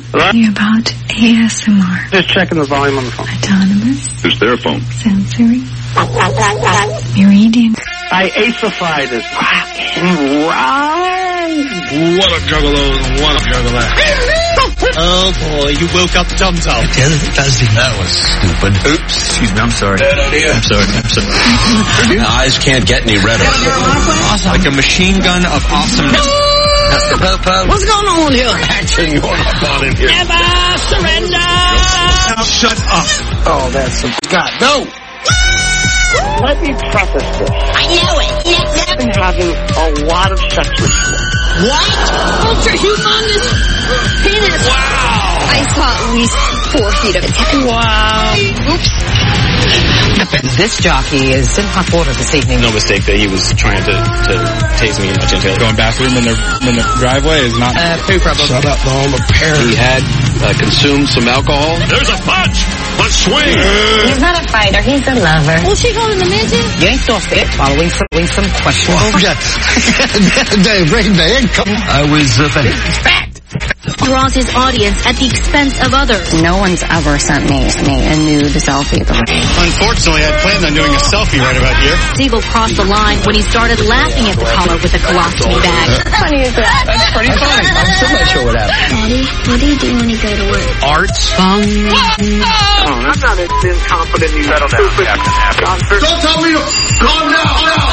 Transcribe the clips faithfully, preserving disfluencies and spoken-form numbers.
Hello? You're about A S M R. Just checking the volume on the phone. Autonomous. It's their phone. Sensory. Meridian. I aceified it. Rock and roll. What up, juggalos? What up, juggalo? Oh, boy, you woke up Tum-Tum. That was stupid. Oops. Excuse me, I'm sorry. Bad idea. I'm sorry, I'm sorry. My eyes can't get any redder. Awesome. Like a machine gun of awesomeness. That's the po-po. What's going on here? Action going up on in here. Never surrender! Now shut up. Oh, that's a... God, no! Let me preface this. I know it. Yeah, I've been having a lot of sex with you. what? Ultra humongous penis. Wow. I saw at least four feet of it. Wow. Oops. This jockey is in hot water this evening. No mistake that he was trying to, to tase me much into it. Going bathroom in the, in the driveway is not... Uh, poo problem. Shut up, I'm a parent. He had uh, consumed some alcohol. There's a punch. Let's swing. He's not a fighter. He's a lover. What's she calling the midget? Yanked off it following some, some questionable... Oh, yeah. Dave, bring the income. I was uh, Fact! Draws his audience at the expense of others. No one's ever sent me, me a nude selfie. Unfortunately, I planned on doing a selfie right about here. Siegel crossed the line when he started laughing at the caller with the colostomy bag. How funny is that? That's pretty funny. I'm still not sure what happened. Daddy, what do you do when you go to work? arts. Oh, I'm not as incompetent you settle down. Don't tell me to calm down.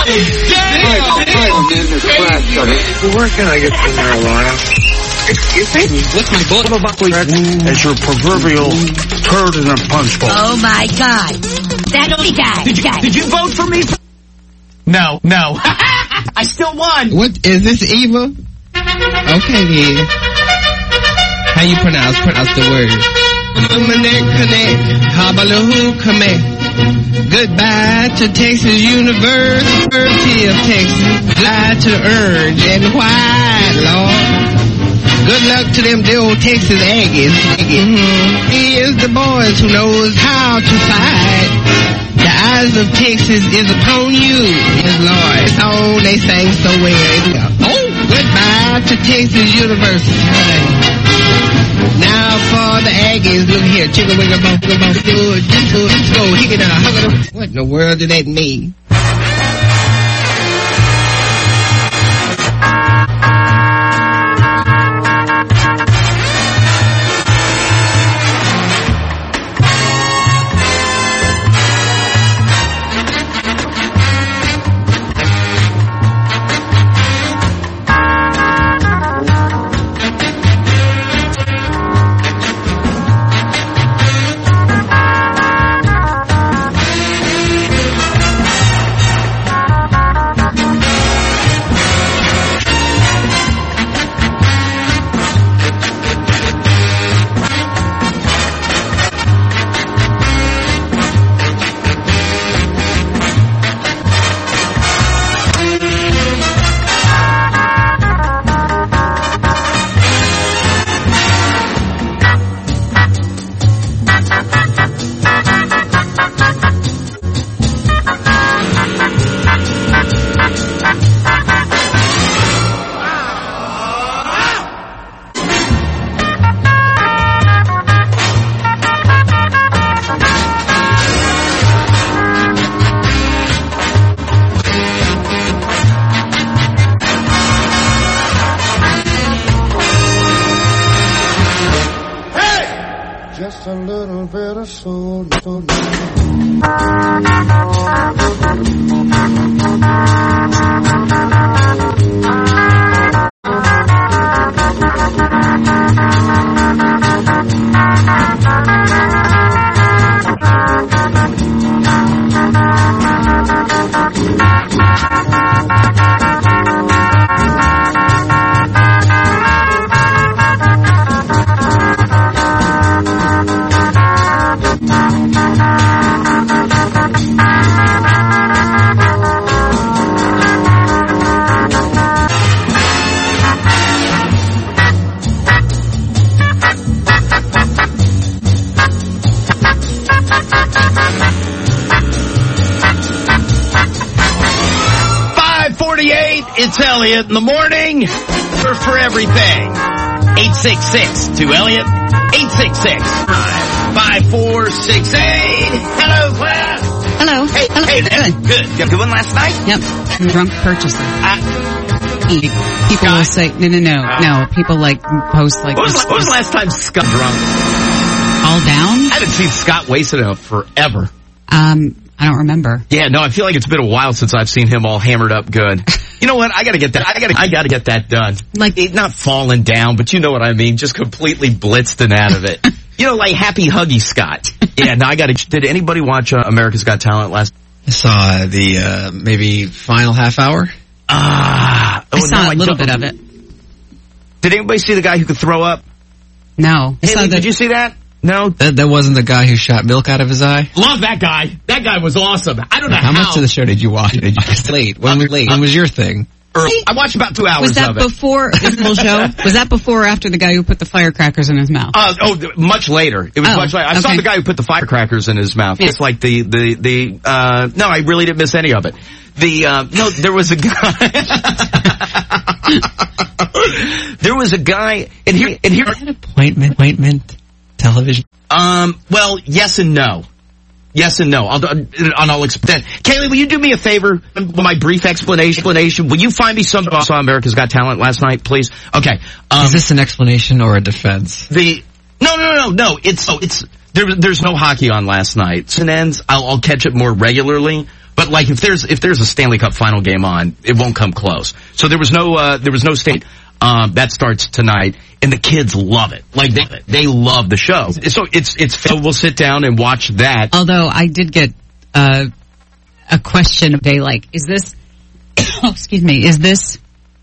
Where can I get some marijuana? Excuse me? What's my book? As your proverbial turd in a punch bowl. Oh, my God. That only guy. Did you, did you vote for me? No, no. I still won. What, is this Eva? Okay, then. How you pronounce, pronounce the word? Goodbye to Texas University of Texas. Goodbye to Orange and White, Lord. Good luck to them dear old Texas Aggies. Mm-hmm. He is the boys who knows how to fight. The eyes of Texas is upon you, yes, Lord. Oh, they sang so well. Oh, goodbye to Texas University. Now for the Aggies, look here. Chicka wigga bump, wigga bump, good, good, go, hick it out, hug it up. What in the world did that mean? Just a little bit of soul. It's Elliot in the morning for everything. eight six six two Elliot. eight six six five four six eight. Hello, class. Hello. Hey, Hello. hey, good. Good. You have a good one last night? Yep. Drunk purchaser. Uh, People Scott? will say, no, no, no, Uh, no. People like post like, When was, this, when was the last time Scott drunk? all down? I haven't seen Scott wasted in forever. Um, I don't remember. Yeah, no, I feel like it's been a while since I've seen him all hammered up good. You know what? I gotta get that. I gotta. I gotta get that done. Like, It, not falling down, but you know what I mean. Just completely blitzed and out of it. You know, like happy huggy Scott. Yeah. No, I gotta. Did anybody watch uh, America's Got Talent last? I saw the, uh, maybe final half hour. Ah, I oh, saw no, a little don't- bit of it. Did anybody see the guy who could throw up? No. I saw Haley, the, did you see that? No. That, that wasn't the guy who shot milk out of his eye? Love that guy. That guy was awesome. I don't know How how. much of the show did you watch? Did you just late? When was late? When was your thing? Early. I watched about two hours was that of it. before the full show? Was that before or after the guy who put the firecrackers in his mouth? Uh, oh, th- much later. It was Oh, much later. I saw okay. the guy who put the firecrackers in his mouth. Yeah. It's like the, the, the, uh, no, I really didn't miss any of it. The, uh, no, there was a guy, there was a guy, and here, and here, Appointment, appointment, television. um, well, yes and no. Yes and no. I'll, and I'll explain. Kaylee, will you do me a favor? My brief explanation. Explanation. Will you find me some? I saw America's Got Talent last night, please. Okay. Um, Is this an explanation or a defense? The no, no, no, no. It's oh, it's there. There's no hockey on last night. It ends. I'll, I'll catch it more regularly. But like if there's if there's a Stanley Cup final game on, it won't come close. So there was no uh, there was no state. Um, that starts tonight, and the kids love it. Like they they love the show. So it's it's so we'll sit down and watch that. Although I did get uh, a question today, like, is this? Oh, excuse me. Is this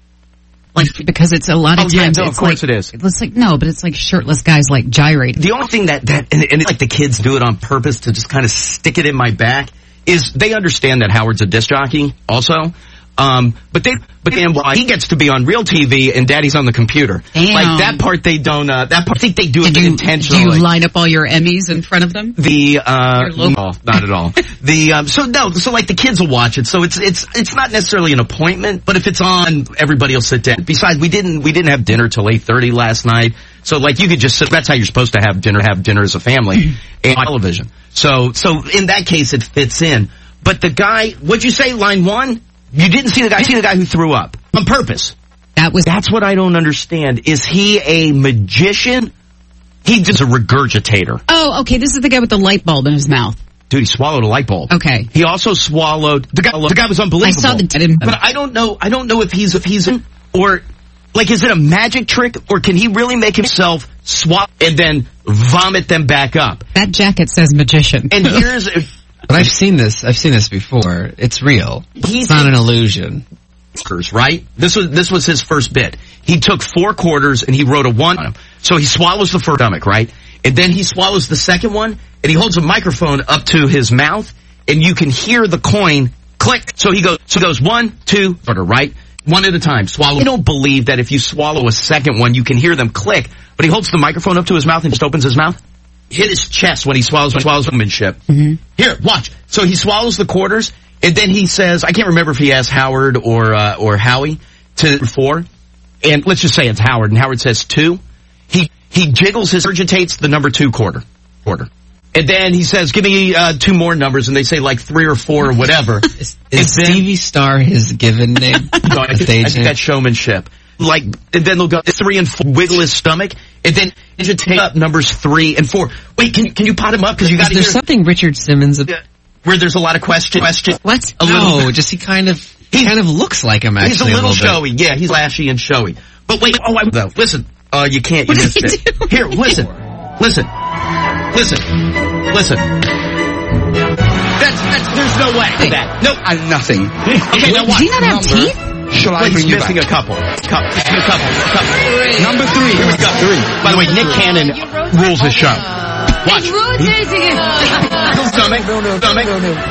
like because it's a lot of Oh, yeah, times? no, it's of course like, it is. It's like no, but it's like shirtless guys like gyrating. The only thing that that and, and it's like the kids do it on purpose to just kind of stick it in my back is they understand that Howard's a disc jockey also. Um, but they, but then why he gets to be on real T V and Daddy's on the computer. Damn. Like that part they don't. Uh, that part I think they do Did it you, intentionally. do you line up all your Emmys in front of them? The uh, Your local- no, not at all. the um, so no, so like the kids will watch it. So it's it's it's not necessarily an appointment, but if it's on, everybody will sit down. Besides, we didn't we didn't have dinner till eight thirty last night. So like you could just sit. That's how you're supposed to have dinner. Have dinner as a family and television. So so in that case, it fits in. But the guy, what'd you say? Line one. You didn't see the guy. You see the guy who threw up on purpose. That was That's what I don't understand. Is he a magician? He just a regurgitator. Oh, okay. This is the guy with the light bulb in his mouth. Dude, he swallowed a light bulb. Okay. He also swallowed the guy. The guy was unbelievable. I saw the. I didn't, but I don't know. I don't know if he's if he's in, or like is it a magic trick or can he really make himself swallow and then vomit them back up? that jacket says magician. And here's. But I've seen this. I've seen this before. It's real. He's It's not an illusion. Right? This was this was his first bit. He took four quarters and he wrote a one on them. So he swallows the first stomach, right? And then he swallows the second one and he holds a microphone up to his mouth and you can hear the coin click. So he goes so he goes one, two, right? One at a time. Swallow. I don't believe that if you swallow a second one you can hear them click, but he holds the microphone up to his mouth and just opens his mouth. Hit his chest when he swallows when he swallows womanship. Mm-hmm. Here, watch. So he swallows the quarters, and then he says, I can't remember if he asked Howard or uh, or Howie to four, and let's just say it's Howard, and Howard says two. He he jiggles his regurgitates the number two quarter quarter, and then he says, give me uh, two more numbers, and they say like three or four or whatever. Is, is Stevie Star his given name? No, I think, I think that's showmanship. Like, and then they'll go three and four, wiggle his stomach, and then you take up numbers three and four. Wait, can can you pot him up? Because you got to There's hear something Richard Simmons. Ab- where there's a lot of question. Question. What? A little. no, just he kind of he kind of looks like him. Actually, He's a little, little showy. Yeah, he's flashy and showy. But wait, oh, I, though, listen. Uh, you can't. You What missed did he it. do? Here, listen, listen, listen, listen. That's that's. There's no way for that. No, And nothing. Okay, now Does watch. he not have Number. teeth? Shall I Wait, bring he's you missing back? a couple. Couple. Missing a couple. couple. Number three. Here we go. Three. By the way, Nick Cannon rules the show. Watch. rotating it. Stomach. Stomach.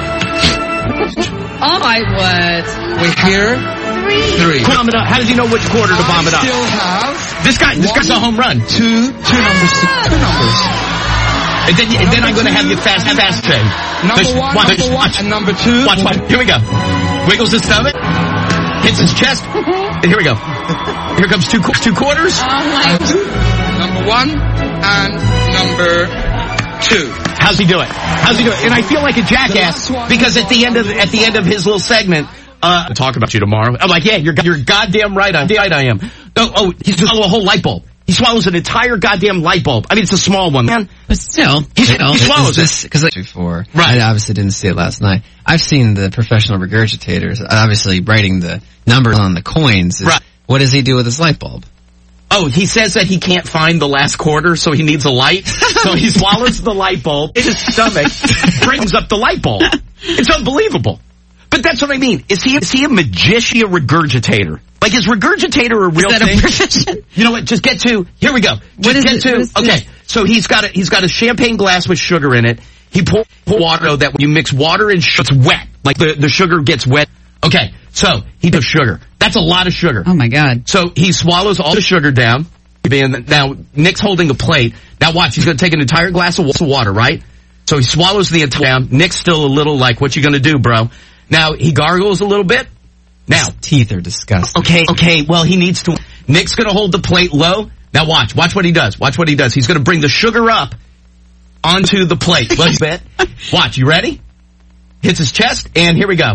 Oh, I what? We're here. Three. Bomb it up. How does he know which quarter to bomb it up? Still have This guy. This guy's a home run. two, two numbers, two numbers. And then, and then I'm going to have you fast, fast chain. Number Just one, watch, number one, watch, and number two. watch, watch. Here we go. Wiggles his stomach. hits his chest. Here we go. Here comes two two quarters. Number one and number two. How's he doing? How's he doing? And I feel like a jackass because at the end of at the end of his little segment, uh, I'll talk about you tomorrow. I'm like, yeah, you're you're goddamn right. I'm right. I am. No, oh, he's swallowing a whole light bulb. He swallows an entire goddamn light bulb. I mean, it's a small one, man. But still, he, he swallows this, because before, right. I obviously didn't see it last night. I've seen the professional regurgitators, obviously writing the numbers on the coins. Right. What does he do with his light bulb? Oh, he says that he can't find the last quarter, so he needs a light. So he swallows the light bulb in his stomach, brings up the light bulb. It's unbelievable. But that's what I mean. Is he is he a magician regurgitator? Like, is regurgitator a real is that thing? A profession? You know what? Just get to here we go. Just what is get it? to What is okay. it? So he's got a he's got a champagne glass with sugar in it. He pour, pour water that when you mix water and sugar, it's wet. Like the the sugar gets wet. Okay, so he does sugar. That's a lot of sugar. Oh my God. So he swallows all the sugar down. Now Nick's holding a plate. Now watch, he's going to take an entire glass of water, right? So he swallows the entire down. Nick's still a little like, what you going to do, bro? Now he gargles a little bit. Now his teeth are disgusting. Okay, okay. Well, he needs to. Nick's going to hold the plate low. Now watch, watch what he does. Watch what he does. He's going to bring the sugar up onto the plate. Let's bet. Watch. You ready? Hits his chest, and here we go.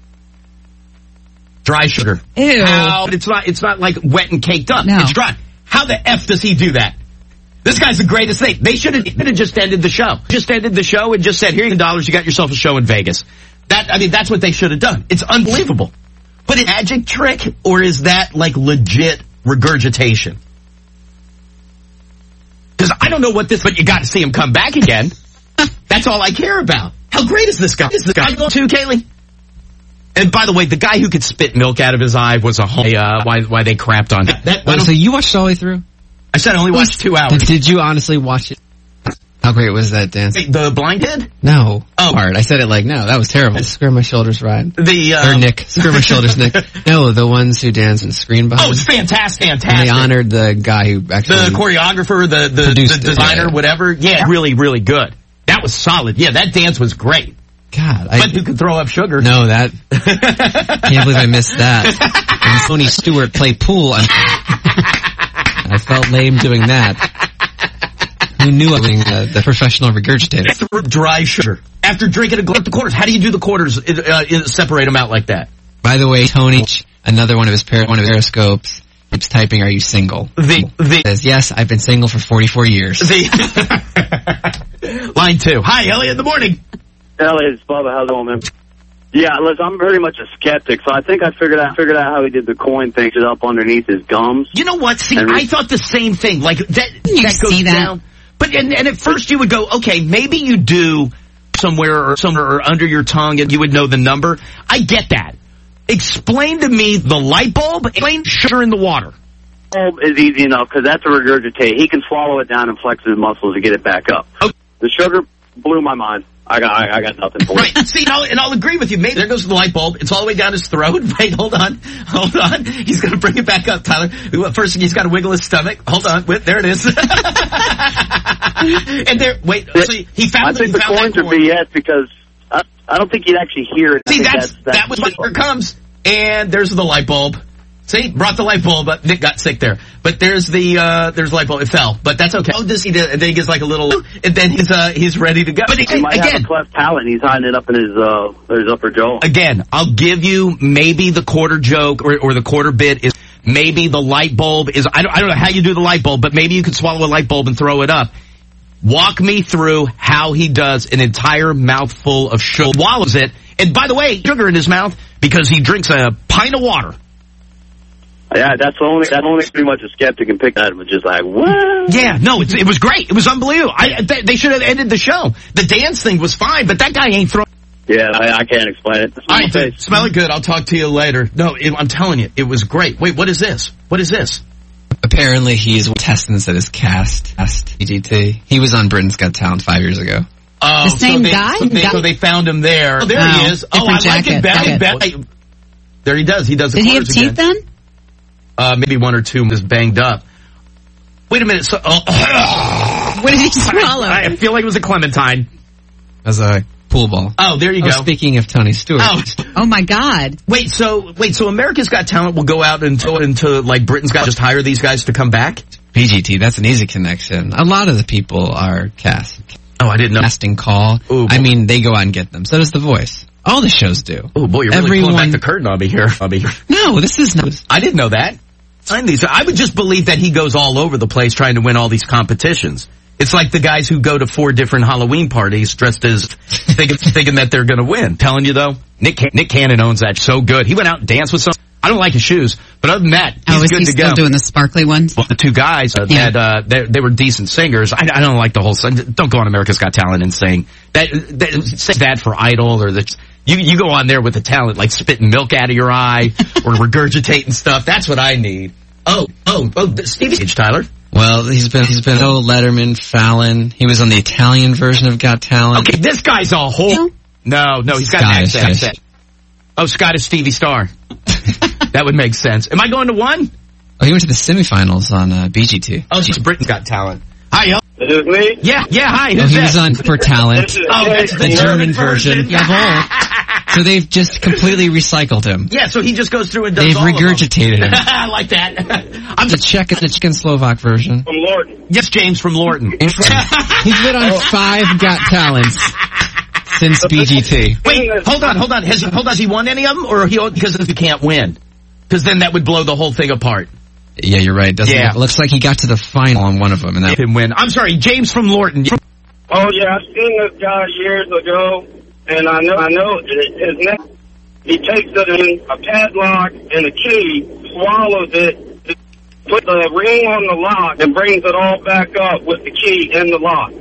Dry sugar. Ew. How? It's not. It's not like wet and caked up. No. It's dry. How the f does he do that? This guy's the greatest thing. They should have just ended the show. Just ended the show and just said, "Here you go, dollars. You got yourself a show in Vegas." That I mean, that's what they should have done. It's unbelievable. But an magic trick, or is that like legit regurgitation? Because I don't know what this, but you got to see him come back again. That's all I care about. How great is this guy? Is this guy going to, Kaylee? And by the way, the guy who could spit milk out of his eye was a whole, uh, why, why they crapped on that. that Wait, so you watched it all the way through? I said I only watched two hours. Did, did you honestly watch it? How great was that dance? Wait, the blind did? No. Oh. Hard. I said it like, no, that was terrible. Screw my shoulders, Ryan. The, um, Or Nick. Screw my shoulders, Nick. No, the ones who dance and screen behind. Oh, it's fantastic, fantastic. And they honored the guy who actually... The choreographer, the, the, the designer, it, yeah. whatever. Yeah, really, really good. That was solid. Yeah, that dance was great. God, I... But you could throw up sugar. No, that... Can't believe I missed that. And Tony Stewart played pool. I'm... I felt lame doing that. Who knew I was uh, the professional regurgitator? Dry sugar. After drinking a glass of quarters, how do you do the quarters, uh, separate them out like that? By the way, Tony, another one of his par- one of his periscopes, keeps typing, "Are you single?" The, the, says, "Yes, I've been single for forty-four years." The, line two. Hi, Elliot, in the morning. Elliot, it's Bubba. How's it going, man? Yeah, listen, I'm very much a skeptic, so I think I figured out figured out how he did the coin thing, just up underneath his gums. You know what? See, and I thought the same thing. Like, that, you that goes see that? down. But, and, and at first you would go, okay, maybe you do somewhere or somewhere or under your tongue and you would know the number. I get that. Explain to me the light bulb, explain sugar in the water. Bulb is easy enough, because that's a regurgitate. He can swallow it down and flex his muscles to get it back up. Okay. The sugar blew my mind. I got, I, I got nothing for it. Right. See, and I'll, and I'll agree with you. Maybe there goes the light bulb. It's all the way down his throat. Wait, hold on, hold on. He's going to bring it back up, Tyler. First, he's got to wiggle his stomach. Hold on, wait, there it is. And there, wait. So he found. I think he the found coins that are coin. B S because I, I don't think you'd actually hear it. I See, think that's, that's, that's that was what here comes. And there's the light bulb. See, brought the light bulb up. Nick got sick there. But there's the, uh, there's the light bulb. It fell. But that's okay. Oh, does he, and then he gets like a little, and then he's, uh, he's ready to go. But he again, might have a cleft palate, and he's hiding it up in his, uh, his upper jaw. Again, I'll give you maybe the quarter joke or, or the quarter bit is maybe the light bulb is, I don't, I don't know how you do the light bulb, but maybe you could swallow a light bulb and throw it up. Walk me through how he does an entire mouthful of sugar, swallows it, and by the way, sugar in his mouth because he drinks a pint of water. Yeah, that's the only, that's only pretty much a skeptic can pick that, but just like, what? Yeah, no, it's, it was great. It was unbelievable. I, they, they should have ended the show. The dance thing was fine, but that guy ain't throwing. Yeah, I, I can't explain it. All right, dude, smell it good. I'll talk to you later. No, it, I'm telling you, it was great. Wait, what is this? What is this? Apparently, he's contestants at his cast, cast E G T. He was on Britain's Got Talent five years ago. Oh, the same so they, guy? So they, so they found him there. Oh, there oh, he is. Oh, I like it better. better. There he does. He does the Did he have teeth again. then? Uh, maybe one or two just banged up. Wait a minute. So, oh, what did he swallow? I, I feel like it was a clementine. As I pool ball. Oh, there you oh, go. Speaking of Tony Stewart. Oh. Oh my God. Wait, so wait, so America's Got Talent will go out into into like Britain's Got just hire these guys to come back? B G T, that's an easy connection. A lot of the people are cast. Oh, I didn't know. Casting call. Ooh, I mean, they go out and get them. So does The Voice. All the shows do. Oh boy, you're really Everyone... pulling back the curtain on me here. On me here. No, this is not. I didn't know that. Sign these. I would just believe that he goes all over the place trying to win all these competitions. It's like the guys who go to four different Halloween parties dressed as thinking, thinking that they're going to win. Telling you though, Nick Nick Cannon owns that so good. He went out and danced with some. I don't like his shoes, but other than that, he's oh, is good he to still go. doing the sparkly ones? Well, the two guys uh, Yeah. that uh, they, they were decent singers. I, I don't like the whole. Don't go on America's Got Talent and sing that. that say that for Idol or the. You you go on there with the talent like spitting milk out of your eye or regurgitating stuff. That's what I need. Oh oh oh, Stevie H. Tyler. Well, he's been he's been oh Letterman, Fallon. He was on the Italian version of Got Talent. Okay, this guy's a whole. No, no, he's got Scottish, an accent. Scottish. Oh, Scottish Stevie Star. That would make sense. Am I going to one? Oh, he went to the semifinals on uh, B G T. Oh, she's Britain's Got Talent. Hi, yo. This is me? Yeah, yeah, hi. Oh, Who's he that? was on For Talent. Oh, that's the German version. Jawohl. So they've just completely recycled him. Yeah, so he just goes through and does They've all regurgitated of them. him. I like that. I'm The Czech, the Czech and Slovak version. From Lorton. Yes, James from Lorton. He's been on five Got Talents since B G T. Wait, hold on, hold on. Has he, hold on, has he won any of them, or he because he can't win? Because then that would blow the whole thing apart. Yeah, you're right. Doesn't Yeah. it looks like he got to the final on one of them, and that Didn't win. I'm sorry, James from Lorton. Oh yeah, I've seen this guy years ago, and I know I know his name. He takes it in a padlock and a key, swallows it, put the ring on the lock, and brings it all back up with the key in the lock.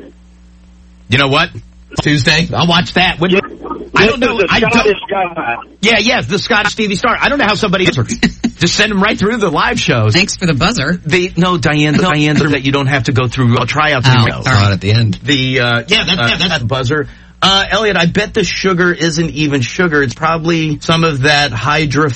You know what? Tuesday, I'll watch that. When, Yeah. I don't This know. is a I Scottish don't. guy. Yeah, yes, the Scottish Stevie Star. I don't know how somebody just send him right through the live shows. Thanks for the buzzer. The no, Diane, no, Diane, that you don't have to go through a tryout. Oh, emails. all right. at the end. The uh, yeah, that, Uh, yeah, that's buzzer. Uh, Elliot, I bet the sugar isn't even sugar. It's probably some of that hydro.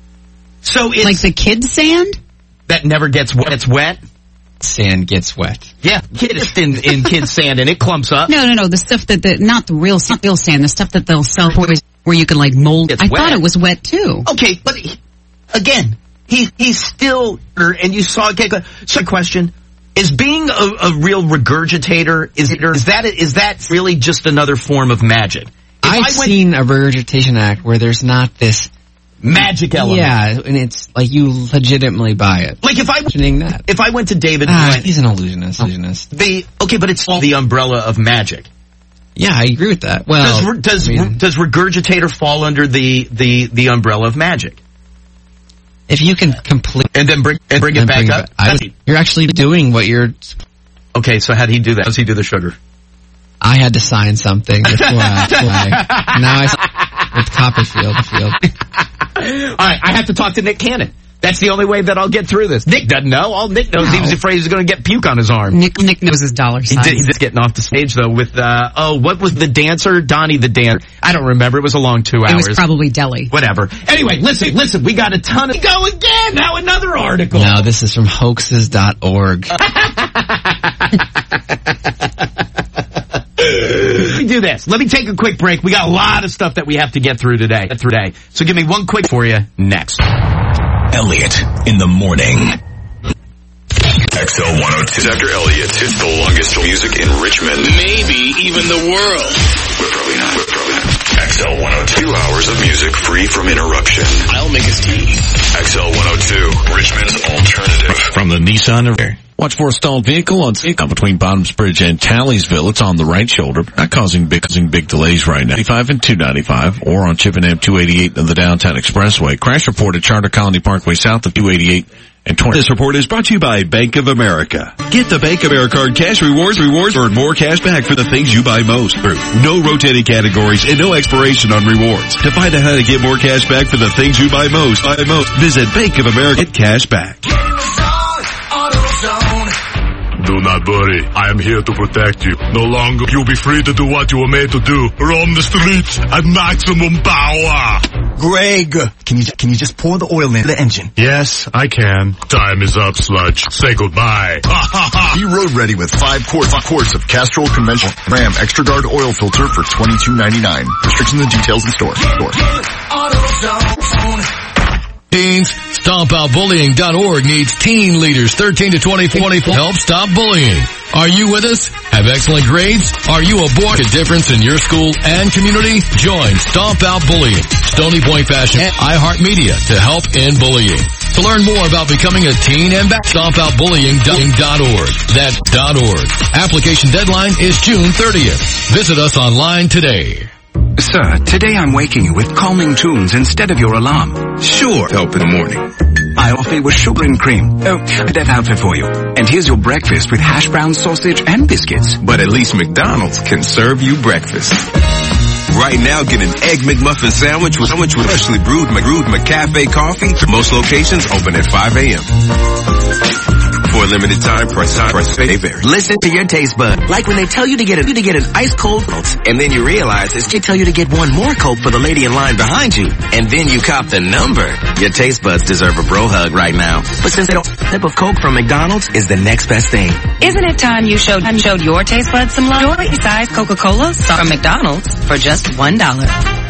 So it's Like the kid sand? that never gets wet. It's wet. Sand gets wet. Yeah, kid in in kid sand and it clumps up. No, no, no. The stuff that, the, not the real, not real sand, the stuff that they'll sell toys where you can like mold. It's I wet. thought it was wet too. Okay, but he, again, he he's still, and you saw. Okay, so question: is being a, a real regurgitator is it, is that is that really just another form of magic? If I've I went, seen a regurgitation act where there's not this magic element. Yeah, and it's like you legitimately buy it. Like if I Mentioning that. if I went to David, Ah, Blaine, he's an illusionist. illusionist. the okay, but it's all the umbrella of magic. Yeah, I agree with that. Well, Does re- does, I mean, does regurgitator fall under the, the, the umbrella of magic? if you can complete And then bring and bring it and back bring up. I would- you're actually doing what you're. Okay, so how do he do that? How does he do the sugar? I had to sign something before I. Before I now I with Copperfield Field. All right, I have to talk to Nick Cannon. That's the only way that I'll get through this. Nick doesn't know. All Nick knows, No. he was afraid he was going to get puke on his arm. Nick Nick knows his dollar He signs. did, he's just getting off the stage though with uh oh, what was the dancer? Donnie the dancer. I don't remember. It was a long two it hours. was probably Delhi. Whatever. Anyway, listen, listen. We got a ton of go again. Now another article. No, this is from hoaxes dot org. Let me do this. Let me take a quick break. We got a lot of stuff that we have to get through today. Today. So give me one quick for you next. Elliot in the morning. X L one oh two. Doctor Elliot, it's the longest music in Richmond. Maybe even the world. We're probably not. We're probably not. X L one oh two. Two hours of music free from interruption. I'll make his tea. X L one oh two. Richmond's alternative. From the Nissan of Watch for a stalled vehicle on between Bottoms Bridge and Talliesville. It's on the right shoulder, not causing big, causing big delays right now. ninety-five and two ninety-five, or on Chippenham two eighty-eight of the Downtown Expressway. Crash report at Charter Colony Parkway south of two eighty-eight and twenty. This report is brought to you by Bank of America. Get the Bank of America card cash rewards, rewards, earn more cash back for the things you buy most. Through no rotating categories and no expiration on rewards. To find out how to get more cash back for the things you buy most, buy most, visit Bank of America. Get cash back. Do not worry. I am here to protect you. No longer you'll be free to do what you were made to do. Roam the streets at maximum power. Greg, can you can you just pour the oil into the engine? Yes, I can. Time is up, sludge. Say goodbye. Be road ready with five quarts, five quarts of Castrol conventional Ram Extra Guard oil filter for twenty-two ninety-nine. Restrictions and details in store. store. Teens, stomp out bullying dot org needs teen leaders thirteen to twenty-four to help stop bullying. Are you with us? Have excellent grades? Are you a boy? A difference in your school and community? Join Stomp Out Bullying, Stony Point Fashion, and iHeartMedia to help end bullying. To learn more about becoming a teen ambassador, stomp out bullying dot org. That's .org. Application deadline is June thirtieth. Visit us online today. Sir, today I'm waking you with calming tunes instead of your alarm. Sure, help in the morning. I offer you with sugar and cream. Oh, that outfit for you. And here's your breakfast with hash brown sausage and biscuits. But at least McDonald's can serve you breakfast. Right now, get an Egg McMuffin sandwich with sandwich with freshly brewed, brewed McCafe coffee. Most locations open at five a.m. For a limited time, price price may vary. Listen to your taste bud. Like when they tell you to get a, to get an ice cold Coke, and then you realize it's they tell you to get one more Coke for the lady in line behind you, and then you cop the number. Your taste buds deserve a bro hug right now. But since they don't, a sip of Coke from McDonald's is the next best thing. Isn't it time you showed showed your taste buds some love? Enjoy size Coca-Cola from McDonald's for just one dollar.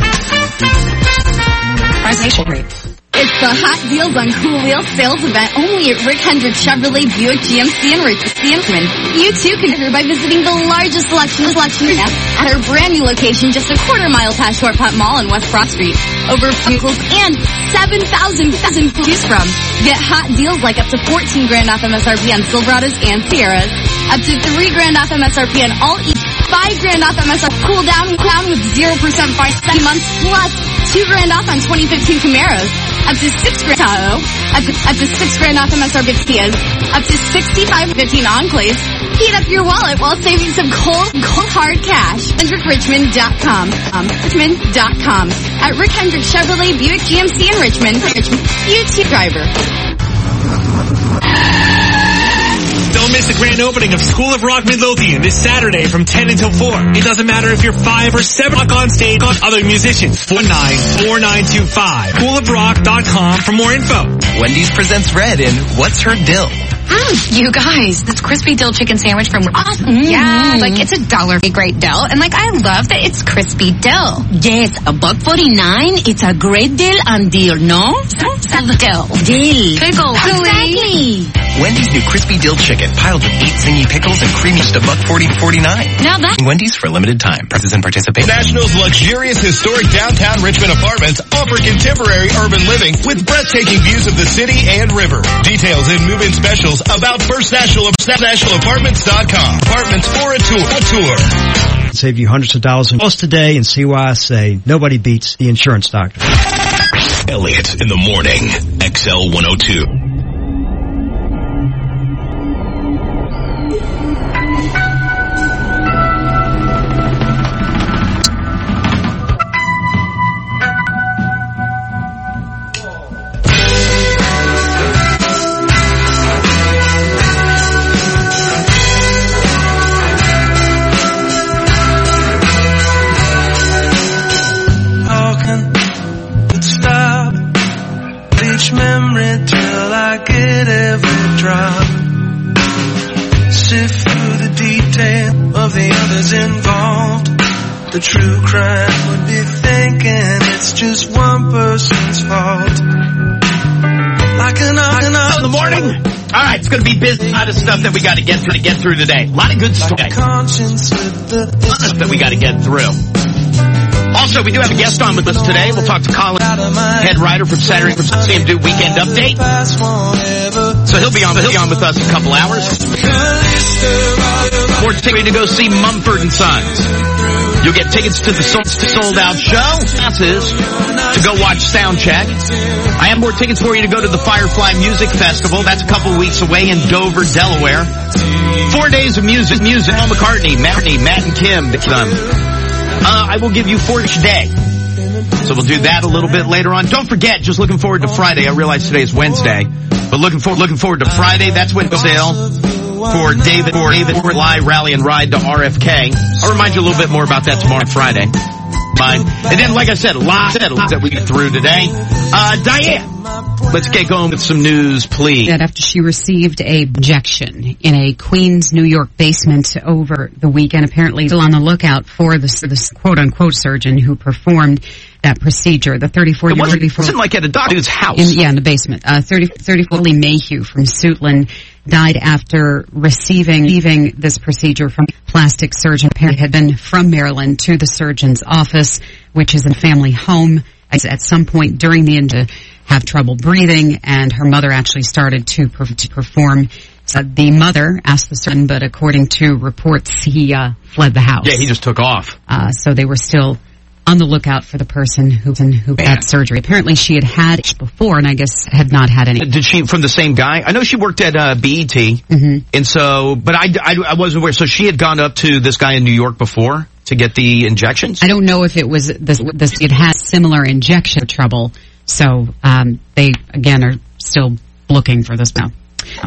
Price rate. It's the Hot Deals on Cool Wheels sales event only at Rick Hendrick Chevrolet Buick G M C in Richmond. You too can hear by visiting the largest selection of selection at our brand new location just a quarter mile past Short Putt Mall on West Broad Street. Over vehicles and seven thousand to choose from. Get hot deals like up to fourteen grand off M S R P on Silverados and Sierras. Up to three grand off M S R P on all E. five grand off M S R P. Cool down, down with zero percent by seven months plus two grand off on twenty fifteen Camaros. Up to six grand Tahoe, up to, up to six grand off M S R P Kias, up to sixty-five fifteen Enclaves. Heat up your wallet while saving some cold, cold hard cash. Hendrick Richmond dot com. Um, Richmond dot com. At Rick Hendrick Chevrolet Buick G M C in Richmond. Richmond. You too, driver. Don't miss the grand opening of School of Rock Midlothian this Saturday from ten until four. It doesn't matter if you're five or seven. Rock on stage on other musicians. four nine four nine two five. school of rock dot com for more info. Wendy's presents Red in What's Her Dill? Mm, you guys, this crispy dill chicken sandwich from awesome. Mm-hmm. Yeah, like it's a dollar great dill, and like I love that it's crispy dill. Yes, a buck forty nine. It's a great deal on deal, no? Dill. Dill. Pickle. Exactly. Wendy's new crispy dill chicken, piled with eight zingy pickles and creamy, just a buck forty to forty nine. Now that Wendy's for a limited time. Prices and participation. National's luxurious historic downtown Richmond apartments offer contemporary urban living with breathtaking views of the city and river. Details and move-in specials about First National National Apartments dot com. Apartments for a tour. A tour. Save you hundreds of dollars in cost today and see why I say nobody beats the insurance doctor. Elliot in the morning. X L one oh two. Memory till I get every drop. Sift through the detail of the others involved. The true crime would be thinking it's just one person's fault. Like an in the morning. All right, it's going to be busy. A lot of stuff that we got to get through to get through today. A lot of good stuff that we got to get through. Also, we do have a guest on with us today. We'll talk to Colin, head writer from Saturday, from C M do Weekend Update. So he'll be on, he'll be on with us in a couple hours. More tickets to go see Mumford and Sons. You'll get tickets to the sold out show. Passes to go watch Soundcheck. I have more tickets for you to go to the Firefly Music Festival. That's a couple weeks away in Dover, Delaware. Four days of music, music. Paul McCartney, Matt, Matt and Kim. Um, Uh, I will give you for each day. So we'll do that a little bit later on. Don't forget, just looking forward to Friday. I realize today is Wednesday, but looking forward, looking forward to Friday. That's when sale for David, for David, Lie, Rally, and Ride to R F K. I'll remind you a little bit more about that tomorrow, Friday. Fine. And then, like I said, lots that we get through today. Uh, Diane, let's get going with some news, please. That after she received a injection in a Queens, New York basement over the weekend, apparently still on the lookout for the, the quote-unquote surgeon who performed that procedure. The thirty-four-year-old... It wasn't like at a doctor's house. In, yeah, in the basement. Uh, thirty, thirty-four Lee Mayhew from Suitland died after receiving, receiving this procedure from a plastic surgeon. Apparently had been from Maryland to the surgeon's office, which is a family home. At some point during the injury, have trouble breathing, and her mother actually started to, per- to perform. So the mother asked the surgeon, but according to reports, he uh, fled the house. Yeah, he just took off. Uh, so they were still on the lookout for the person who who Man. had surgery. Apparently, she had had it before, and I guess had not had any. Did she from the same guy? I know she worked at uh, B E T, mm-hmm. and so, but I, I, I wasn't aware. So she had gone up to this guy in New York before to get the injections? I don't know if it was this. this it had similar injection trouble, so um, they again are still looking for this now.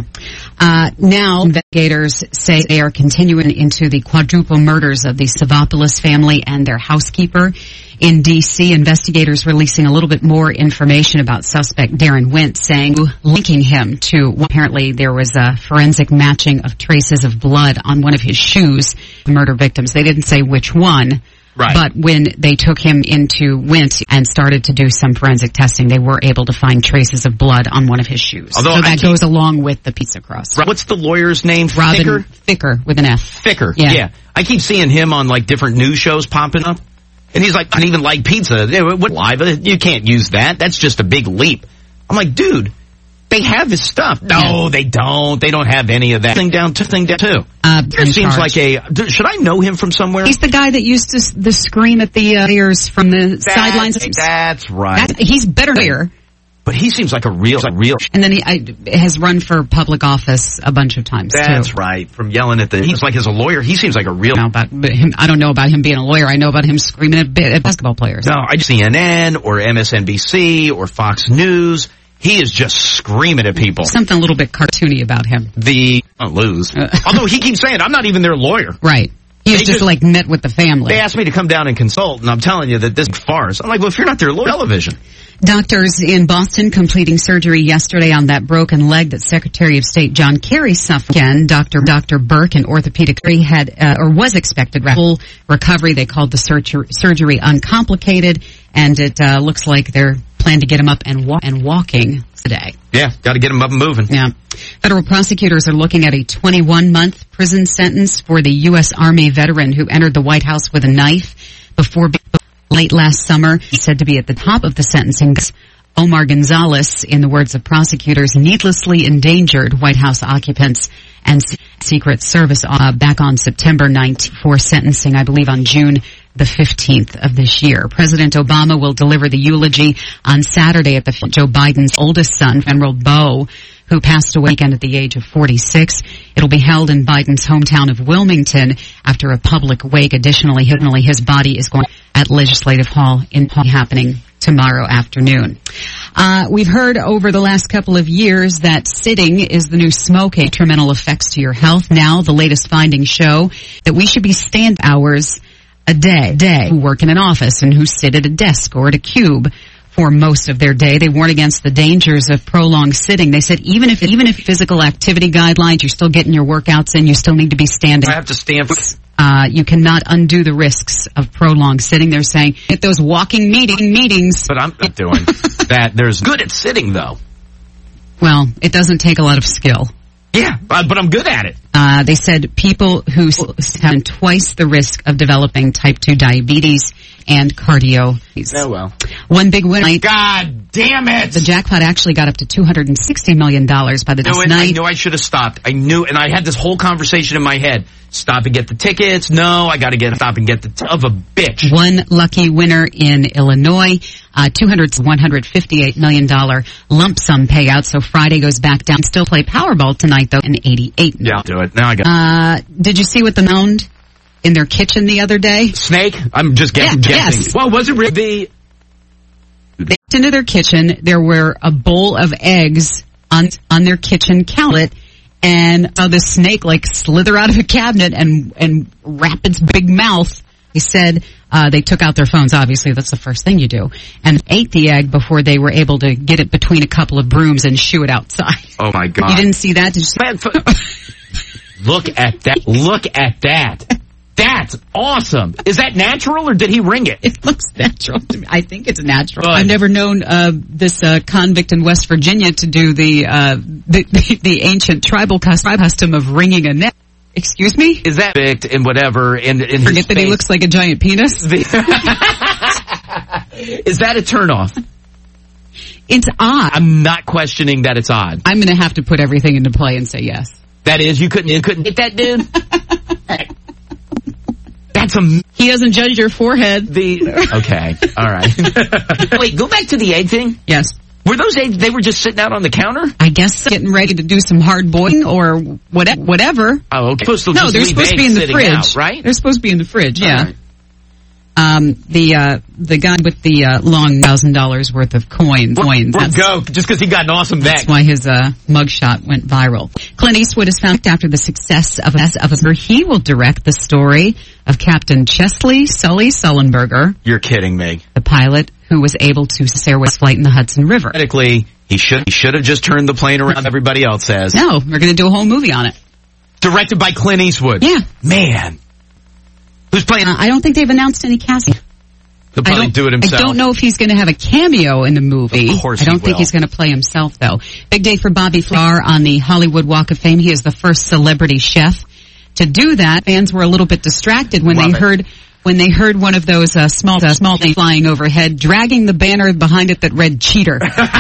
Uh, now, investigators say they are continuing into the quadruple murders of the Savopoulos family and their housekeeper. In D C, investigators releasing a little bit more information about suspect Darren Wint, saying, linking him to, apparently there was a forensic matching of traces of blood on one of his shoes, the murder victims. They didn't say which one. Right. But when they took him into Wint and started to do some forensic testing, they were able to find traces of blood on one of his shoes. Although so that keep, goes along with the pizza crust. What's the lawyer's name? Robin Thicker? Thicker with an F. Thicker. Yeah. yeah. I keep seeing him on like different news shows popping up. And he's like, I don't even like pizza. What live? You can't use that. That's just a big leap. I'm like, dude, they have his stuff. No, they don't. They don't have any of that. Thing down to thing down too. Uh, it seems like a. Should I know him from somewhere? He's the guy that used to the scream at the uh, players from the that's, sidelines. That's right. That's, he's better player. But he seems like a real, like real. And then he I, has run for public office a bunch of times. That's too. right. From yelling at the, he's like as a lawyer, he seems like a real. I, about him, I don't know about him being a lawyer. I know about him screaming at, at basketball players. No, I just C N N or M S N B C or Fox News. He is just screaming at people. Something a little bit cartoony about him. The I'll lose. Uh, Although he keeps saying, "I'm not even their lawyer." Right. He's just, just like met with the family. They asked me to come down and consult, and I'm telling you that this is farce. I'm like, well, if you're not their lawyer, television. Doctors in Boston completing surgery yesterday on that broken leg that Secretary of State John Kerry suffered. Again, Doctor Doctor Burke, an orthopedic, had uh, or was expected full recovery. They called the surgery, surgery uncomplicated, and it uh, looks like they're planning to get him up and wa- and walking today. Yeah, got to get him up and moving. Yeah. Federal prosecutors are looking at a twenty-one month prison sentence for the U S Army veteran who entered the White House with a knife before being late last summer. He's said to be at the top of the sentencing. Omar Gonzalez, in the words of prosecutors, needlessly endangered White House occupants and Secret Service uh, back on September nineteenth for sentencing, I believe, on June the fifteenth of this year. President Obama will deliver the eulogy on Saturday at the Joe Biden's oldest son, General Bo, who passed away at the age of forty-six. It'll be held in Biden's hometown of Wilmington after a public wake. Additionally, his body is going at Legislative Hall in happening tomorrow afternoon. Uh, we've heard over the last couple of years that sitting is the new smoking, detrimental effects to your health. Now, the latest findings show that we should be stand hours a day, day who work in an office and who sit at a desk or at a cube for most of their day. They warn against the dangers of prolonged sitting. They said even if even if physical activity guidelines, you're still getting your workouts in, you still need to be standing. I have to stand for Uh, you cannot undo the risks of prolonged sitting. They're saying get those walking meeting meetings. But I'm not doing that. There's good at sitting though. Well, it doesn't take a lot of skill. Yeah, but, but I'm good at it. Uh, they said people who have twice the risk of developing type two diabetes and cardio. Oh, well. One big winner. God damn it! The jackpot actually got up to two hundred sixty million dollars by the no, night. I knew I should have stopped. I knew, and I had this whole conversation in my head. Stop and get the tickets. No, I gotta get, stop and get the, t- of a bitch. One lucky winner in Illinois, uh, two hundred, one hundred fifty-eight million dollars lump sum payout. So Friday goes back down. Still play Powerball tonight though in eighty-eight. Yeah, I'll do it. Now I got Uh, did you see what the mound in their kitchen the other day? Snake? I'm just guessing. Yeah, guessing. yes. Well, was it really? They walked into their kitchen. There were a bowl of eggs on on their kitchen counter, and saw this snake like slither out of a cabinet and and wrap its big mouth He said uh, they took out their phones. Obviously, that's the first thing you do. And ate the egg before they were able to get it between a couple of brooms and shoo it outside. Oh, my God. You didn't see that? Did you see Look at that. Look at that. That's awesome. Is that natural, or did he ring it? It looks natural to me. I think it's natural. Good. I've never known uh, this uh, convict in West Virginia to do the uh, the, the, the ancient tribal custom of wringing a neck. Excuse me? Is that big and whatever? And, and forget that he looks like a giant penis. Is that a turnoff? It's odd. I'm not questioning that it's odd. I'm going to have to put everything into play and say yes. That is, you couldn't, you couldn't hit that dude. That's a. He doesn't judge your forehead. The okay, all right. Wait, go back to the egg thing. Yes. Were those eggs, they were just sitting out on the counter? I guess getting ready to do some hard boiling or what, whatever. Oh, okay. Supposed to no, they're supposed to be in the fridge, out, right? They're supposed to be in the fridge, yeah. Right. Um, the uh, the guy with the uh, long thousand dollars worth of coins. coins We'll go, just because he got an awesome bag. That's why his uh, mugshot went viral. Clint Eastwood is found after the success of a, of a he will direct the story of Captain Chesley Sully Sullenberger. You're kidding me. The pilot who was able to Sarah's flight in the Hudson River. Theoretically, he should he should have just turned the plane around. Everybody else says no. We're going to do a whole movie on it. Directed by Clint Eastwood. Yeah, man. Who's playing? Uh, I don't think they've announced any casting. He'll probably do it himself. I don't know if he's going to have a cameo in the movie. Of course I don't he think will. he's going to play himself, though. Big day for Bobby Flay on the Hollywood Walk of Fame. He is the first celebrity chef to do that. Fans were a little bit distracted when Love they it. heard when they heard one of those uh, small uh, small things flying overhead, dragging the banner behind it that read "cheater."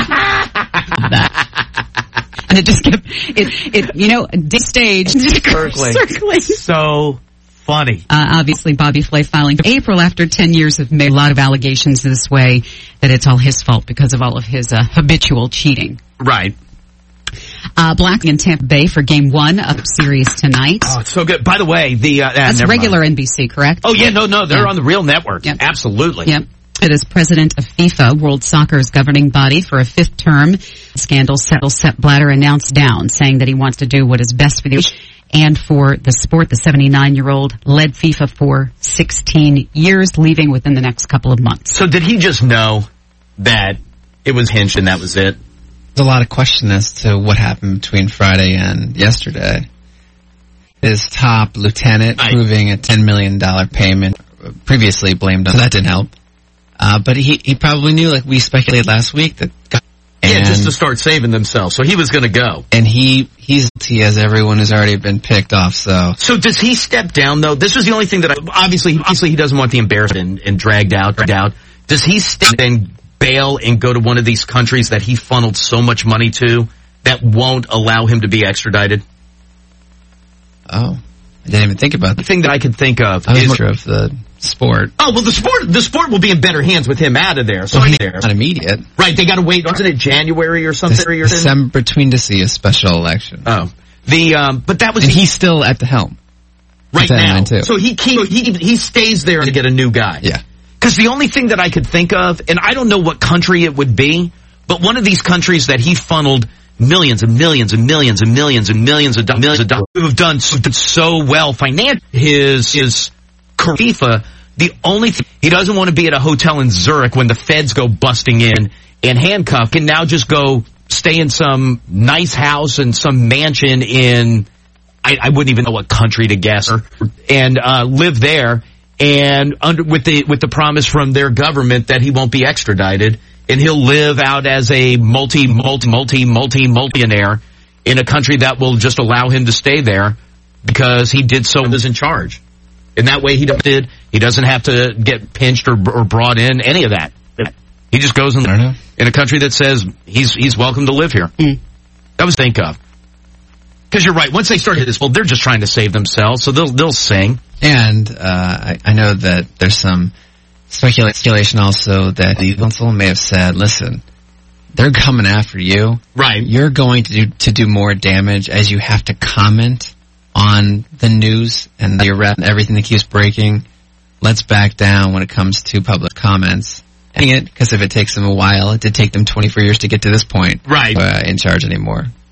And it just kept it. It you know, stage circling. circling. So. Funny. Uh, obviously, Bobby Flay filing for April after ten years have made a lot of allegations this way that it's all his fault because of all of his uh, habitual cheating. Right. Uh, Black in Tampa Bay for Game One of series tonight. Oh, it's so good. By the way, the uh, that's never regular mind. N B C, correct? Oh yeah, no, no, they're yeah. on the real network. Yep. Absolutely. Yep. It is president of FIFA, World Soccer's governing body, for a fifth term. Scandal settles Sepp Blatter announced down, saying that he wants to do what is best for the and for the sport. The seventy-nine-year-old led FIFA for sixteen years, leaving within the next couple of months. So did he just know that it was hinged and that was it? There's a lot of question as to what happened between Friday and yesterday. His top lieutenant right. proving a ten million dollars payment previously blamed on. So that didn't help. Uh, but he, he probably knew, like we speculated last week, that... Yeah, just to start saving themselves. So he was going to go. And he he's he as everyone has already been picked off, so... So does he step down, though? This was the only thing that I... Obviously, obviously he doesn't want the embarrassment and, and dragged out, dragged out. Does he step and bail and go to one of these countries that he funneled so much money to that won't allow him to be extradited? Oh, I didn't even think about that. The thing that I could think of I was is... more of the sport. Oh, well, the sport the sport will be in better hands with him out of there. So well, he's there. not immediate. Right, they got to wait. Wasn't it January or something? This, December, between to see a special election. Oh. the um, But that was... And he's still at the helm. Right now. So he, keep, he he stays there to get a new guy. Yeah. Because the only thing that I could think of, and I don't know what country it would be, but one of these countries that he funneled millions and millions and millions and millions and millions of millions of dollars who have done so, done so well financially, his his FIFA. The only thing, he doesn't want to be at a hotel in Zurich when the feds go busting in and handcuff. Can now just go stay in some nice house and some mansion in, I, I wouldn't even know what country to guess, and uh, live there. And under with the with the promise from their government that he won't be extradited, and he'll live out as a multi multi multi multi multi-millionaire in a country that will just allow him to stay there because he did so was in charge. And that way he did he doesn't have to get pinched or, or brought in, any of that. He just goes in, in a country that says he's he's welcome to live here. Mm. That was think of. Because you're right. Once they start this, well, they're just trying to save themselves, so they'll they'll sing. And uh, I, I know that there's some speculation also that the council may have said, "Listen, they're coming after you. Right? You're going to do to do more damage as you have to comment on the news and the arrest and everything that keeps breaking. Let's back down when it comes to public comments." It because if it takes them a while, it did take them twenty-four years to get to this point, right? Uh, in charge anymore.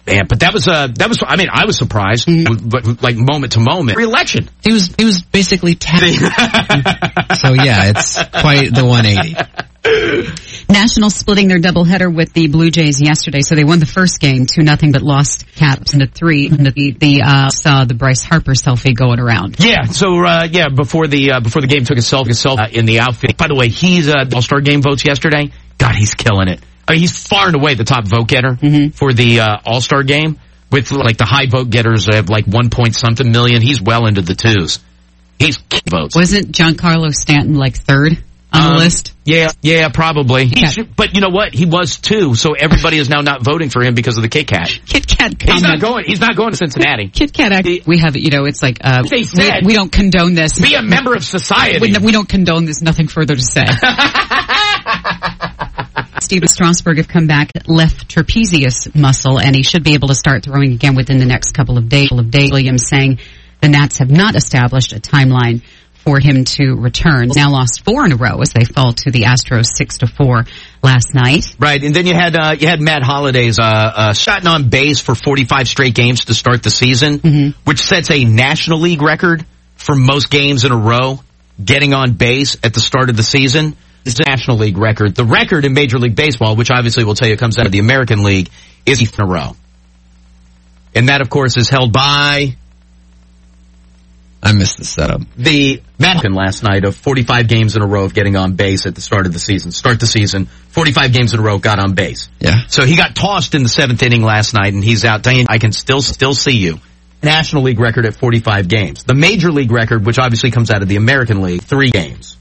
Yeah, but that was, uh, that was, I mean, I was surprised, mm-hmm. but like moment to moment. Re-election. He was, he was basically tapped. So yeah, it's quite the one eighty. Nationals splitting their doubleheader with the Blue Jays yesterday, so they won the first game two nothing, but lost Caps into three. The the uh, saw the Bryce Harper selfie going around. Yeah, so uh, yeah, before the uh, before the game took a selfie, a selfie uh, in the outfit. By the way, he's uh, All-Star Game votes yesterday. God, he's killing it. I mean, he's far and away the top vote getter mm-hmm. for the uh, All-Star Game. With like the high vote getters have like one point something million. He's well into the twos. He's votes. Wasn't Giancarlo Stanton like third on um, the list? Yeah, yeah, probably. He should, but you know what? He was too. So everybody is now not voting for him because of the Kit Kat. Kit Kat. He's not going. He's not going to Cincinnati. Kit Kat. Actually, we have, you know, it's like uh, they said, we, we don't condone this. Be a member of society. We, we don't condone this. Nothing further to say. Steven Strasburg have come back left trapezius muscle, and he should be able to start throwing again within the next couple of days. Williams saying the Nats have not established a timeline for him to return. Now lost four in a row as they fall to the Astros six to four last night. Right, and then you had uh, you had Matt Holliday's uh, uh, shot on base for forty-five straight games to start the season, mm-hmm. which sets a National League record for most games in a row getting on base at the start of the season. It's a National League record. The record in Major League Baseball, which obviously we'll tell you comes out of the American League, is eighth in a row. And that, of course, is held by... I missed the setup. The Madden last night of forty-five games in a row of getting on base at the start of the season. Start the season, forty-five games in a row, got on base. Yeah. So he got tossed in the seventh inning last night, and he's out. Diane, I can still still see you. National League record at forty-five games. The Major League record, which obviously comes out of the American League, three games.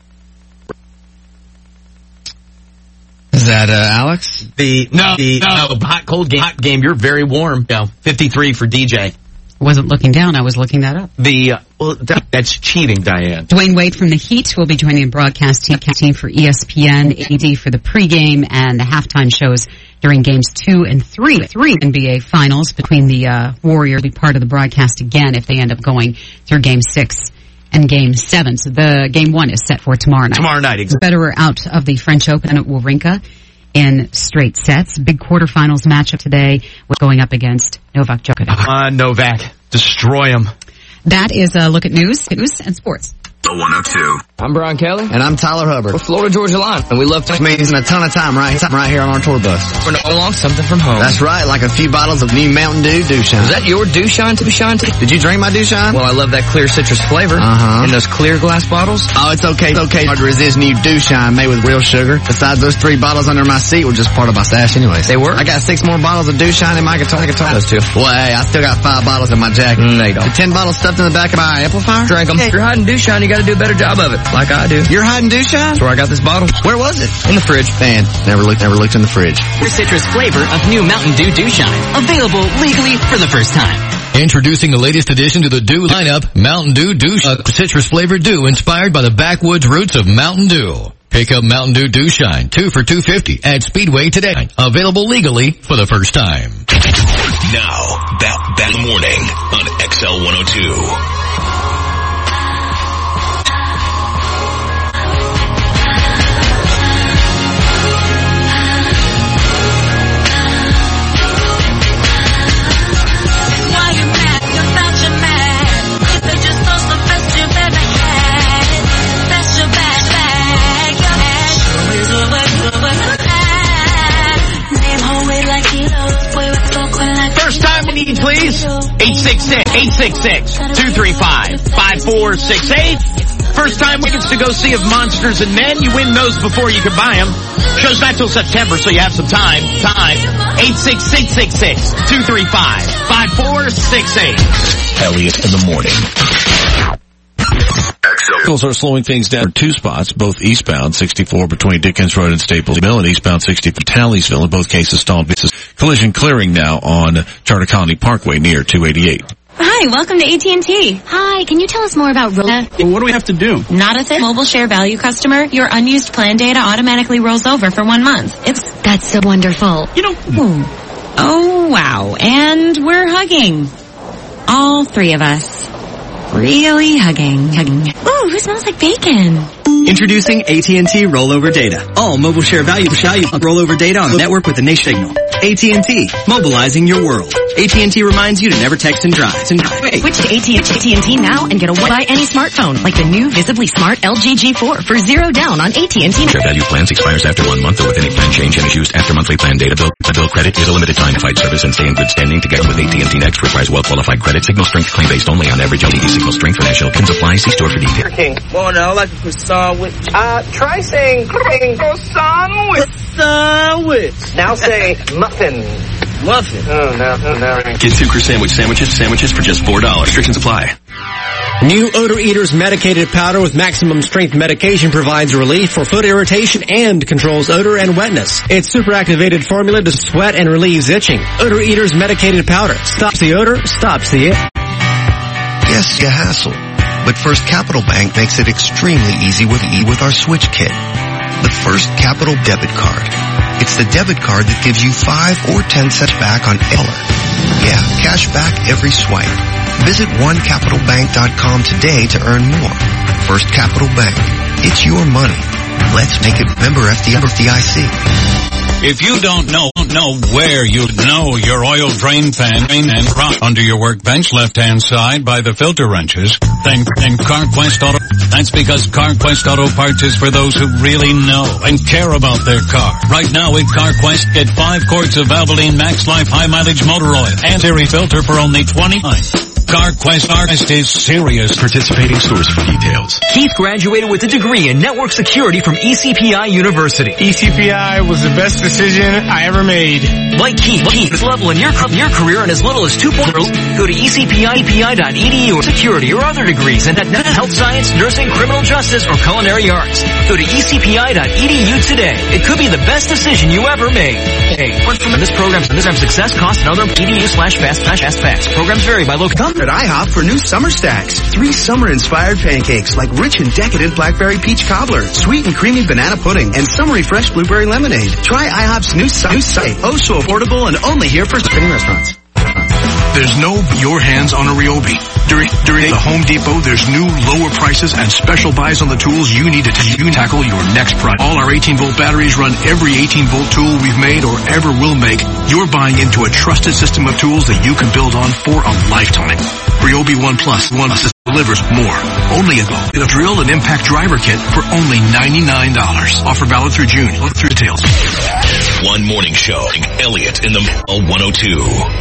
Is that uh, Alex? The no, the no, hot cold game. Hot game. You're very warm. No, fifty-three for D J. I wasn't looking down. I was looking that up. The uh, well, that, that's cheating, Diane. Dwayne Wade from the Heat will be joining the broadcast team for E S P N, A D for the pregame and the halftime shows during games two and three. Three N B A finals between the uh, Warriors will be part of the broadcast again if they end up going through game six and game seven. So the game one is set for tomorrow night. Tomorrow night, exactly. Federer out of the French Open at Wawrinka in straight sets. Big quarterfinals matchup today. We're going up against Novak Djokovic. Uh, Novak. Destroy him. That is a look at news, news and sports. The one oh two. I'm Brian Kelly. And I'm Tyler Hubbard. We're Florida Georgia Line, and we love to meetings and a ton of time right, right here on our tour bus. We're all along something from home. That's right, like a few bottles of new Mountain Dew Dewshine. Is that your Dewshine to Dewshine tea? Did you drink my Dewshine? Well, I love that clear citrus flavor. Uh-huh. In those clear glass bottles. Oh, it's okay. It's okay. Hard to resist new Dewshine made with real sugar. Besides, those three bottles under my seat were just part of my stash anyways. They were? I got six more bottles of Dewshine in my guitar. guitar. Those two. Well, hey, I still got five bottles in my jacket. Mm, they don't. The ten bottles stuffed in the back of my amplifier? Drank them. If you're hiding Dewshine, you gotta do a better job of it. Like I do. You're hiding Dewshine? That's where I got this bottle. Where was it? In the fridge. Man, never looked, never looked in the fridge. Your citrus flavor of new Mountain Dew Dewshine. Available legally for the first time. Introducing the latest addition to the Dew lineup, Mountain Dew Dew, uh, citrus flavored Dew inspired by the backwoods roots of Mountain Dew. Pick up Mountain Dew Dewshine, two for two fifty at Speedway today. Available legally for the first time. Now, that, that morning on X L one oh two. Please, eight six six, eight six six, two three five, five four six eight. First time tickets to go see of Monsters and Men. You win those before you can buy them. Show's not till September, so you have some time. Time. eight six six, six six, two three five, five four six eight. Elliot in the morning. Vehicles are slowing things down two spots, both eastbound sixty-four between Dickens Road and Staples Mill, and eastbound sixty for Talleysville. In both cases, stalled basis. Collision clearing now on Charter Colony Parkway near two eighty-eight. Hi, welcome to A T and T. Hi, can you tell us more about Rolla? Well, what do we have to do? Not a thing. Mobile Share Value customer, your unused plan data automatically rolls over for one month. It's That's so wonderful. You know. Ooh. Oh, wow. And we're hugging. All three of us. Really hugging. Hugging. Ooh, who smells like bacon? Introducing A T and T Rollover Data. All mobile share value value rollover data on the network with a nation signal. A T and T, mobilizing your world. A T and T reminds you to never text and drive. And wait. Switch to A T and T now and get a buy any smartphone like the new Visibly Smart L G G four for zero down on A T and T. Share value plans expires after one month or with any plan change and is used after monthly plan data bill. The bill credit is a limited time fight service and stay in good standing together with A T and T Next requires well-qualified credit. Signal strength claim based only on average L E D signal strength for national can apply. See store for details. King. Morning, I like a croissant with, uh, try saying croissant with. Croissant with. Now say muffin. Muffin. Oh, no, no, no. Get two croissant sandwiches, sandwiches for just four dollars. Restrictions apply. New Odor Eaters medicated powder with maximum strength medication provides relief for foot irritation and controls odor and wetness. Its super activated formula to sweat and relieves itching. Odor Eaters medicated powder stops the odor, stops the itch. Yes, a hassle. But First Capital Bank makes it extremely easy with E with our Switch Kit. The First Capital Debit Card. It's the debit card that gives you five or ten cents back on dollar. Yeah, cash back every swipe. Visit one capital bank dot com today to earn more. First Capital Bank. It's your money. Let's make it member F D I C. If you don't know, don't know where you know your oil drain fan and rot under your workbench, left-hand side by the filter wrenches, then, then CarQuest Auto. That's because CarQuest Auto Parts is for those who really know and care about their car. Right now at CarQuest, get five quarts of Valvoline Max Life High Mileage Motor Oil and Siri filter for only twenty-nine dollars. CarQuest CarQuest is serious. Participating stores for details. Keith graduated with a degree in network security from E C P I University. E C P I was the best decision I ever made. Like Keith, Keith, level in your, your career in as little as two point oh. Go to E C P I dot E D U or security or other degrees in health science, nursing, criminal justice, or culinary arts. Go to E C P I dot E D U today. It could be the best decision you ever made. Hey, from this program, this program success, cost, and other E D U slash fast, slash fast facts. Programs vary by local. At IHOP for new summer stacks. Three summer-inspired pancakes like rich and decadent blackberry peach cobbler, sweet and creamy banana pudding, and summery fresh blueberry lemonade. Try IHOP's new site. Oh, so affordable and only here for spring restaurants. There's no your hands on a Ryobi. During, during the Home Depot, there's new lower prices and special buys on the tools you need to t- you tackle your next project. All our eighteen volt batteries run every eighteen volt tool we've made or ever will make. You're buying into a trusted system of tools that you can build on for a lifetime. Ryobi One Plus, One Plus delivers more. Only a go. A drill and impact driver kit for only ninety-nine dollars. Offer valid through June. Look through details. One morning show. Elliot in the one oh two.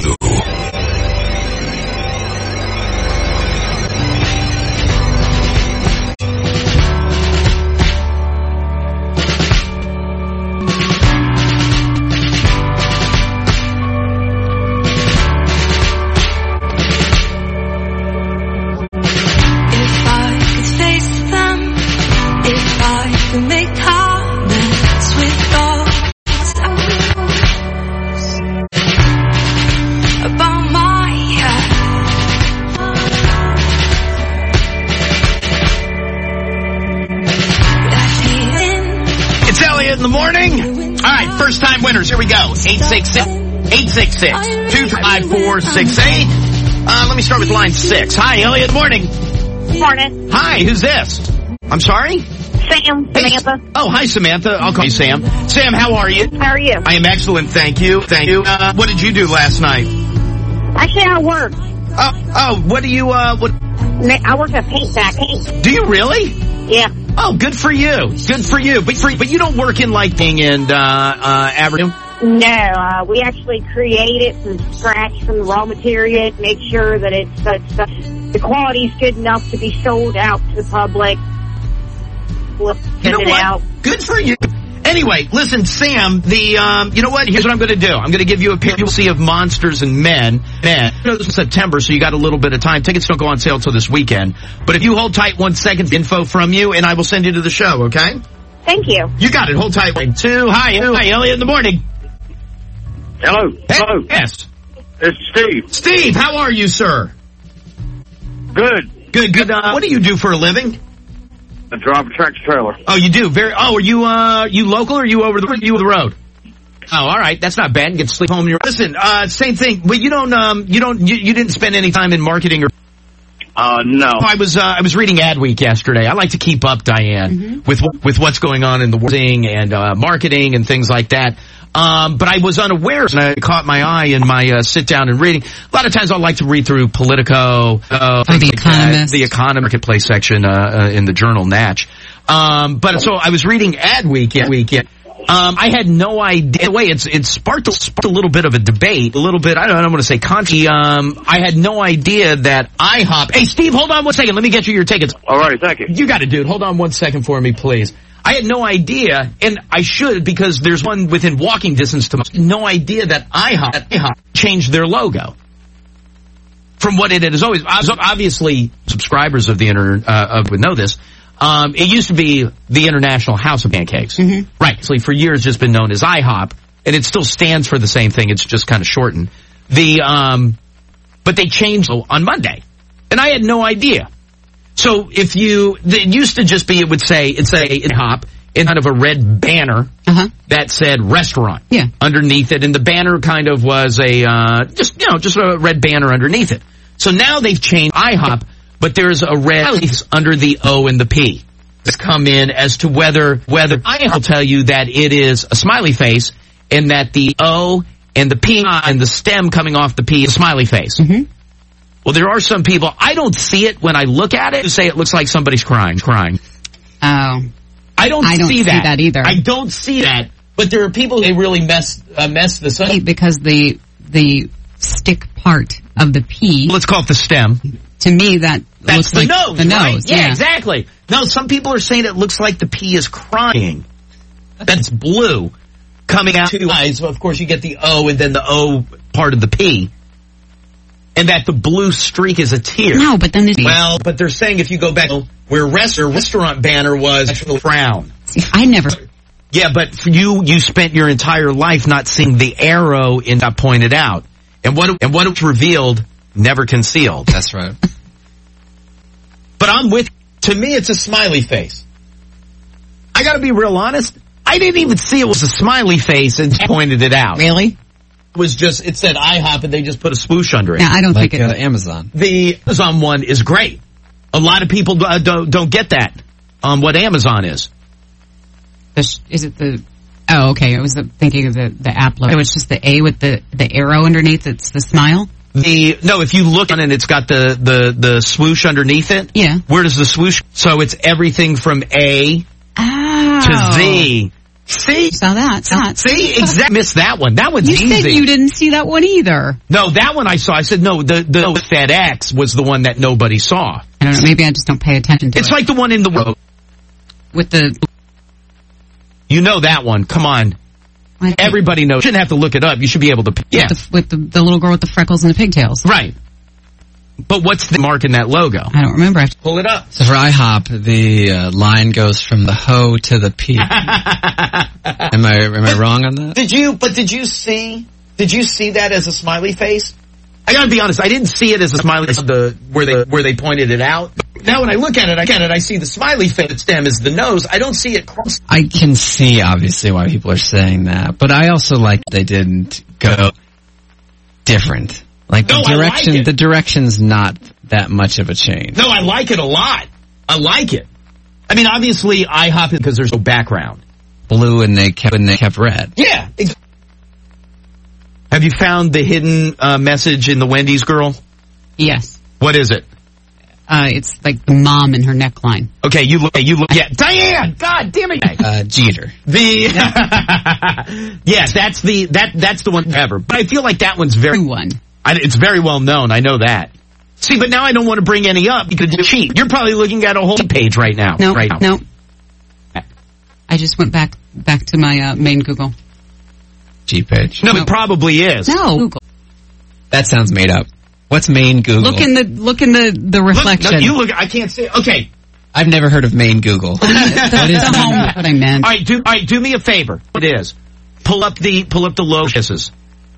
Winners, here we go. eight six six, eight six six, two five four six eight. Uh, let me start with line six. Hi, Elliot. Morning. Morning. Hi, who's this? I'm sorry? Sam. Samantha. Oh, hi, Samantha. I'll call you Sam. Sam, how are you? How are you? I am excellent, thank you. Thank you. Uh, what did you do last night? Actually, I worked. Oh, oh, what do you, uh, what? I work at Paint Stack. Do you really? Yeah. Oh, good for you. Good for you. But for, but you don't work in like being in uh uh Avenue? No, uh, we actually create it from scratch from the raw material, make sure that it's, uh, it's uh, the quality's good enough to be sold out to the public. We'll send you know it what? out. Good for you. Anyway, listen, Sam, the, um, you know what? Here's what I'm going to do. I'm going to give you a picture of Monsters and Men. Men. You know, this is September, so you got a little bit of time. Tickets don't go on sale until this weekend. But if you hold tight one second, info from you, and I will send you to the show, okay? Thank you. You got it. Hold tight. Line two. Hi. Hi, Elliot in the morning. Hello. Hey, Hello. Yes. It's Steve. Steve, how are you, sir? Good. Good, good. Uh, what do you do for a living? I drive a tractor trailer. Oh, you do? Very. Oh, are you, uh, you local or are you over the, you over the road? Oh, all right. That's not bad. You get to sleep home. Your Listen, uh, same thing. But you don't, um, you don't, you, you didn't spend any time in marketing or. Uh, no. I was uh, I was reading Adweek yesterday. I like to keep up, Diane, mm-hmm. with with what's going on in the world and uh, marketing and things like that. Um, but I was unaware, and I caught my eye in my uh, sit down and reading. A lot of times I like to read through Politico, uh, oh, the like Economist, that, the Economist Marketplace section uh, uh, in the journal Natch. Um, but so I was reading Adweek yeah, week. Yeah. Um, I had no idea. Way it's it sparked a, sparked a little bit of a debate, a little bit. I don't, I don't want to say controversy. Um, I had no idea that IHOP. Hey, Steve, hold on one second. Let me get you your tickets. All right, thank you. You got it, dude. Hold on one second for me, please. I had no idea, and I should because there's one within walking distance to me. No idea that IHOP, IHOP changed their logo from what it has always. Obviously, subscribers of the inter uh, would know this. Um, it used to be the International House of Pancakes. Mm-hmm. Right. So for years just been known as IHOP, and it still stands for the same thing. It's just kind of shortened. The, um, but they changed on Monday. And I had no idea. So if you, it used to just be, it would say, it'd say IHOP in kind of a red banner uh-huh. that said restaurant yeah. underneath it. And the banner kind of was a, uh, just, you know, just a red banner underneath it. So now they've changed IHOP. But there's a red under the O and the P. It's come in as to whether, whether I'll tell you that it is a smiley face and that the O and the P and the stem coming off the P is a smiley face. Mm-hmm. Well, there are some people, I don't see it when I look at it, who say it looks like somebody's crying, crying. Oh. I don't, I don't see, see that. that either. I don't see that. But there are people who really mess, uh, mess this up. Because the, the stick part of the P. Let's call it the stem. To me, that That's looks the like nose, the right? nose. Yeah, yeah, exactly. No, some people are saying it looks like the P is crying. That's blue coming out two eyes. So of course, you get the O and then the O part of the P. And that the blue streak is a tear. No, but then there's... Well, but they're saying if you go back where rest, restaurant banner was actually frown. See, I never... Yeah, but for you, you spent your entire life not seeing the arrow in that pointed out. And what, and what was revealed... never concealed. That's right. But I'm with, to me, it's a smiley face. I gotta be real honest. I didn't even see it was a smiley face and pointed it out. Really? It was just, it said IHOP and they just put a swoosh under it. Yeah, I don't like, think it uh, Amazon. The Amazon one is great. A lot of people uh, don't, don't get that, um, what Amazon is. The sh- is it the, oh, okay. I was thinking of the, the app logo. It was just the A with the, the arrow underneath. It's the smile. The no, if you look on it, it's got the, the, the swoosh underneath it. Yeah. Where does the swoosh? So it's everything from A oh. to Z. See? Saw that. Saw that. See? Exactly. Missed that one. That one's you easy. You said you didn't see that one either. No, that one I saw. I said, no, the, the FedEx was the one that nobody saw. I don't know. Maybe I just don't pay attention to it's it. It's like the one in the road. With the... You know that one. Come on. Everybody knows. You shouldn't have to look it up. You should be able to. Yeah. With, the, with the, the little girl with the freckles and the pigtails. Right. But what's the mark in that logo? I don't remember. I have to pull it up. So for IHOP, the uh, line goes from the ho to the P. am I am I wrong on that? Did you? But did you see? Did you see that as a smiley face? I gotta be honest. I didn't see it as a smiley face. The where they where they pointed it out. Now when I look at it, I get it. I see the smiley face stem is the nose. I don't see it cross. I can see obviously why people are saying that, but I also like they didn't go different. Like the no, direction, like the direction's not that much of a change. No, I like it a lot. I like it. I mean, obviously IHOP because there's no background. Blue and they kept and they kept red. Yeah. Exactly. Have you found the hidden uh, message in the Wendy's girl? Yes. What is it? Uh, it's like the mom in her neckline. Okay, you look. You look. Yeah, Diane. God damn it. Uh, Jeter. The yes, that's the that that's the one ever. But I feel like that one's very one. I, it's very well known. I know that. See, but now I don't want to bring any up because you cheat. You're probably looking at a whole page right now. No, right now. no. I just went back back to my uh, main Google. G page. No, no, it probably is. No, Google. That sounds made up. What's main Google? Look in the look in the, the reflection. Look, no, you look. I can't say. Okay. I've never heard of main Google. What is the home? That's what I meant. All right, do all right. Do me a favor. What it is? Pull up the pull up the low kisses.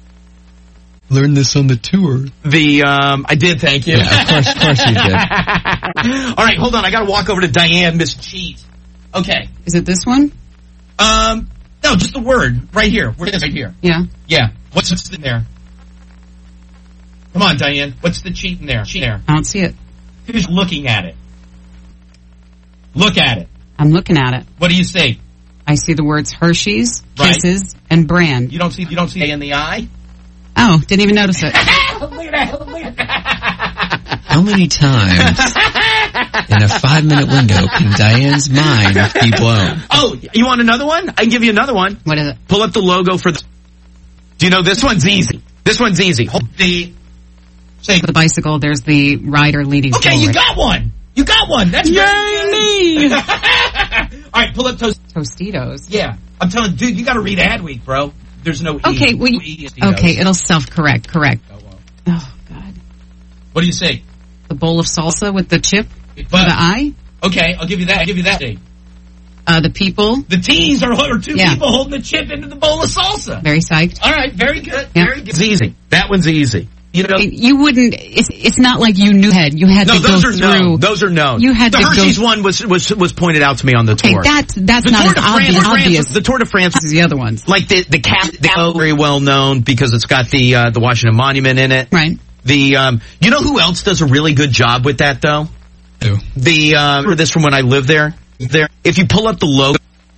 Learn this on the tour. The um, I did. Thank you. Yeah, of course, of course you did. All right, hold on. I got to walk over to Diane, Miss Cheat. Okay. Is it this one? Um, no, just the word right here. Where it is right here. Yeah. Yeah. What's in there? Come on, Diane. What's the cheat in there? Cheat there. I don't see it. Who's looking at it? Look at it. I'm looking at it. What do you see? I see the words Hershey's, Right. Kisses, and Brand. You don't see you don't see A in the eye? Oh, didn't even notice it. Look at that. Look at that. How many times in a five-minute window can Diane's mind be blown? Oh, you want another one? I can give you another one. What is it? Pull up the logo for the... Do you know this one's easy? This one's easy. Hold the... Say, For the bicycle, there's the rider leading okay, forward. you got one. You got one. That's Yay, very me! good. All right, pull up toast. Tostitos. Yeah, I'm telling you, dude, you got to read Adweek, bro. There's no E. Okay, well, you, E is Tostitos. okay, it'll self-correct. Correct. Oh, well. Oh, God. What do you say? The bowl of salsa with the chip But, for the eye. okay, I'll give you that. I'll give you that. Uh, the people. The teens are, are two Yeah. people holding the chip into the bowl of salsa. Very psyched. All right, very good. Yeah. Very good. It's easy. That one's easy. You know, You wouldn't. It's it's not like you knew ahead. You had no, to go those are through. known. Those are known. You had the to go- Hershey's one was was was pointed out to me on the Okay, tour. that's that's the not Tour as de France, obvious. France- obvious the Tour de France as the other ones. Like the the cap, the very well known because it's got the uh, the Washington Monument in it. Right. The um, you know who else does a really good job with that though? Who? The uh, remember this from when I lived there. There, if you pull up the logo,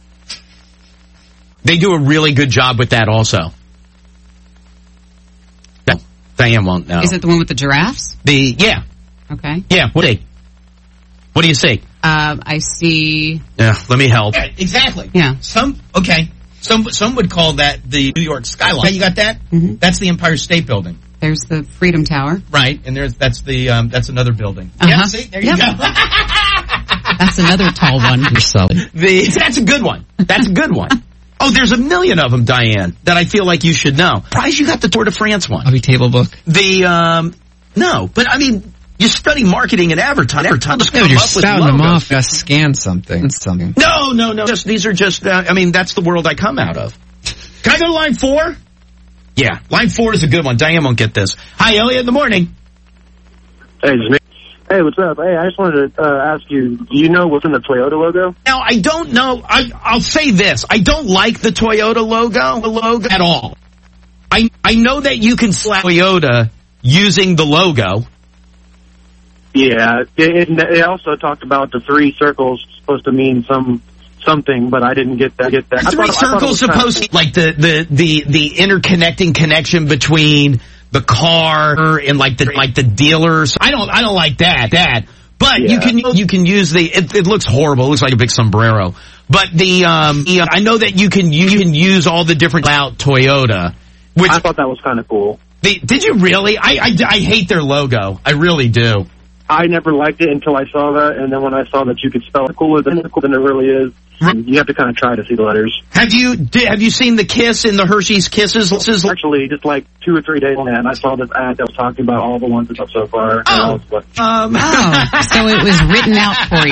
they do a really good job with that also. No, Diane won't know. Is it the one with the giraffes? The yeah Okay. yeah. What do you, what do you see? Uh, I see. Yeah, let me help. Yeah, exactly. Yeah. Some okay. Some some would call that the New York skyline. You got that? Mhm. That's the Empire State Building, There's the Freedom Tower. right? And there's that's the um, that's another building. Uh-huh. Yeah, see, there you Yep. go. That's another tall one. You're selling. The, that's a good one. That's a good one. Oh, there's a million of them, Diane, that I feel like you should know. Surprised you got the Tour de France one. Hobby table book. The um, no, but I mean, you study marketing and advertising. advertising Yeah, but you're spouting them off. You gotta scan something. something. No, no, no. Just these are just. Uh, I mean, that's the world I come out of. Can I go to line four? Yeah, line four is a good one. Diane won't get this. Hi, Elliot. In the morning. Hey, it's me. Hey, what's up? Hey, I just wanted to uh, ask you, do you know what's in the Toyota logo? Now, I don't know. I, I'll say this. I don't like the Toyota logo, logo at all. I I know that you can slap Toyota using the logo. Yeah, it, it, it also talked about the three circles supposed to mean some something, but I didn't get that. Get that. I Three thought- I thought it circles was kinda supposed to like the, the, the, the interconnecting connection between the car and like the like the dealers. I don't I don't like that that. But you Yeah. can you can use the it, it looks horrible. It looks like a big sombrero. But the um the, I know that you can you can use all the different out Toyota. Which I thought that was kind of cool. the, did you really? I, I I hate their logo. I really do. I never liked it until I saw that, and then when I saw that you could spell it cooler than, than it really is, you have to kind of try to see the letters. Have you did, have you seen the Kiss in the Hershey's Kisses? Actually, just like two or three days on that, I saw this ad that was talking about all the ones that's up so far. and I was like, Um, Oh, so it was written out for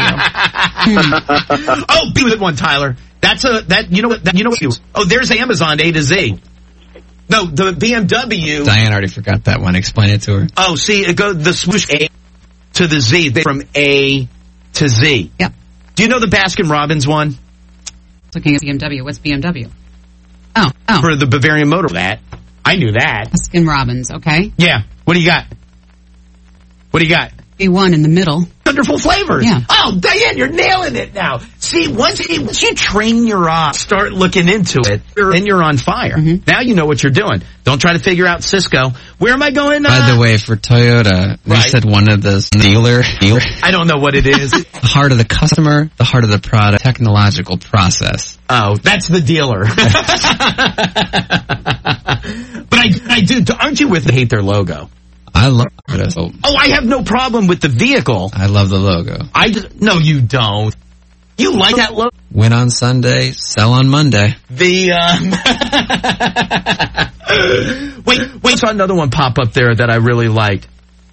you. Hmm. oh, be with one, Tyler. That's a that you know what that, you know what? Oh, there's Amazon A to Z. No, the B M W. Diane already forgot that one. Explain it to her. Oh, see, it goes the swoosh A to the Z. They from A to Z. Yep. Do you know the Baskin Robbins one Looking at B M W. What's B M W? Oh, oh. for the Bavarian Motor? That I knew that. Baskin Robbins. Okay. Yeah. What do you got? What do you got? B one in the middle. Wonderful flavors. Yeah. Oh, Diane, you're nailing it now. See, once, once you train your eye, start looking into it, then you're on fire. Mm-hmm. Now you know what you're doing. Don't try to figure out Cisco. Where am I going? Uh, By the way, for Toyota, they Right. said one of the dealer, dealer, I don't know what it is. the heart of the customer, the heart of the product, technological process. Oh, that's the dealer. But I, I do. Aren't you with the hate their logo? I love it. So Oh, I have no problem with the vehicle. I love the logo. I just, no, you don't. You like that logo? Win on Sunday, sell on Monday. The um... wait, wait. Saw another one pop up there that I really liked.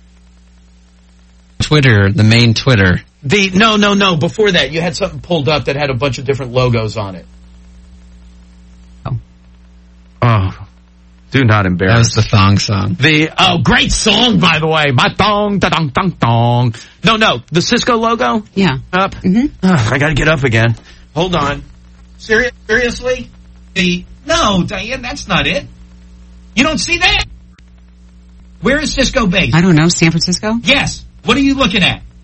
Twitter, the main Twitter. The no, no, no. Before that, you had something pulled up that had a bunch of different logos on it. Oh, oh do not That embarrass. was the thong song. The oh, great song by the way. My thong, da dong, dong, dong. No, no, the Cisco logo. yeah. Up. Mm-hmm. Ugh, I got to get up again. Hold on. Seri- seriously? The no, Diane, that's not it. You don't see that? Where is Cisco based? I don't know. San Francisco. Yes. What are you looking at?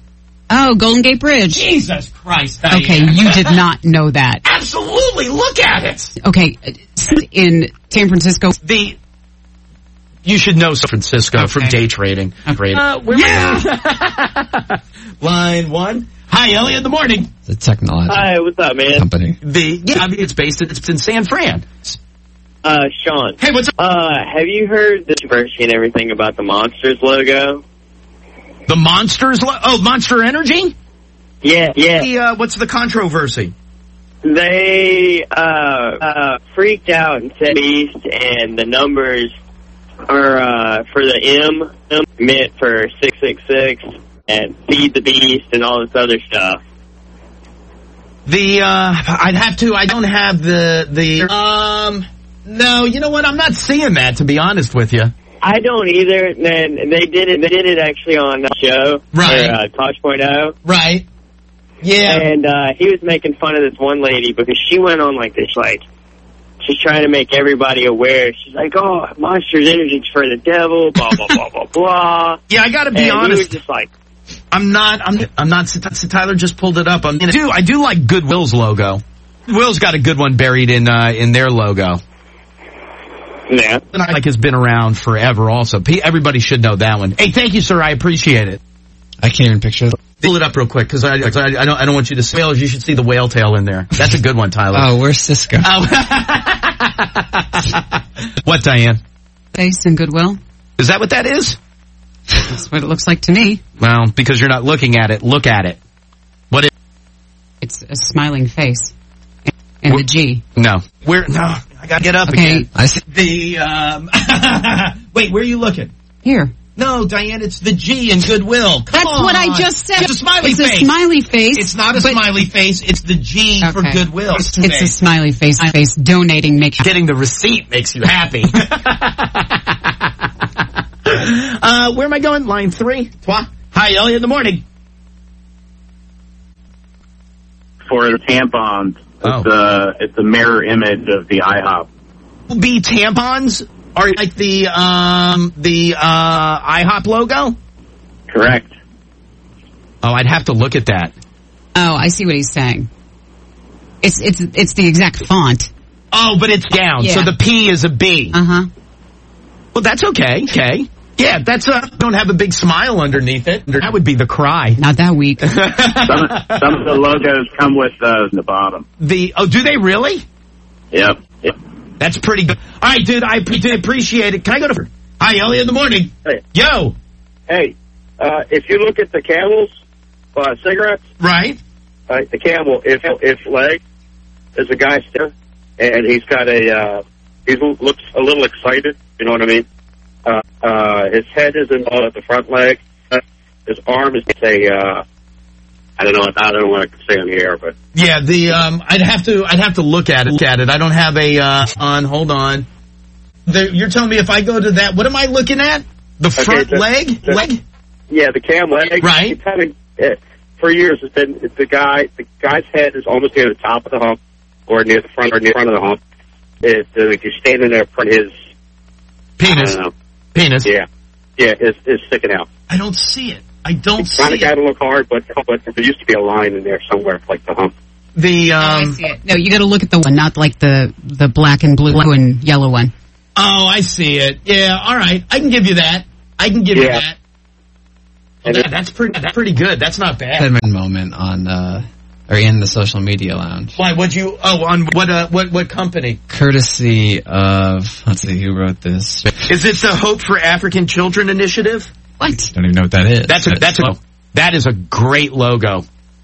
Oh, Golden Gate Bridge. Jesus Christ, Diane. Okay, you did not know that. Absolutely, look at it. Okay, in San Francisco. The You should know San Francisco okay. from day trading. Okay. Uh, where yeah! Line one. Hi, Elliot, in the morning. The technology. Hi, what's up, man? Company. The Yeah, I mean, it's based in, it's in San Fran. Uh, Sean. Hey, what's up? Uh, have you heard the controversy and everything about the Monsters logo? The Monsters? Lo- oh, Monster Energy? Yeah, yeah. The, uh, what's the controversy? They, uh, uh, freaked out and said Beast, and the numbers are, uh, for the M, M meant for six six six, and Feed the Beast, and all this other stuff. The, uh, I'd have to, I don't have the, the, um, no, you know what, I'm not seeing that, to be honest with you. I don't either, and they did it, they did it actually on the show. Right. For, uh, Tosh point oh. Right. Yeah. And, uh, he was making fun of this one lady because she went on like this, like, she's trying to make everybody aware. She's like, oh, Monsters Energy's for the devil, blah, blah, blah, blah, blah. Yeah, I gotta be and honest. He was just like, I'm not, I'm, I'm not, Tyler just pulled it up. I'm, I do, I do like Goodwill's logo. Goodwill's got a good one buried in, uh, in their logo. Yeah. And I like has been around forever also. Everybody should know that one. Hey, thank you, sir. I appreciate it. I can't even picture it. Pull it up real quick, because I, I, I don't, I don't want you to see whales. You should see the whale tail in there. That's a good one, Tyler. Oh, where's Cisco? Oh. What, Diane? Face and Goodwill. Is that what that is? That's what it looks like to me. Well, because you're not looking at it, look at it. What is It's a smiling face. And Wh- a G. No. Where? No. I gotta get up okay. again. I see. The, um, wait, where are you looking? Here. No, Diane, it's the G in Goodwill. Come That's on. what I just said. It's a smiley it's face. It's a smiley face. It's not a smiley face. It's the G okay. for Goodwill. It's, it's a smiley face. Face donating makes getting the receipt makes you happy. uh, where am I going? Line three. Toi. Hi, Elliot. In the morning. For the tampons, oh. it's a it's a mirror image of the IHOP. Be tampons are like the um the uh IHOP logo? Correct. Oh, I'd have to look at that. Oh, I see what he's saying. It's it's it's the exact font. Oh, but it's down, yeah. so the P is a B. Uh huh. Well, that's okay. Okay. Yeah, that's a, don't have a big smile underneath it. That would be the cry. Not that weak. some, some of the logos come with those in the bottom. The oh, do they really? Yep. Yep. That's pretty good. All right, dude, I pre- appreciate it. Can I go to... Hi, Elliot, in the morning. Hey. Yo. Hey, uh, if you look at the Camels uh, cigarettes... Right. Uh, the Camel, if if leg, there's a guy still, and he's got a... Uh, he looks a little excited, you know what I mean? Uh, uh, his head is involved at the front leg. His arm is a... Uh, I don't know. I don't want to say on the air, but yeah, the um, I'd have to. I'd have to look at it. Look at it. I don't have a uh, on. Hold on. The, you're telling me if I go to that, what am I looking at? The front okay, the, leg. The, leg. Yeah, the cam leg. Right. It's having, uh, for years, it's been it's the guy. The guy's head is almost near the top of the hump, or near the front, or near the front of the hump. It's uh, like you're standing there, front his penis. I don't know. Penis. Yeah, yeah, is is sticking out. I don't see it. I don't it's see kind of it. got to look hard, but but there used to be a line in there somewhere, like the hump. The um. Oh, I see it. No, you got to look at the one, not like the the black and blue and yellow one. Oh, I see it. Yeah. All right. I can give you that. I can give yeah. you that. Well, that that's pretty. That's pretty good. That's not bad. Moment on uh, or in the social media lounge. Why? What'd you? Oh, on what? Uh, what? What company? Courtesy of. Let's see who wrote this. Is it the Hope for African Children initiative? What? Don't even know what that is. That's a, that's a, that is a great logo.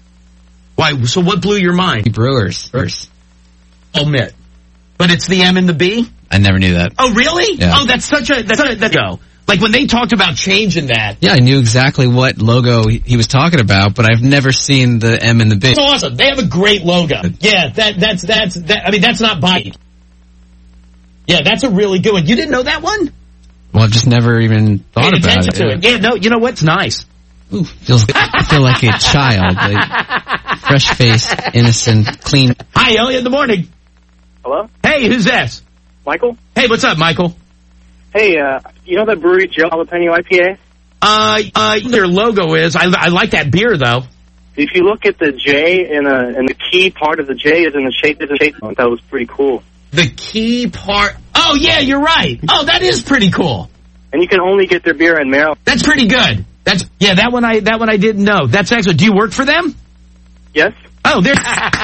Why? So what blew your mind? Brewers. Brewers. Omit. But it's the M and the B? I never knew that. Oh, really? Yeah. Oh, that's such a, that's a, that's a, like when they talked about changing that. Yeah, I knew exactly what logo he, he was talking about, but I've never seen the M and the B. It's awesome. They have a great logo. Yeah, that, that's, that's, that, I mean, that's not bite. Yeah, that's a really good one. You didn't know that one? Well, I've just never even thought Paid about attention it. to it. Yeah, no, you know what's nice? Ooh, feels, I feel like a child. Like fresh-faced, innocent, clean. Hi, Elliot, in the morning. Hello? Hey, who's this? Michael? Hey, what's up, Michael? Hey, uh, you know that brewery, Jalapeno I P A? Uh, uh, their logo is, I, I like that beer, though. if you look at the J, in a, and the key part of the J is in the shape of the shape. That was pretty cool. The key part. Oh yeah, you're right. Oh, that is pretty cool. And you can only get their beer in Maryland. That's pretty good. That's yeah. That one I that one I didn't know. That's excellent. Do you work for them? Yes. Oh, there.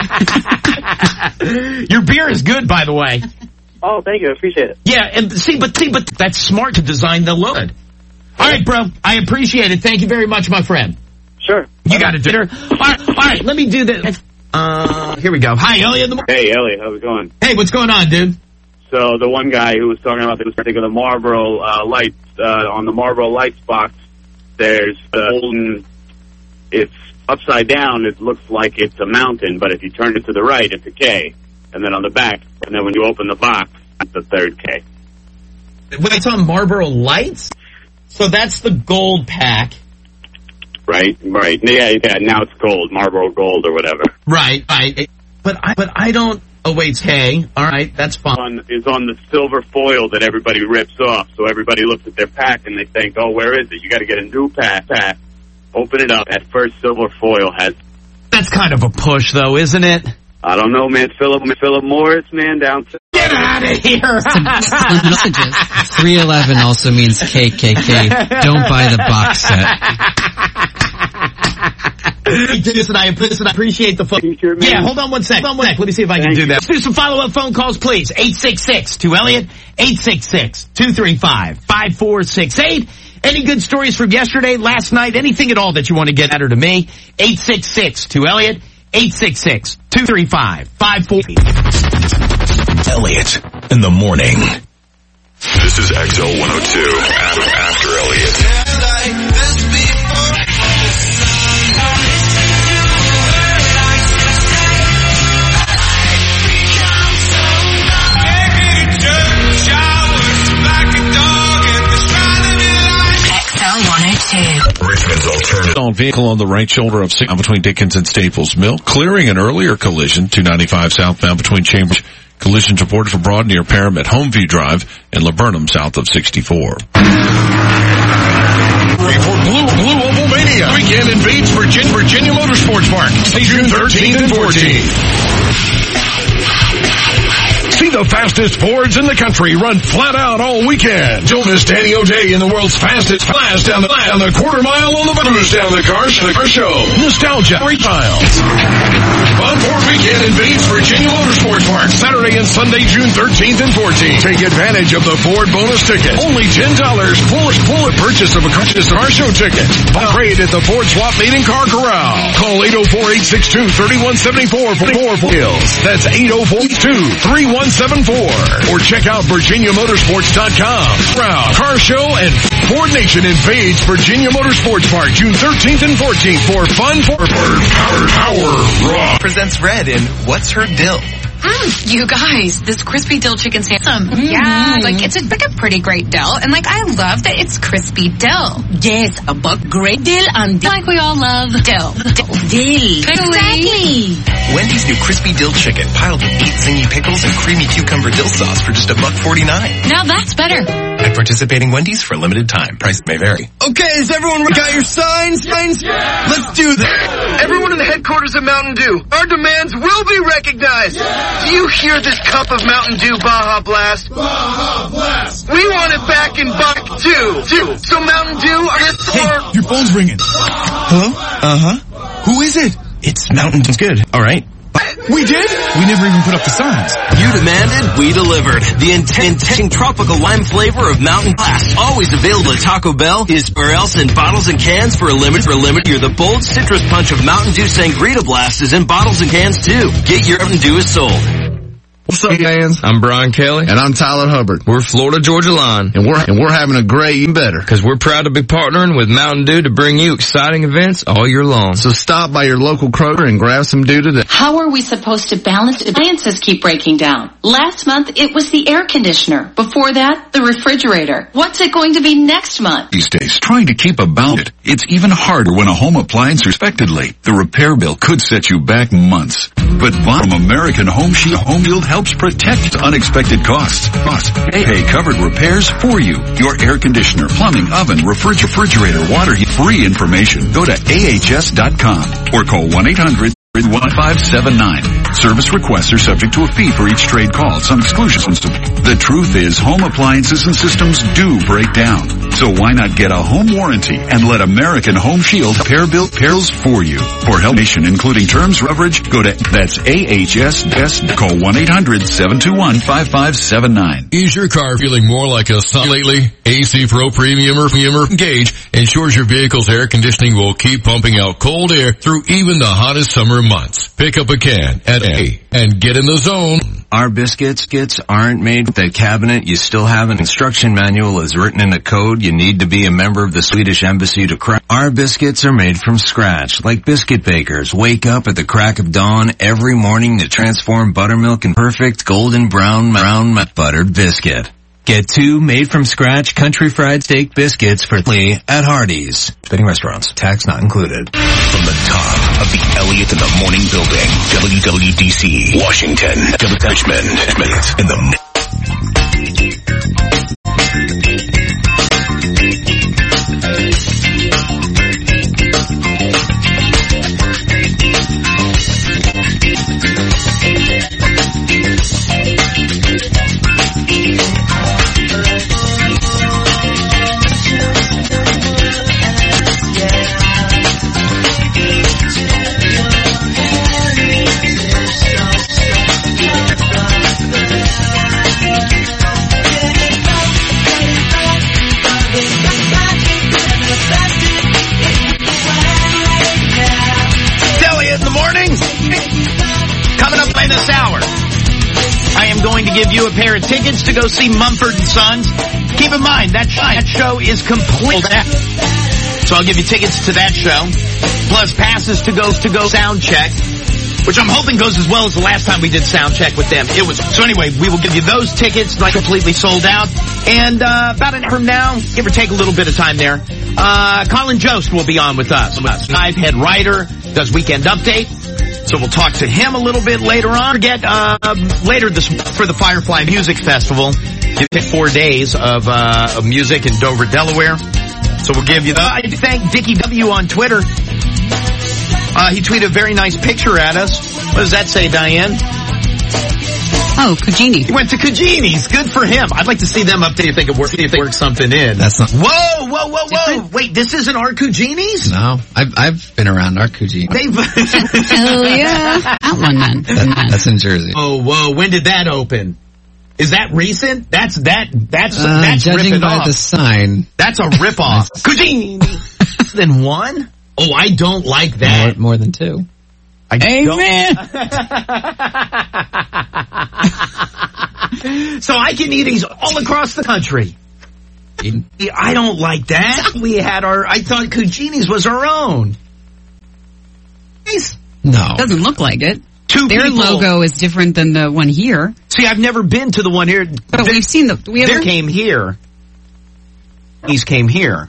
Your beer is good, by the way. Oh, thank you. I appreciate it. Yeah, and see, but see, but that's smart to design the logo. All right, bro. I appreciate it. Thank you very much, my friend. Sure. You got it, dinner. All right, all right. Let me do this. Uh, here we go. Hi, Elliot. Hey, Elliot. How's it going? Hey, what's going on, dude? So the one guy who was talking about the thing of the Marlboro uh, lights uh, on the Marlboro lights box. There's uh, golden. It's upside down. It looks like it's a mountain, but if you turn it to the right, it's a K. And then on the back, and then when you open the box, it's the third K. Wait, it's on Marlboro lights? So that's the gold pack. Right, right. Yeah, yeah, now it's gold, Marlboro Gold or whatever. Right, right. But I, but I don't, oh wait, it's K. All right, that's fine. Is on the silver foil that everybody rips off, so everybody looks at their pack and they think, oh, where is it? You gotta get a new pack, pack. Open it up. That first silver foil has... That's kind of a push, though, isn't it? I don't know, man. Philip, Philip Morris, man, down to... Get out of here! three eleven also means K K K. Don't buy the box set. Listen, I, listen, I appreciate the phone. Sure, yeah, hold on one sec. Hold on one sec. Let me see if I can Thank do you. that. Let's do some follow-up phone calls, please. eight six six two Elliot, eight six six two three five five four six eight. Any good stories from yesterday, last night, anything at all that you want to get out or to me? eight six six two Elliot, eight six six two three five five four. Elliot in the morning. This is X O one oh two after, after Elliot. Richmond's alternative. On vehicle on the right shoulder of six between Dickens and Staples Mill, clearing an earlier collision, two ninety-five southbound between Chambers. Collisions reported for Broad near Parham at Homeview Drive and Laburnum south of sixty-four. For Blue Blue Oval Mania weekend in Bates, Virginia, Virginia Motorsports Park, June thirteenth and fourteenth. See the fastest Fords in the country run flat out all weekend. Don't miss Danny O'Day in the world's fastest flash down the down the quarter mile on the booze down the car, the car show. Nostalgia retiles. Fun Ford weekend in Bates, Virginia Motorsports Park, Saturday and Sunday, June thirteenth and fourteenth. Take advantage of the Ford bonus ticket. Only ten dollars full full at purchase of a car show ticket. Buy trade at the Ford Swap Meet and Car Corral. Call eight oh four, eight six two, three one seven four for four deals. That's eight oh four, two, three one seven four. Or check out Virginia Motorsports dot com. Proud Car Show and Ford Nation in Page, Virginia Motorsports Park, June thirteenth and fourteenth for fun for Power Power Raw. Presents Red in What's Her Dill? Mm, you guys, this crispy dill chicken sandwich. Mm-hmm. Yeah, like it's a, like a pretty great dill, and like I love that it's crispy dill. Yes, a buck great dill and dill. Like we all love dill. Dill. Dill. Exactly. Wendy's new crispy dill chicken piled with eight zingy pickles and creamy cucumber dill sauce for just a buck forty-nine. Now that's better. At participating Wendy's for a limited time. Price may vary. Okay, has everyone got your signs? Signs? Yeah. Let's do this. Everyone in the headquarters of Mountain Dew, our demands will be recognized. Yeah. Do you hear this cup of Mountain Dew Baja Blast? Baja Blast. We want it back in buck two. Two. So Mountain Dew, this hey, or... your phone's ringing. Hello? Uh-huh. Who is it? It's Mountain Dew's good. All right. We did? We never even put up the signs. You demanded, we delivered. The intense tropical lime flavor of Mountain Blast, always available at Taco Bell, is where else in bottles and cans for a limit. For a limit, you're the bold citrus punch of Mountain Dew Sangrita Blast is in bottles and cans too. Get your Mountain Dew is sold. What's up, fans? I'm Brian Kelly. And I'm Tyler Hubbard. We're Florida Georgia Line. And we're, and we're having a great even better. Cause we're proud to be partnering with Mountain Dew to bring you exciting events all year long. So stop by your local Kroger and grab some Dew today. How are we supposed to balance? Appliances keep breaking down. Last month, it was the air conditioner. Before that, the refrigerator. What's it going to be next month? These days, trying to keep a balance It's even harder when a home appliance unexpectedly. The repair bill could set you back months. But from American Home Shield, Home Shield helps protect unexpected costs. Costs. Pay covered repairs for you. Your air conditioner, plumbing, oven, refriger- refrigerator, water heat. Free information. Go to A H S dot com or call one eight hundred one five seven nine. Service requests are subject to a fee for each trade call. Some exclusions. The truth is, home appliances and systems do break down. So why not get a home warranty and let American Home Shield repair bill bills for you? For help, including terms, coverage, go to that's A H S. Call one eight hundred seven two one five five seven nine. Is your car feeling more like a sun lately? A C Pro Premium or Premium Gauge ensures your vehicle's air conditioning will keep pumping out cold air through even the hottest summer months. Pick up a can at A and get in the zone. Our biscuits kits aren't made with the cabinet. You still have an instruction manual is written in a code. You need to be a member of the Swedish Embassy to crack. Our biscuits are made from scratch, like biscuit bakers. Wake up at the crack of dawn every morning to transform buttermilk in perfect golden brown brown buttered biscuit. Get two made-from-scratch country fried steak biscuits for Lee at Hardee's. Spinning restaurants. Tax not included. From the top of the Elliott in the Morning Building, W W D C, Washington, Richmond, in the... This hour, I am going to give you a pair of tickets to go see Mumford and Sons. Keep in mind, that, that show is complete. So I'll give you tickets to that show, plus passes to go to go sound check, which I'm hoping goes as well as the last time we did sound check with them. It was so anyway. We will give you those tickets, like completely sold out, and uh, about an hour from now, give or take a little bit of time there. Uh, Colin Jost will be on with us. Live head writer, does Weekend Update. So we'll talk to him a little bit later on. Forget uh, later this for the Firefly Music Festival. You pick four days of, uh, of music in Dover, Delaware. So we'll give you the. I thank Dickie W on Twitter. Uh, he tweeted a very nice picture at us. What does that say, Diane? Oh, Cugini. He went to Cugini's. Good for him. I'd like to see them update if they could work, if they work something in. That's not. Whoa, whoa, whoa, whoa! Wait, this isn't our Cugini's? No, I've I've been around our Cugini. They've. Hell yeah! Outland man. That, that's in Jersey. Oh, whoa! When did that open? Is that recent? That's that. That's uh, that's judging ripping by off. the sign. That's a ripoff. Cugini. Then one? Oh, I don't like that. More, more than two. I Amen. So I can eat these all across the country. I don't like that. We had our. I thought Cugini's was our own. No, doesn't look like it. Two Their people. logo is different than the one here. See, I've never been to the one here. But we've seen the. We They ever came here. These came here.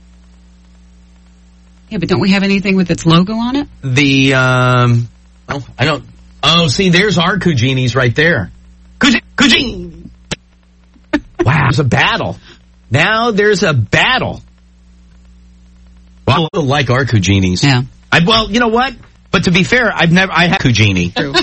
Yeah, but don't we have anything with its logo on it? The um. Oh, I don't. Oh, see, there's our Cugini's right there. Cugini. Wow, there's a battle. Now there's a battle. Well, I like our Cugini's. Yeah. I, well, you know what? But to be fair, I've never, I had Cugini. True.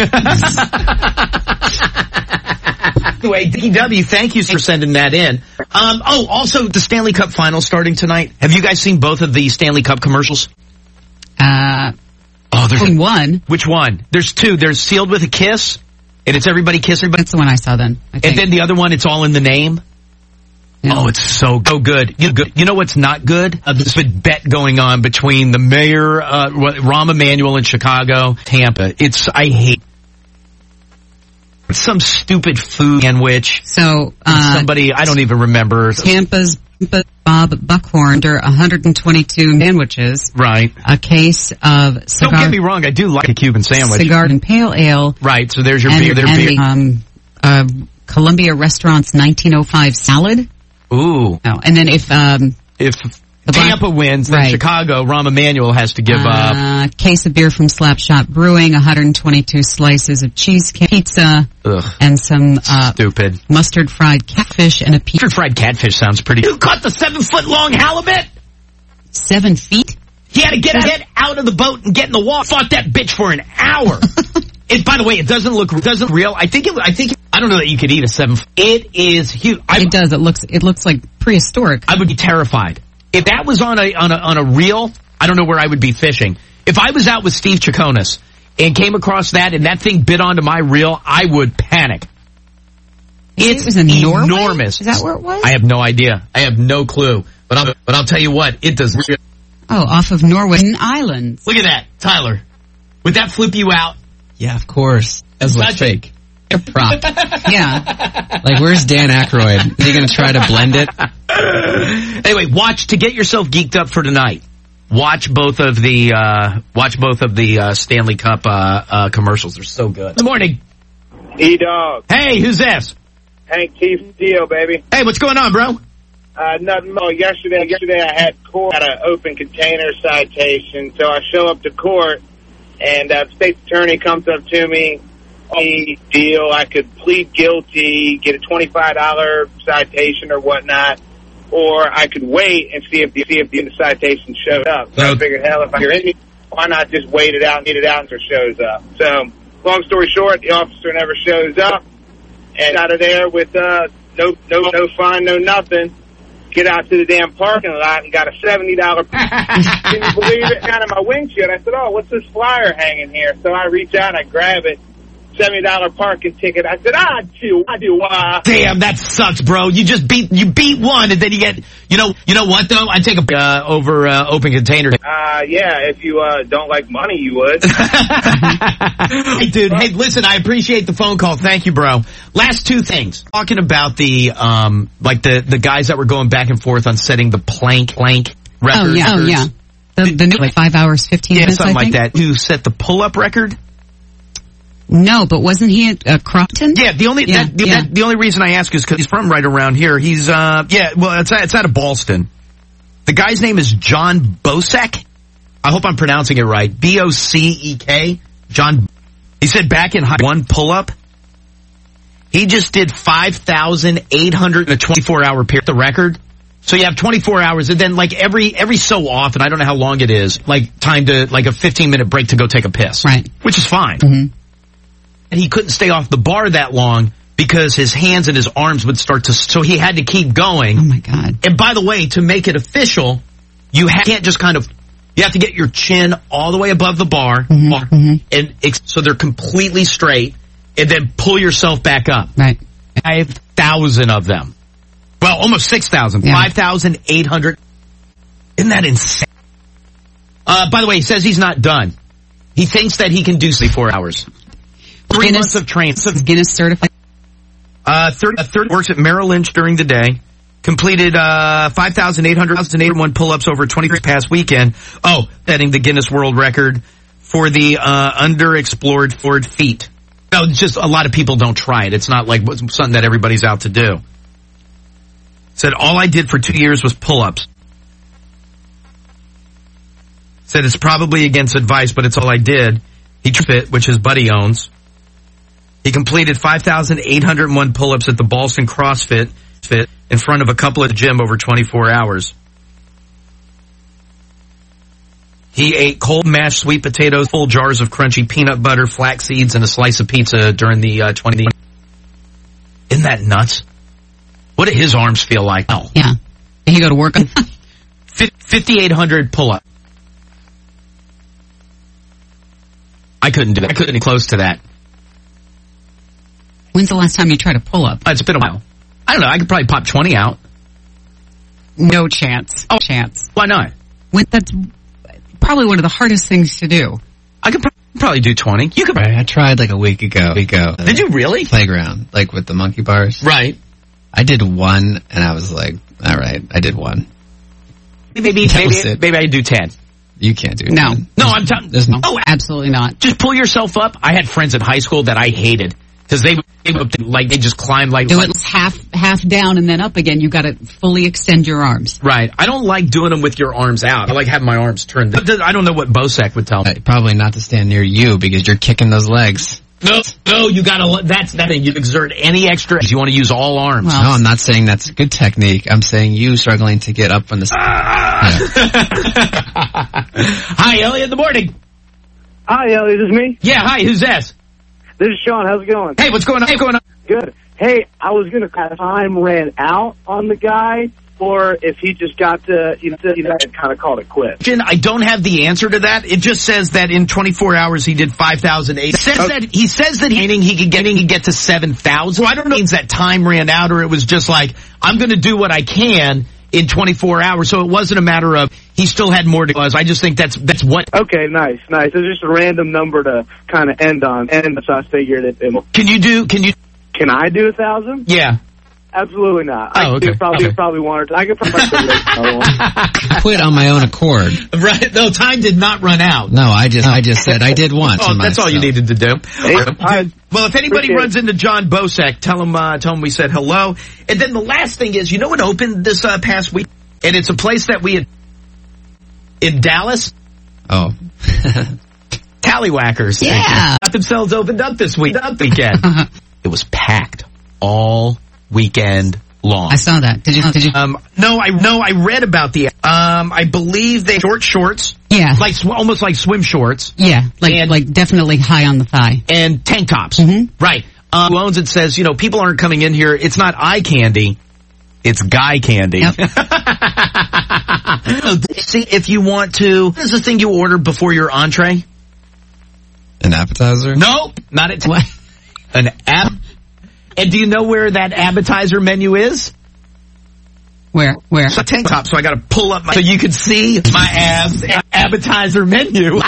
Anyway, D W, thank you for sending that in. Um, oh, also the Stanley Cup Finals starting tonight. Have you guys seen both of the Stanley Cup commercials? Uh, oh, there's only one. Which one? There's two. There's Sealed with a Kiss, and it's everybody kiss everybody. That's the one I saw then. I think. And then the other one, it's all in the name. Yeah. Oh, it's so so good. You, good. You know what's not good? Uh, there's been bet going on between the mayor, uh, Rahm Emanuel in Chicago, Tampa. It's, I hate some stupid food sandwich. So, uh, somebody, I don't even remember. Tampa's Bob Buckhorn under one hundred twenty-two sandwiches. Right. A case of cigar. Don't get me wrong, I do like a Cuban sandwich. Cigar and pale ale. Right, so there's your and, beer. Their and beer. The, um, uh, Columbia Restaurant's nineteen oh five salad. Ooh. Oh, and then if, um, if, Tampa wins, then right. Chicago, Rahm Emanuel has to give uh, up. Case of beer from Slapshot Brewing, one hundred twenty-two slices of cheesecake pizza, Ugh. and some uh, Stupid. mustard fried catfish and a pizza. Mustard fried catfish sounds pretty. You caught the seven foot long halibut? Seven feet? He had to get, get out of the boat and get in the water. Fought that bitch for an hour. It, by the way, it doesn't look doesn't real. I think it. I think I don't know that you could eat a seven. It is huge. I, it does. It looks. It looks like prehistoric. I would be terrified if that was on a on a on a reel. I don't know where I would be fishing. If I was out with Steve Chaconis and came across that and that thing bit onto my reel, I would panic. It's it was in enormous. Norway? Is that where it was? I have no idea. I have no clue. But I'll but I'll tell you what. It does. Oh, off of Norway Islands. Look at that, Tyler. Would that flip you out? Yeah, of course. That looks fake. A prop. Yeah. Like, where's Dan Aykroyd? Is he going to try to blend it? Anyway, watch to get yourself geeked up for tonight. Watch both of the uh, watch both of the uh, Stanley Cup uh, uh, commercials. They're so good. Good morning. E-Dog. Hey, who's this? Hank Keith Dio, baby. Hey, what's going on, bro? Uh, nothing more. Yesterday, yesterday I had court at an open container citation, so I show up to court, and uh, the state's attorney comes up to me, a deal, I could plead guilty, get a twenty-five dollar citation or whatnot, or I could wait and see if the, see if the citation showed up. So I figured, hell, if I hear anything, why not just wait it out and get it out until it shows up? So, long story short, the officer never shows up, and out of there with uh, no no no fine, no nothing. Get out to the damn parking lot and got a seventy dollar. Can you believe it? Out of my windshield. I said, "Oh, what's this flyer hanging here?" So I reach out, I grab it. seventy dollar parking ticket. I said, I do, I do. Uh. Damn, that sucks, bro. You just beat, you beat one, and then you get, you know, you know what though? I take a uh, over uh, open container. Uh, yeah. If you uh, don't like money, you would. Hey, dude. Hey, listen. I appreciate the phone call. Thank you, bro. Last two things. Talking about the um, like the the guys that were going back and forth on setting the plank plank records. Oh yeah, oh yeah. The, the new like five hours fifteen yeah, minutes. something I like think. that. Who set the pull up record? No, but wasn't he at uh, Crofton? Yeah, the only Yeah, that, the, yeah. that, the only reason I ask is because he's from right around here. He's uh yeah, well it's it's out of Ballston. The guy's name is John Bosek. I hope I'm pronouncing it right. B O C E K. John. He said back in high one pull up, he just did five thousand eight hundred in a twenty-four hour period. The record. So you have twenty-four hours, and then like every every so often, I don't know how long it is, like time to like a fifteen minute break to go take a piss. Right. Which is fine. Mm-hmm. And he couldn't stay off the bar that long because his hands and his arms would start to, so he had to keep going. Oh my God. And by the way, to make it official, you ha- can't just kind of, you have to get your chin all the way above the bar, Mm-hmm. bar Mm-hmm. and ex- so they're completely straight, and then pull yourself back up. Right. Five thousand of them. Well, almost six thousand. Yeah. Five thousand eight hundred. Isn't that insane? Uh, by the way, he says he's not done. He thinks that he can do four hours. Three Guinness, months of training. Is Guinness certified? Uh, third, uh, third works at Merrill Lynch during the day. Completed uh, five thousand eight hundred one pull-ups over twenty-three past weekend. Oh, setting the Guinness World Record for the uh, underexplored Ford feet. No, it's just a lot of people don't try it. It's not like something that everybody's out to do. Said, all I did for two years was pull-ups. Said, it's probably against advice, but it's all I did. He Fit, which his buddy owns. He completed five thousand eight hundred one pull-ups at the Ballston CrossFit Fit in front of a couple at the gym over twenty-four hours. He ate cold mashed sweet potatoes, full jars of crunchy peanut butter, flax seeds, and a slice of pizza during the uh, twenty. Isn't that nuts? What do his arms feel like? Oh, Yeah. Did he go to work on fifty-eight hundred pull-up. I couldn't do that. I couldn't get close to that. When's the last time you tried to pull up? It's been a while. I don't know. I could probably pop twenty out. No chance. Oh, chance. Why not? When, that's probably one of the hardest things to do. I could pro- probably do twenty. You could. I tried like a week ago. Week ago. Did you really? Playground, like with the monkey bars. Right. I did one, and I was like, all right, I did one. Maybe, That was maybe, it. maybe I do ten. You can't do it. No. No, I'm telling. There's no. Oh, Absolutely not. just pull yourself up. I had friends in high school that I hated because they, they would, like they just climbed like Do like, it half half half down and then up again, you got to fully extend your arms. Right. I don't like doing them with your arms out. I like having my arms turned. I don't know what Bosek would tell me. Uh, probably not to stand near you because you're kicking those legs. No, no, you gotta, that's that thing. You exert any extra, you want to use all arms. Well, no, I'm not saying that's a good technique. I'm saying you struggling to get up from the... Ah! Yeah. Hi, Elliot, in the morning. Hi, Elliot, is this me? Yeah, hi, who's this? This is Sean, how's it going? Hey, what's going on? Hey, what's going on? Good. Hey, I was gonna, time ran out on the guy, or if he just got to, you know, you know and kind of called it quits. I don't have the answer to that. It just says that in twenty-four hours he did five thousand eight. It says okay. that he says that he, he could get he could get to seven thousand. So I don't know if it means that time ran out or it was just like I'm going to do what I can in twenty-four hours. So it wasn't a matter of he still had more to go. I just think that's that's what. Okay, nice, nice. It's just a random number to kind of end on, and so I figured it. it can you do? Can you? Can I do a thousand? Yeah. Absolutely not. Oh, I could okay. do probably okay. probably one or two. I could probably I quit on my own accord. Right? No, time did not run out. No, I just I just said I did once. Oh, that's all you needed to do. Hey, I, well, if anybody runs into John Bosek, tell him uh, tell him we said hello. And then the last thing is, you know what opened this uh, past week? And it's a place that we had in Dallas. Oh. Tallywhackers. Yeah. Got themselves opened up this week. Up weekend. It was packed all weekend long. I saw that. Did you? Did you? Um, no, I no, I read about the. Um, I believe they short shorts. Yeah, like sw- almost like swim shorts. Yeah, like and, like definitely high on the thigh. And tank tops. Mm-hmm. Right. Um, who owns it says, you know, people aren't coming in here. It's not eye candy. It's guy candy. Yep. See, if you want to, what is the thing you order before your entree? An appetizer? No, not at what? An app. And do you know where that appetizer menu is? Where? Where? So tank top. So I got to pull up my so you can see my abs. Appetizer menu.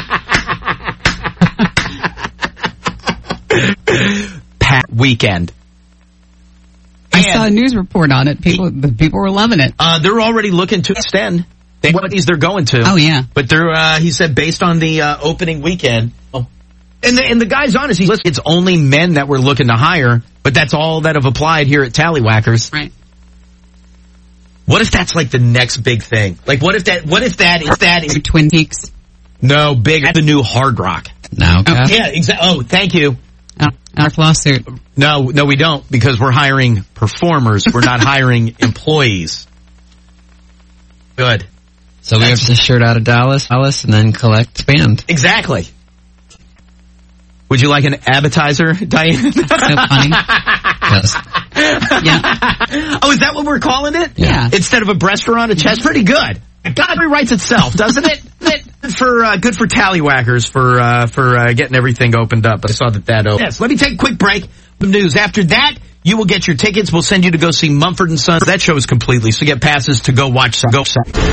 Pat weekend. I saw a news report on it. People, the people were loving it. Uh, they're already looking to extend. They what these they're going to. Oh yeah. But they're. Uh, he said based on the uh, opening weekend. Oh. And the, and the guy's honest. He's listen, it's only men that we're looking to hire, but that's all that have applied here at Tallywhackers. Right. What if that's like the next big thing? Like what if that? What if that is that is Twin Peaks? No, big. The new Hard Rock. No. Oh, yeah. Exactly. Oh, thank you. Oh, our lawsuit. No, no, we don't because we're hiring performers. We're not hiring employees. Good. So we have to shirt out of Dallas, Dallas, and then collect band. Exactly. Would you like an appetizer, Diane? So funny. Yes. Yeah. Oh, is that what we're calling it? Yeah. Instead of a restaurant, a chest. Pretty good. God rewrites itself, doesn't it? Good for uh, good for Tallywhackers for uh, for uh, getting everything opened up. I saw that that opened. Yes. Let me take a quick break. Some news. After that, you will get your tickets. We'll send you to go see Mumford and Sons. That show is completely. So get passes to go watch some. Go.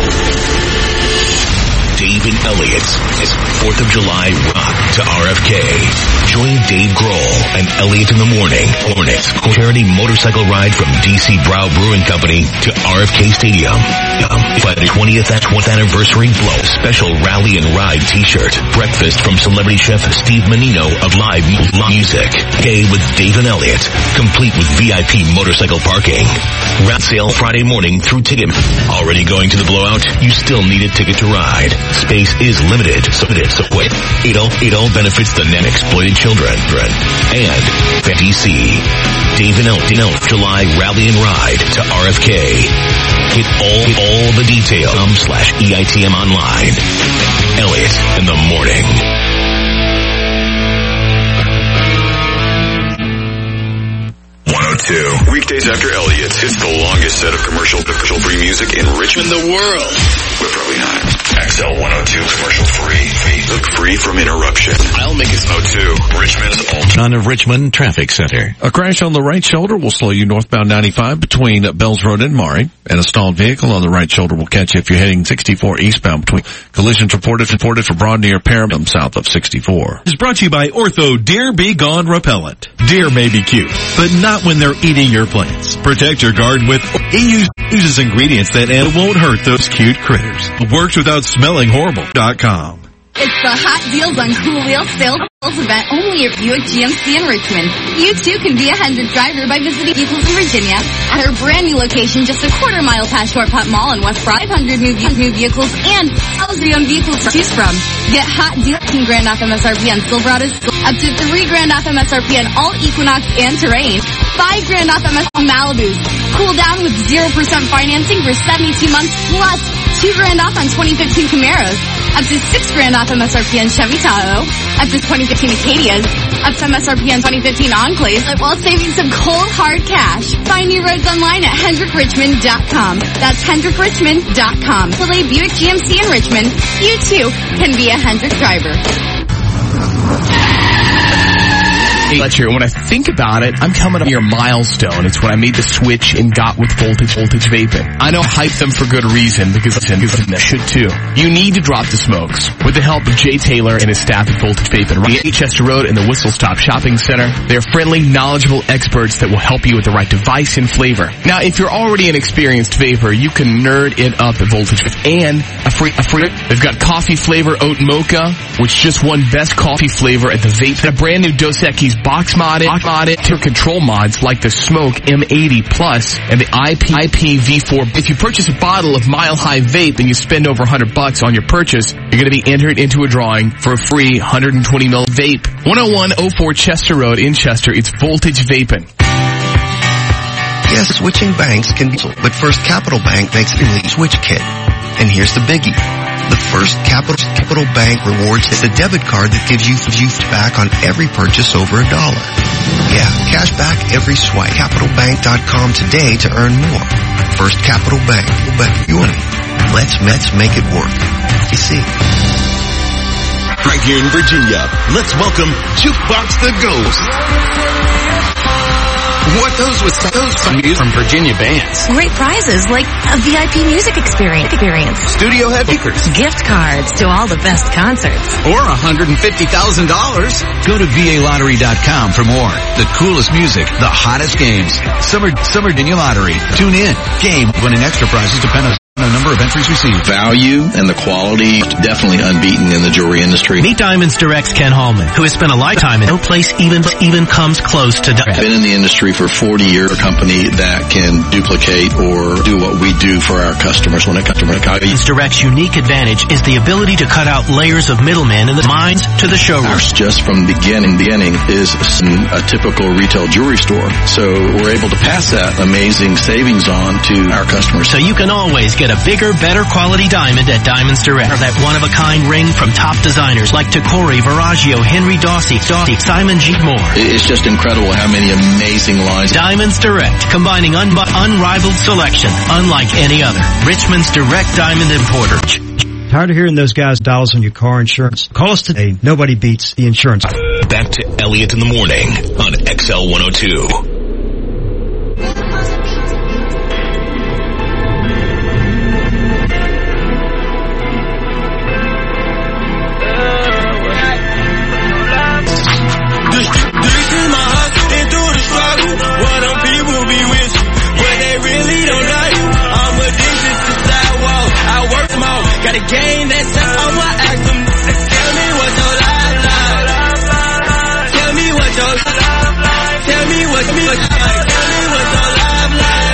Dave and Elliot's fourth of July rock to R F K. Join Dave Grohl and Elliot in the morning. Hornets charity motorcycle ride from D C Brow Brewing Company to R F K Stadium. By the twentieth anniversary blow. Special rally and ride t-shirt. Breakfast from celebrity chef Steve Menino of Live Music. Day with Dave and Elliot. Complete with V I P motorcycle parking. Round sale Friday morning through Ticket. Already going to the blowout? You still need a ticket to ride. Space is limited, so it is. So wait. It all, it all benefits the net exploited children. And D C. Dave and Elliot July Rally and Ride to R F K. Get all, get all the details. Um slash E I T M online. Elliot in the morning. one oh two. Weekdays after Elliot's hits the longest set of commercial official free music in Richmond, the world. We're probably not. X L one oh two commercial free. Look free from interruption. I'll make it oh two. Richmond's ultimate. On of Richmond Traffic Center. A crash on the right shoulder will slow you northbound ninety-five between Bells Road and Maury. And a stalled vehicle on the right shoulder will catch you if you're heading sixty-four eastbound between collisions reported reported for Broad near Paramount south of sixty-four. Is brought to you by Ortho Deer Be Gone Repellent. Deer may be cute, but not when they're eating your plants. Protect your garden with it uses ingredients that won't hurt those cute critters. It works without smelling horrible dot com. It's the Hot Deals on Cool Wheels sales event only at Buick G M C in Richmond. You too can be a Hendrick driver by visiting Vehicles in Virginia at our brand new location just a quarter mile past Short Putt Mall in West Broad. five hundred new, new vehicles and thousands of vehicles to choose from. Get hot deals ten grand off M S R P on Silverados, up to three grand off M S R P on all Equinox and Terrain, five grand off M S R P on Malibus. Cool down with zero percent financing for seventy-two months plus two grand off on twenty fifteen Camaros, up to six grand off M S R P on Chevy Tahoe, up to twenty fifteen Acadias, up to M S R P on twenty fifteen Enclaves, while saving some cold hard cash. Find new roads online at Hendrick Richmond dot com. That's Hendrick Richmond dot com. Delay Buick G M C in Richmond. You too can be a Hendrick driver. Lecture. When I think about it, I'm coming up near a milestone. It's when I made the switch and got with voltage voltage vaping. I know I hype them for good reason because I should too. You need to drop the smokes. With the help of Jay Taylor and his staff at Voltage Vaping, right at Chester Road in the Whistle Stop Shopping Center, they're friendly, knowledgeable experts that will help you with the right device and flavor. Now, if you're already an experienced vapor, you can nerd it up at Voltage and a free, a free. They've got coffee flavor oat mocha, which just won best coffee flavor at the Vape. And a brand new Dos Equis box modded, box modded to control mods like the Smoke M eighty Plus and the I P V four. If you purchase a bottle of Mile High Vape and you spend over one hundred bucks on your purchase, you're going to be entered into a drawing for a free one hundred twenty mil vape. one oh one oh four Chester Road in Chester. It's Voltage Vaping. Yes, switching banks can be, but First Capital Bank makes a switch kit. And here's the biggie. The First Capital, Capital Bank Rewards is a debit card that gives you, gives you back on every purchase over a dollar. Yeah, cash back every swipe. capital bank dot com today to earn more. First Capital Bank. But you want it. Let's, let's make it work. You see. Right here in Virginia, let's welcome Jukebox the Ghost. What those was those from Virginia bands. Great prizes like a V I P music experience, experience. Studio head speakers, gift cards to all the best concerts, or one hundred fifty thousand dollars. Go to V A lottery dot com for more. The coolest music, the hottest games. Summer Summer Virginia Lottery. Tune in. Game winning extra prizes depend on the number of entries received. Value and the quality definitely unbeaten in the jewelry industry. Meet Diamonds Direct's Ken Hallman, who has spent a lifetime and no place even even comes close to Direct. Been in the industry for forty years, a company that can duplicate or do what we do for our customers when it comes to Diamonds Direct's unique advantage is the ability to cut out layers of middlemen in the mines to the showroom. Ours just from the beginning, beginning is a typical retail jewelry store. So we're able to pass that amazing savings on to our customers. So you can always get a bigger, better quality diamond at Diamonds Direct. Or that one-of-a-kind ring from top designers like Tacori, Veragio, Henry Dawsey, Dawsey, Simon G. Moore. It's just incredible how many amazing lines. Diamonds Direct, combining un- unrivaled selection, unlike any other. Richmond's Direct Diamond Importer. Tired of hearing those guys' dials on your car insurance? Call us today. Nobody beats the insurance. Back to Elliot in the morning on X L one oh two. Got a game that's up on my ass. Tell me what your life like. Tell me what your life like. Tell me what me like. Tell me what your life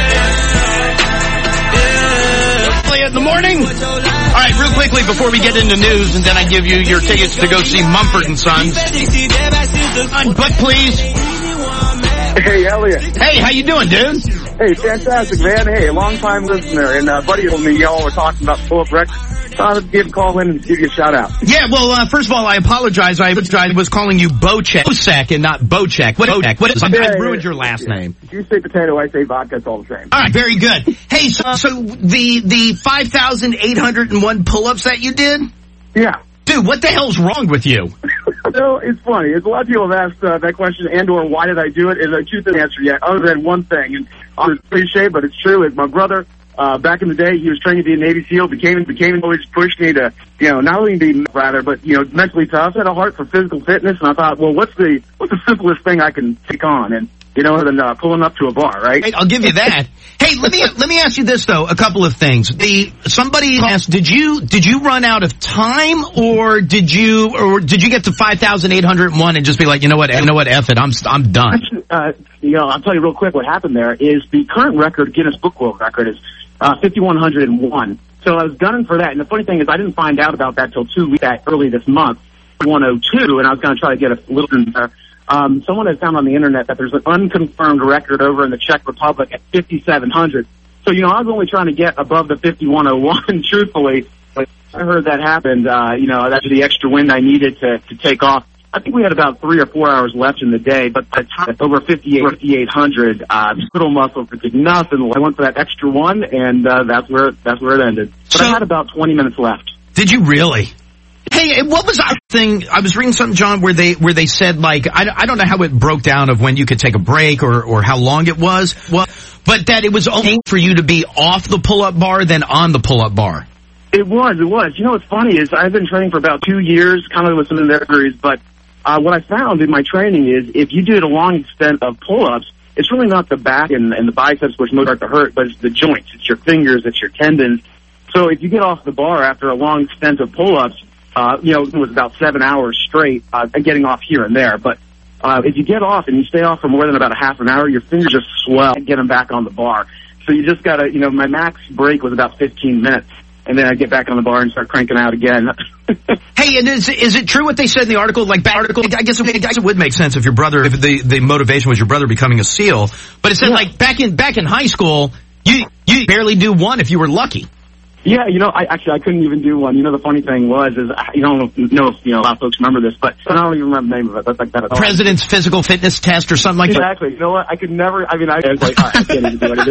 like. Yeah. In the morning. All right, real quickly before we get into news, and then I give you your tickets to go see Mumford and Sons. But please. Hey, Elliot. Hey, how you doing, dude? Hey, fantastic, man. Hey, long time listener, and uh, buddy told me y'all were talking about Philip Rex. Thought I'd give a call in and give you a shout out. Yeah, well, uh, first of all, I apologize. I was calling you Bocek, Bocek and not Bocek. What, Bocek? What is? I yeah, ruined yeah, your last yeah. name. You say potato, I say vodka. It's all the same. All right, very good. Hey, so, so the the five thousand eight hundred one pull-ups that you did? Yeah. Dude, what the hell's wrong with you? No, it's funny. It's a lot of people have asked uh, that question, and or why did I do it? And I choose to answer yet, other than one thing. And it's cliche, but it's true. Is my brother, uh, back in the day, he was training to be a Navy SEAL, became, became, always pushed me to, you know, not only be rather, but, you know, mentally tough. I had a heart for physical fitness, and I thought, well, what's the, what's the simplest thing I can take on? And you know, than uh, pulling up to a bar, right? Hey, I'll give you that. Hey, let me let me ask you this though. A couple of things. The somebody asked, did you did you run out of time, or did you or did you get to five thousand eight hundred one and just be like, you know what, you know what, F it, I'm I'm done. Actually, uh, you know, I'll tell you real quick what happened there is the current record, Guinness Book World Record, is uh, fifty-one hundred one. So I was gunning for that, and the funny thing is I didn't find out about that till two weeks that early this month, one oh two, and I was going to try to get a little in there. Um, someone had found on the internet that there's an unconfirmed record over in the Czech Republic at fifty-seven hundred. So, you know, I was only trying to get above the fifty-one oh one, truthfully. But I heard that happened, uh, you know, that's the extra wind I needed to, to take off. I think we had about three or four hours left in the day, but by the time over fifty-eight hundred, uh, little muscle did nothing. I went for that extra one, and uh, that's where that's where it ended. But So- I had about twenty minutes left. Did you really? Hey, and what was that thing? I was reading something, John, where they where they said, like, I, I don't know how it broke down of when you could take a break or, or how long it was, well, but that it was only for you to be off the pull-up bar than on the pull-up bar. It was, it was. You know what's funny is I've been training for about two years, kind of with some injuries, but uh, what I found in my training is if you do a long extent of pull-ups, it's really not the back and, and the biceps which most start to hurt, but it's the joints, it's your fingers, it's your tendons. So if you get off the bar after a long extent of pull-ups, uh, you know, it was about seven hours straight, uh, getting off here and there, but uh, if you get off and you stay off for more than about a half an hour, your fingers just swell and get them back on the bar. So you just gotta, you know, my max break was about fifteen minutes. And then I get back on the bar and start cranking out again. Hey, and is is it true what they said in the article? Like, back article, I guess, it, I guess it would make sense if your brother, if the the motivation was your brother becoming a SEAL. But it said, yeah. like, back in back in high school, you you barely do one if you were lucky. Yeah, you know, I actually I couldn't even do one. You know, the funny thing was is I you don't know if you know a lot of folks remember this, but I don't even remember the name of it. That's like that. President's physical fitness test or something like exactly. that. Exactly. You know what? I could never. I mean, I was like, all right, I can't even do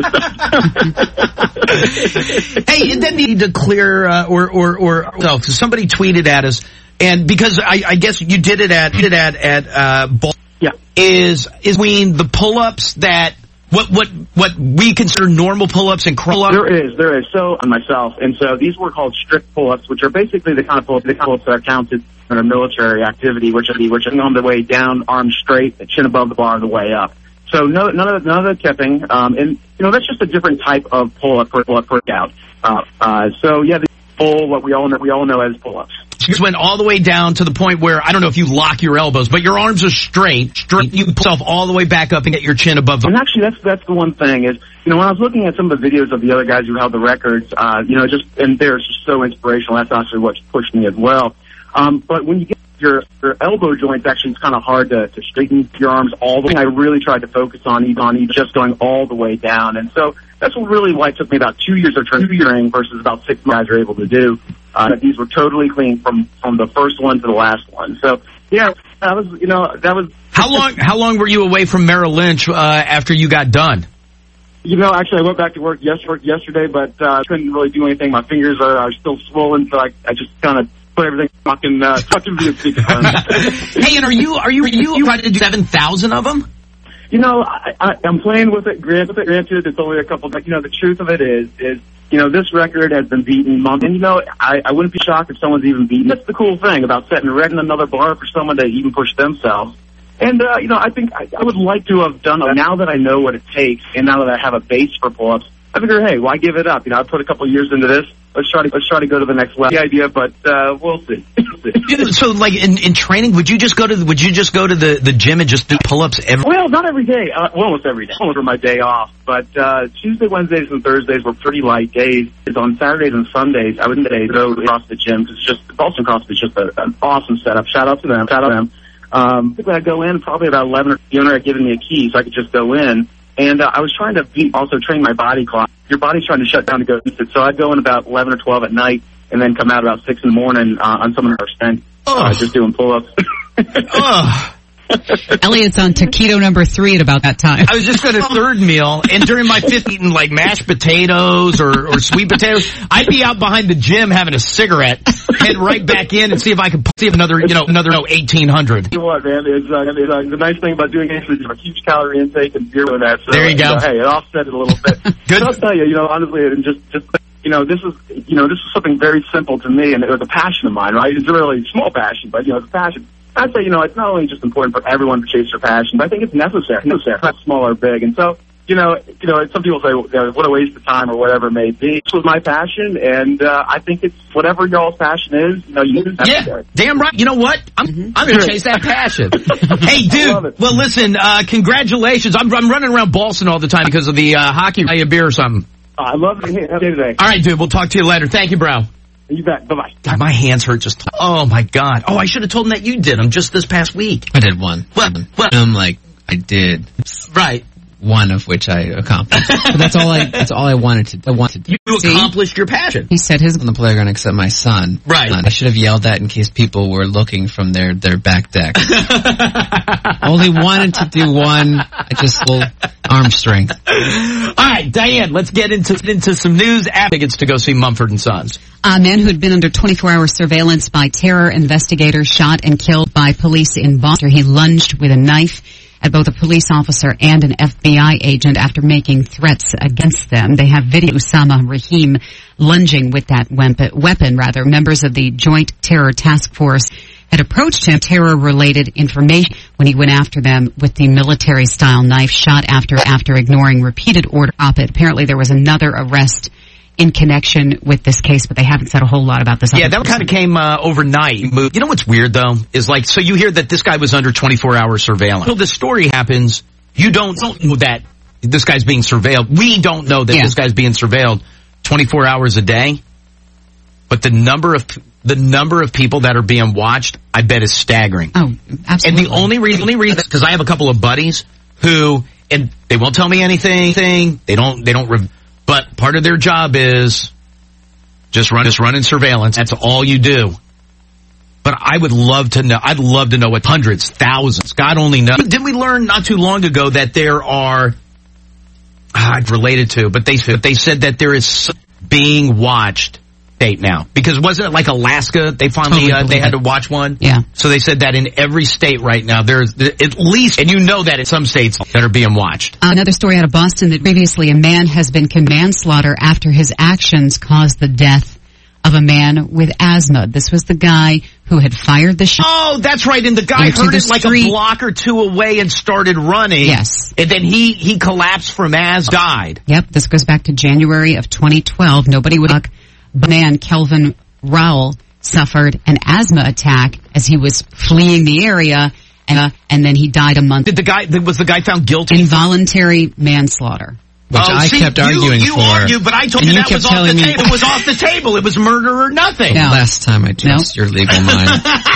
it. Hey, and then need to clear uh, or or or no, so somebody tweeted at us, and because I, I guess you did it at did it at at uh, Ball. Yeah. Is is between the pull-ups that. What what what we consider normal pull-ups and crawl-ups? There is, there is. So, on myself, and so these were called strict pull-ups, which are basically the kind of pull-ups, the kind of pull-ups that are counted in a military activity, which are which are on the way down, arms straight, chin above the bar, the way up. So no, none of none of the tipping, um, and you know that's just a different type of pull-up, pull-up workout. Uh, uh, so yeah, the pull, what we all know, we all know as pull-ups. Just went all the way down to the point where, I don't know if you lock your elbows, but your arms are straight, straight. You pull yourself all the way back up and get your chin above the... And actually, that's that's the one thing is, you know, when I was looking at some of the videos of the other guys who held the records, uh, you know, just, and they're just so inspirational. That's actually what's pushed me as well. Um, but when you get your, your elbow joints, actually, it's kind of hard to, to straighten your arms all the way. I really tried to focus on even on even just going all the way down. And so that's what really why it took me about two years of training versus about six months I was able to do. Uh, these were totally clean from, from the first one to the last one. So, yeah, that was, you know, that was... How long, how long were you away from Merrill Lynch, uh, after you got done? You know, actually, I went back to work yesterday, yesterday but, uh, I couldn't really do anything. My fingers are, are still swollen, so I, I just kind of put everything fucking, uh, fucking via speakerphone. Hey, and are you, are you, are you trying to do seven thousand of them? You know, I, I, I'm playing with it. Granted, granted, it's only a couple, but, you know, the truth of it is, is, you know, this record has been beaten month, and you know, I, I wouldn't be shocked if someone's even beaten. That's the cool thing about setting a record in another bar for someone to even push themselves. And, uh, you know, I think I, I would like to have done it. Now that I know what it takes, and now that I have a base for pull-ups, I figure, hey, why give it up? You know, I put a couple of years into this. Let's try to let's try to go to the next level. The idea, but uh, we'll see. So, like in, in training, would you just go to the, would you just go to the, the gym and just do pull-ups every? Well, not every day. Uh, well, almost every day. Almost for my day off. But uh, Tuesday, Wednesdays, and Thursdays were pretty light days. It's on Saturdays and Sundays, I wouldn't say go to CrossFit gym because it's just Boston CrossFit is just a, an awesome setup. Shout out to them. Shout out to them. Um, typically, I go in probably about eleven. Or the owner had given me a key, so I could just go in. And uh, I was trying to be, also train my body clock. Your body's trying to shut down to go eat it. So I'd go in about eleven or twelve at night and then come out about six in the morning uh, on some of our strength, uh, just doing pull-ups. Ugh. Elliot's on taquito number three at about that time. I was just at a third meal, and during my fifth eating like mashed potatoes or, or sweet potatoes, I'd be out behind the gym having a cigarette, head right back in and see if I could see if another, you know, another no, eighteen hundred. You know what, man? It's, uh, it's, uh, the nice thing about doing it is you have a huge calorie intake and beer with that. So, there you go. You know, hey, it offset it a little bit. Good. But I'll tell you, you know, honestly, and just, just, you know, this is, you know, this is something very simple to me, and it was a passion of mine, right? It's a really small passion, but, you know, it's a passion. I'd say, you know, it's not only just important for everyone to chase their passion, but I think it's necessary, necessary, not small or big. And so, you know, you know, some people say, you know, what a waste of time or whatever it may be. This was my passion, and uh, I think it's whatever y'all's passion is, you know, you it's necessary. Yeah, damn right. You know what? I'm, mm-hmm. I'm going to chase that passion. Hey, dude, well, listen, uh, congratulations. I'm, I'm running around Boston all the time because of the uh, hockey. Buy you a beer or something. Uh, I love it. Have a good day. All right, dude, we'll talk to you later. Thank you, bro. You bet. Bye-bye. God, my hands hurt just... Oh, my God. Oh, I should have told him that you did them just this past week. I did one. What? What? I'm like, I did. Right. One of which I accomplished. But that's all I, that's all I wanted to, I wanted to do. You accomplished your passion. He said his on the playground except my son. Right. I should have yelled that in case people were looking from their, their back deck. Only wanted to do one. I just full arm strength. All right, Diane, let's get into, into some news. Tickets to go see Mumford and Sons. A man who had been under twenty-four hour surveillance by terror investigators shot and killed by police in Boston. He lunged with a knife at both a police officer and an F B I agent after making threats against them. They have video of Usama Rahim lunging with that weapon, rather. Members of the Joint Terror Task Force had approached him terror-related information when he went after them with the military-style knife shot after after ignoring repeated order op it. Apparently there was another arrest in connection with this case, but they haven't said a whole lot about this. Yeah, that kind of came uh, overnight. You know what's weird, though, is like, so you hear that this guy was under twenty-four hour surveillance. Until this story happens, you don't, don't know that this guy's being surveilled. We don't know that yeah. this guy's being surveilled twenty-four hours a day. But the number of the number of people that are being watched, I bet, is staggering. Oh, absolutely. And the only reason, only reason, because I have a couple of buddies who, and they won't tell me anything. They don't, they don't. Re- But part of their job is just run, just running surveillance. That's all you do. But I would love to know, I'd love to know what hundreds, thousands, God only knows. Didn't we learn not too long ago that there are, I've related to, but they, they said that there is being watched state now. Because wasn't it like Alaska? They finally, totally uh, they had to watch one. Yeah. So they said that in every state right now, there's at least, and you know that in some states that are being watched. Uh, another story out of Boston that previously a man has been convicted of manslaughter after his actions caused the death of a man with asthma. This was the guy who had fired the shot. Oh, that's right. And the guy heard it like a block or two away and started running. Yes. And then he, he collapsed from asthma, died. Yep. This goes back to January of twenty twelve. Nobody would look. Man Kelvin Rowell suffered an asthma attack as he was fleeing the area, and, uh, and then he died a month. Did the guy, was the guy found guilty? Involuntary manslaughter. Which oh, I see, kept arguing you, you for. argued, but I told you, you that was off the table. It was off the table. It was murder or nothing. No. Last time I trust no. your legal mind.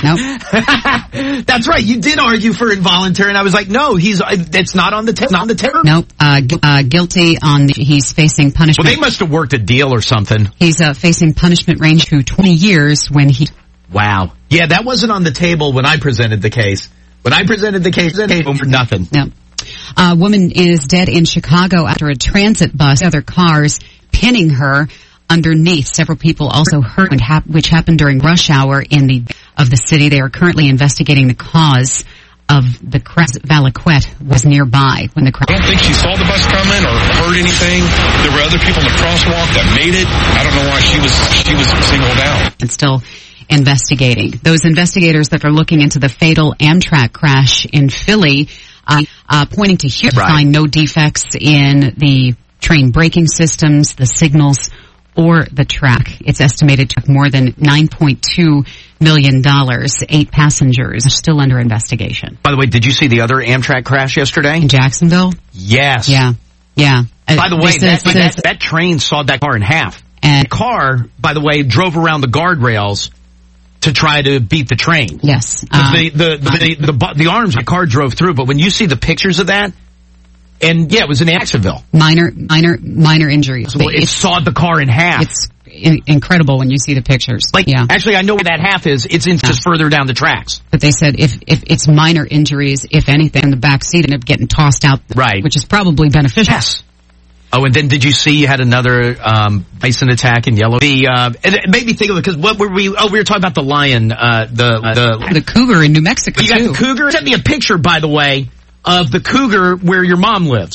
Nope. That's right. You did argue for involuntary, and I was like, no, he's it's not on the ta- not on the table. Nope. Uh, uh, guilty on the, he's facing punishment. Well, they must have worked a deal or something. He's uh, facing punishment range to twenty years when he. Wow. Yeah, that wasn't on the table when I presented the case. When I presented the case, it came for nothing. Yep. A woman is dead in Chicago after a transit bus, other cars pinning her underneath. Several people also hurt, which happened during rush hour in the of the city. They are currently investigating the cause of the crash. Valaquette was nearby when the crash. I don't think she saw the bus coming or heard anything. There were other people in the crosswalk that made it. I don't know why she was she was singled out. And still investigating. Those investigators that are looking into the fatal Amtrak crash in Philly. Uh, uh, pointing to here, right. Find no defects in the train braking systems, the signals, or the track. It's estimated to have more than nine point two million dollars. Eight passengers are still under investigation. By the way, did you see the other Amtrak crash yesterday? In Jacksonville? Yes. Yeah. Yeah. Uh, by the way, that, says, that, that train sawed that car in half. And the car, by the way, drove around the guardrails to try to beat the train. Yes. Uh, the, the, the, the, the, the arms the car drove through, but when you see the pictures of that, and yeah, it was in Jacksonville. Minor, minor, minor injuries. So it sawed the car in half. It's in, incredible when you see the pictures. Like, yeah. Actually, I know where that half is. It's in, yeah. just further down the tracks. But they said if, if it's minor injuries, if anything, in the back seat and getting tossed out. Right. Which is probably beneficial. Yes. Oh, and then did you see you had another um, bison attack in Yellow? The uh, it made me think of it because what were we? Oh, we were talking about the lion, uh, the uh, the the cougar in New Mexico. You got too. the cougar. Sent me a picture, by the way, of the cougar where your mom lives.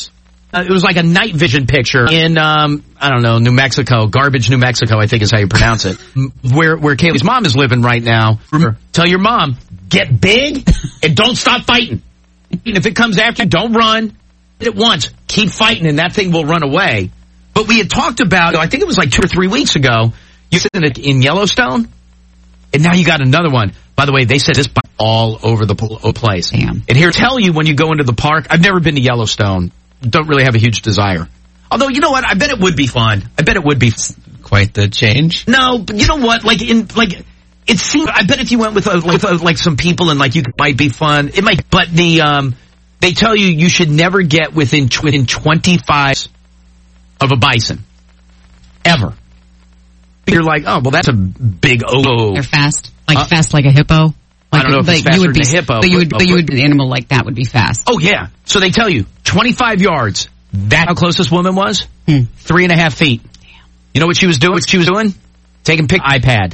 Uh, it was like a night vision picture in, um, I don't know, New Mexico, Garbage, New Mexico, I think is how you pronounce it, where where Kaylee's mom is living right now. Tell your mom, get big and don't stop fighting. And if it comes after you, don't run. Hit it once. Keep fighting and that thing will run away. But we had talked about, I think it was like two or three weeks ago, you said in, in Yellowstone, and now you got another one. By the way, they said this all over the place. Damn. And here, tell you when you go into the park, I've never been to Yellowstone. Don't really have a huge desire. Although, you know what? I bet it would be fun. I bet it would be quite the change. No, but you know what? Like in like it seemed. I bet if you went with uh, with uh, like some people and like you it might be fun. It might. But the um, they tell you you should never get within within twenty-five of a bison ever. You're like, oh well, that's a big oh. They're fast, like uh, fast like a hippo. Like, I don't know if like it's faster you would than be, a hippo, but you would, but, but you would, an animal like that would be fast. Oh yeah. So they tell you twenty-five yards. That's how close this woman was. Hmm. Three and a half feet. You know what she was doing? What she was doing? Taking pic iPad.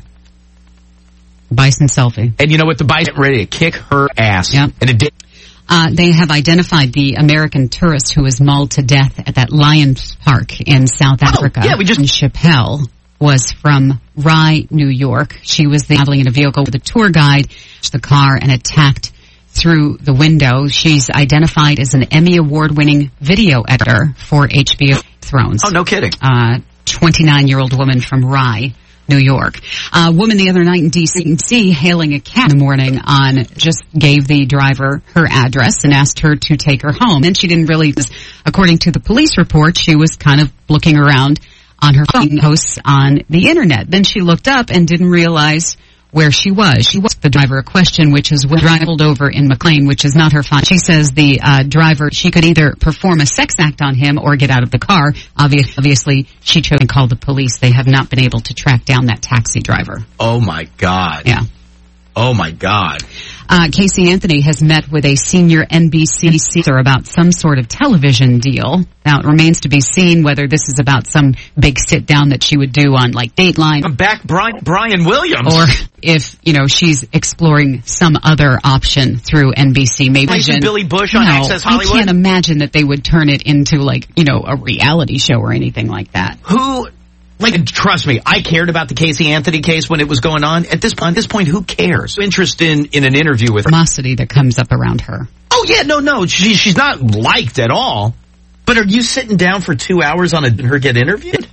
Bison selfie. And you know what? The bison ready to kick her ass. Yep. And it did. Uh, they have identified the American tourist who was mauled to death at that Lions Park in South Africa. Oh, yeah, we just. And Chappelle was from Rye, New York. She was traveling in a vehicle with a tour guide, the car, and attacked through the window. She's identified as an Emmy Award-winning video editor for H B O Thrones. Oh, no kidding. Uh, twenty-nine-year-old woman from Rye, New York. A woman the other night in D C hailing a cab in the morning on just gave the driver her address and asked her to take her home. And she didn't really, according to the police report, she was kind of looking around on her phone posts on the internet. Then she looked up and didn't realize where she was. She asked the driver a question, which is when drive pulled over in McLean, which is not her fault. She says the uh, driver, she could either perform a sex act on him or get out of the car. Obvious, obviously, she chose to call the police. They have not been able to track down that taxi driver. Oh, my God. Yeah. Oh, my God. Uh, Casey Anthony has met with a senior N B C officer about some sort of television deal. Now, it remains to be seen whether this is about some big sit-down that she would do on, like, Dateline. I'm back, Brian, Brian Williams. Or if, you know, she's exploring some other option through N B C. Maybe Imagine Billy Bush on no, Access Hollywood. I can't imagine that they would turn it into, like, you know, a reality show or anything like that. Who... Like, trust me, I cared about the Casey Anthony case when it was going on. At this point, at this point, who cares? Interest in, in an interview with her. Animosity that comes up around her. Oh, yeah, no, no, she, she's not liked at all. But are you sitting down for two hours on a, her get interviewed?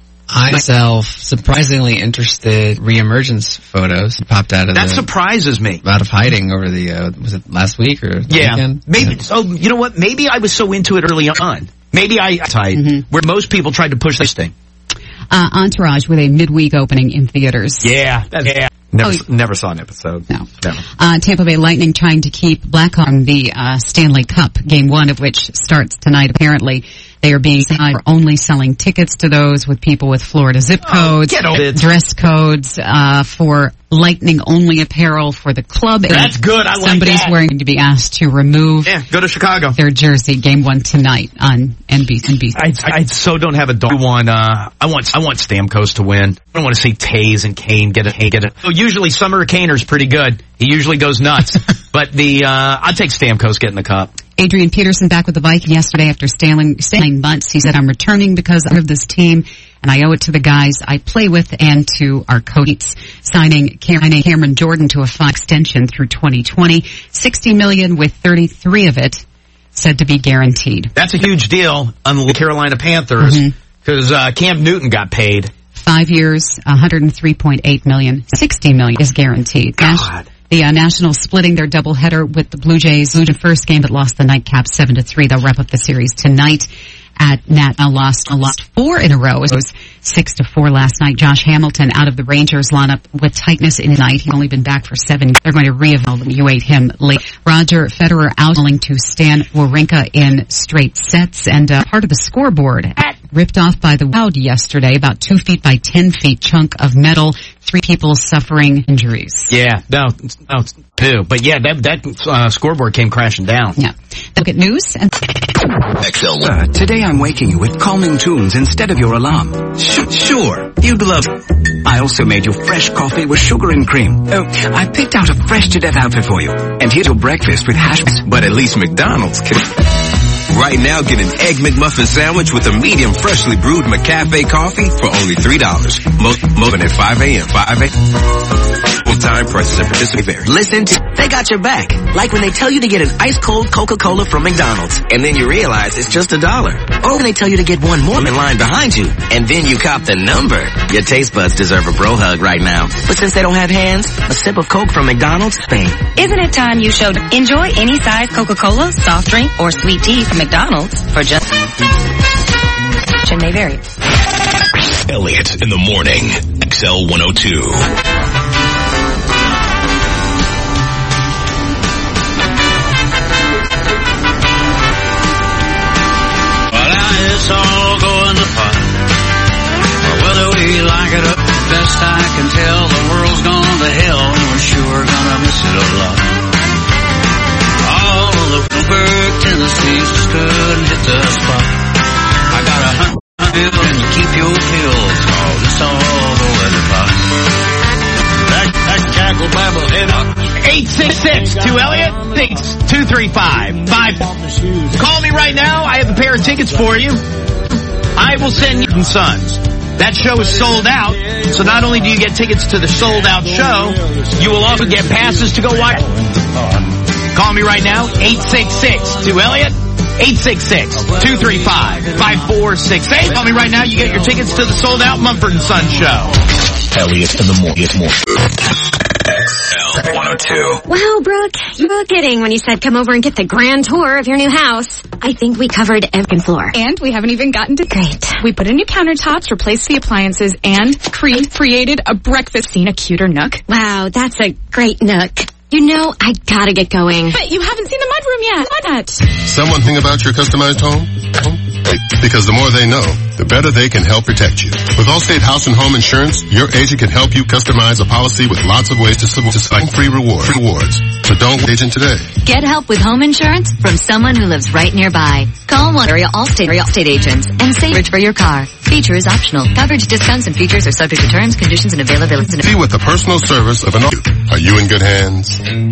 I myself, surprisingly interested, reemergence photos popped out of that the, surprises me. Out of hiding over the, uh, was it last week or the yeah. weekend? Maybe, yeah. oh, you know what? Maybe I was so into it early on. Maybe I, tight, mm-hmm. where most people tried to push this thing. Uh, Entourage with a midweek opening in theaters. Yeah, that's, yeah. Never, oh, never saw an episode. No. Never. Uh, Tampa Bay Lightning trying to keep Blackhawks on the uh, Stanley Cup, game one of which starts tonight. Apparently, they are being for only selling tickets to those with people with Florida zip codes, oh, dress codes uh, for Lightning-only apparel for the club. That's good. I like Somebody's that. wearing to be asked to remove yeah, go to Chicago. their jersey. Game one tonight on N B C. I, I so don't have a dog. I want, uh, I want, I want Stamkos to win. I don't want to see Taze and Kane get a, get a. So usually Summer Kaner's pretty good. He usually goes nuts. But the, uh, I'll take Stamkos getting the cup. Adrian Peterson back with the Vikings yesterday after staying nine months. He said, I'm returning because of this team, and I owe it to the guys I play with and to our coaches. Signing Cameron Jordan to a five extension through twenty twenty, sixty million dollars with thirty-three of it said to be guaranteed. That's a huge deal on the Carolina Panthers because mm-hmm. uh, Cam Newton got paid. Five years, one hundred three point eight million dollars, sixty million dollars is guaranteed. God. The uh, Nationals splitting their doubleheader with the Blue Jays. Blue Jays first game that lost the nightcap seven to three. They'll wrap up the series tonight. At Nat, uh, lost uh, lost four in a row. It was six to four last night. Josh Hamilton out of the Rangers lineup with tightness in the night. He's only been back for seven. They're going to reevaluate him late. Roger Federer out to Stan Wawrinka in straight sets, and uh, part of the scoreboard ripped off by the Wild yesterday. About two feet by ten feet chunk of metal. Three people suffering injuries. Yeah, no, no, two. But yeah, that that uh, scoreboard came crashing down. Yeah. Look at news and. Uh, today I'm waking you with calming tunes instead of your alarm. Sh- sure, you'd love it. I also made you fresh coffee with sugar and cream. Oh, I picked out a fresh to death outfit for you. And here's your breakfast with hash browns. But at least McDonald's can. Right now, get an Egg McMuffin sandwich with a medium freshly brewed McCafe coffee for only three dollars. Most, most at five a.m. five a.m. Full-time prices and participate vary. Listen to, they got your back. Like when they tell you to get an ice-cold Coca-Cola from McDonald's, and then you realize it's just a dollar. Or when they tell you to get one more in line behind you, and then you cop the number. Your taste buds deserve a bro hug right now. But since they don't have hands, a sip of Coke from McDonald's, Spain. Isn't it time you showed enjoy any size Coca-Cola, soft drink, or sweet tea from McDonald's for just... may vary. Elliot in the morning. X L one oh two. It's all going to pot. Whether we like it or best I can tell, the world's gone to hell and we're sure gonna miss it a lot. All of the Pittsburgh, Tennessee's just couldn't hit the spot. I got a hundred and keep your pills, cause it's all going to pot. That, that jackal babble head up. eight six six two Elliot six two three five five. Call me right now. I have a pair of tickets for you. I will send you Sons. That show is sold out, so not only do you get tickets to the sold out show, you will also get passes to go watch. Call me right now, eight six six two Elliot eight six six two three five five four six eight. Call me right now, you get your tickets to the sold out Mumford and Sons show. Elliot in the morning. L one oh two. Wow, Brooke, you were kidding when you said come over and get the grand tour of your new house. I think we covered every floor. And we haven't even gotten to... Great. We put in new countertops, replaced the appliances, and cre- created a breakfast scene, a cuter nook. Wow, that's a great nook. You know, I gotta get going. But you haven't seen the mudroom yet. Why not? Someone think about your customized home? Because the more they know, the better they can help protect you. With Allstate House and Home Insurance, your agent can help you customize a policy with lots of ways to select free reward, rewards. So don't wait agent today. Get help with home insurance from someone who lives right nearby. Call one area Allstate area Allstate agents and save rich for your car. Feature is optional. Coverage, discounts, and features are subject to terms, conditions, and availability. See with the personal service of an auto. Are you in good hands?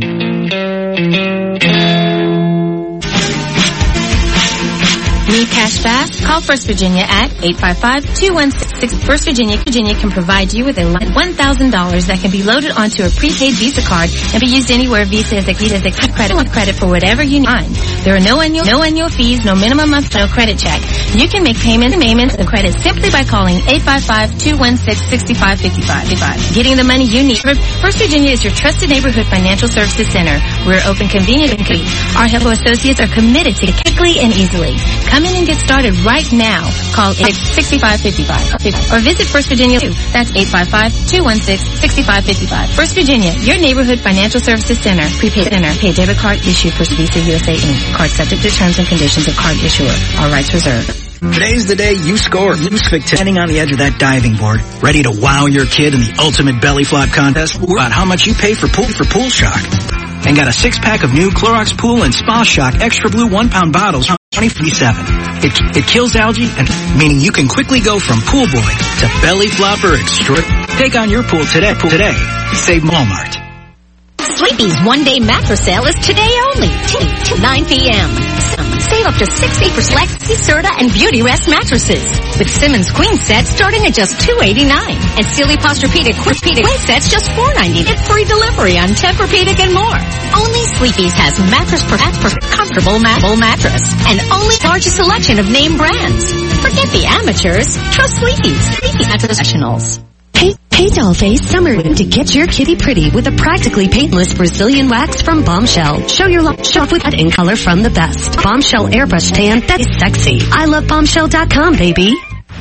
Need cash fast? Call First Virginia at eight five five two one six. First Virginia Virginia can provide you with a one thousand dollars that can be loaded onto a prepaid Visa card and be used anywhere Visa is a, is a credit credit for whatever you need. There are no annual no annual fees, no minimum month, no credit check. You can make payments payments and credit simply by calling eight five five two one six six five five five. Getting the money you need. First Virginia is your trusted neighborhood financial services center. We're open, convenient, and complete. Our helpful associates are committed to quickly and easily. Come in and get started right now. Call eight six five five five or visit First Virginia. That's eight five five two one six six five five five. First Virginia, your neighborhood financial services center. Prepaid center. Pay debit card issued for Visa U S A Incorporated. Card subject to terms and conditions of card issuer. All rights reserved. Today's the day you score. You standing on the edge of that diving board, ready to wow your kid in the ultimate belly flop contest. We're about how much you pay for pool for Pool Shock. And got a six pack of new Clorox Pool and Spa Shock Extra Blue one pound bottles. twenty forty-seven. It, it kills algae, and meaning you can quickly go from pool boy to belly flopper extra. Take on your pool today. Pool today. Save Walmart. Sleepy's one-day mattress sale is today only, two to nine p.m. Save up to sixty percent Lexi, Serta, and Beauty Rest mattresses. With Simmons Queen set starting at just two eighty-nine. And Sealy Posturepedic Queen sets just four ninety. Get free delivery on Tempur-Pedic and more. Only Sleepy's has mattress per perfect comfortable mattress. And only largest selection of name brands. Forget the amateurs. Trust Sleepy's. Sleepy Mattress Professionals. Paint, paint All Face Summer to get your kitty pretty with a practically paintless Brazilian wax from Bombshell. Show your love shop with in color from the best. Bombshell airbrush tan that is sexy. I love bombshell dot com, baby.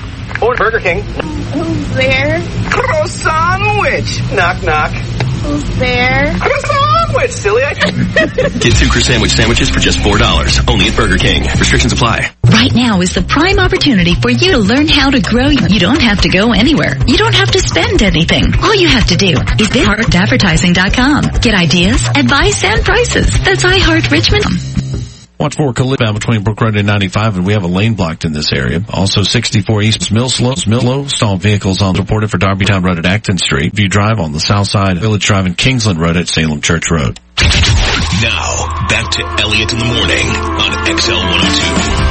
Or Burger King. Who's there? Croissant-wich. Knock, knock. Who's there? Croissant-wich, silly. Get two Croissant-wich sandwiches for just four dollars. Only at Burger King. Restrictions apply. Right now is the prime opportunity for you to learn how to grow. You don't have to go anywhere. You don't have to spend anything. All you have to do is visit heart advertising dot com. Get ideas, advice, and prices. That's iHeart Richmond. Watch for collision between Brook Road and ninety-five, and we have a lane blocked in this area. Also, sixty-four East Mill Slow, Mill Low, stalled vehicles on reported for Darbytown Road at Acton Street. View Drive on the south side, Village Drive and Kingsland Road at Salem Church Road. Now, back to Elliot in the Morning on X L one oh two.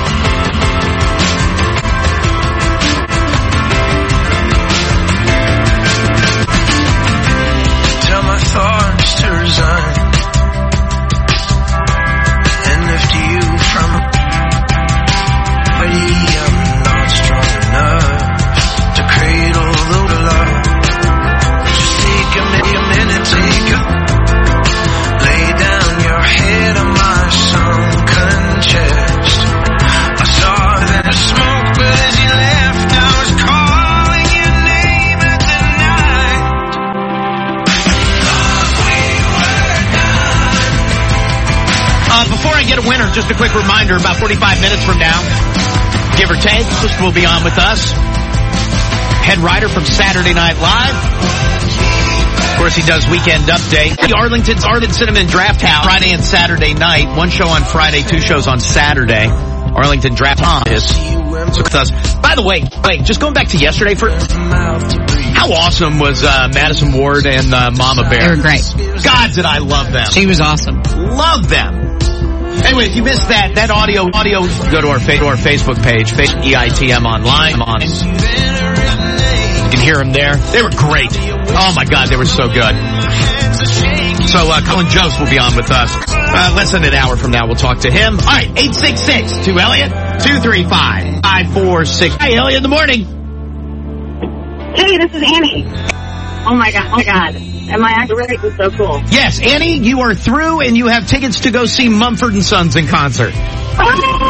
just a quick reminder, about forty-five minutes from now, give or take, Host will be on with us. Head writer from Saturday Night Live. Of course, he does Weekend Update. The Arlington's Arlington Cinnamon Draft House, Friday and Saturday night. One show on Friday, two shows on Saturday. Arlington Draft House. By the way, wait, just going back to yesterday, for how awesome was uh, Madison Ward and uh, Mama Bear? They were great. God, did I love them. She was awesome. Love them. Anyway, if you missed that, that audio, audio, go to our, fa- to our Facebook page, E I T M Online. I'm on it. You can hear them there. They were great. Oh my God, they were so good. So, uh, Colin Jost will be on with us. Uh, less than an hour from now, we'll talk to him. All right, eight six six, two Elliot, two three five, five four six. Hey, Elliot, in the morning. Hey, this is Annie. Oh my God, oh my God. And my actor rate was so cool. Yes, Annie, you are through and you have tickets to go see Mumford and Sons in concert. Oh,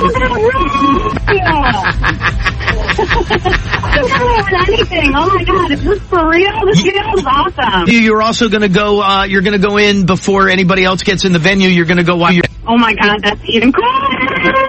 I don't have anything. Oh my God, is this for real? This video is awesome. You're also going to go, uh, you're going to go in before anybody else gets in the venue. You're going to go watch your... Oh my God, that's even cooler.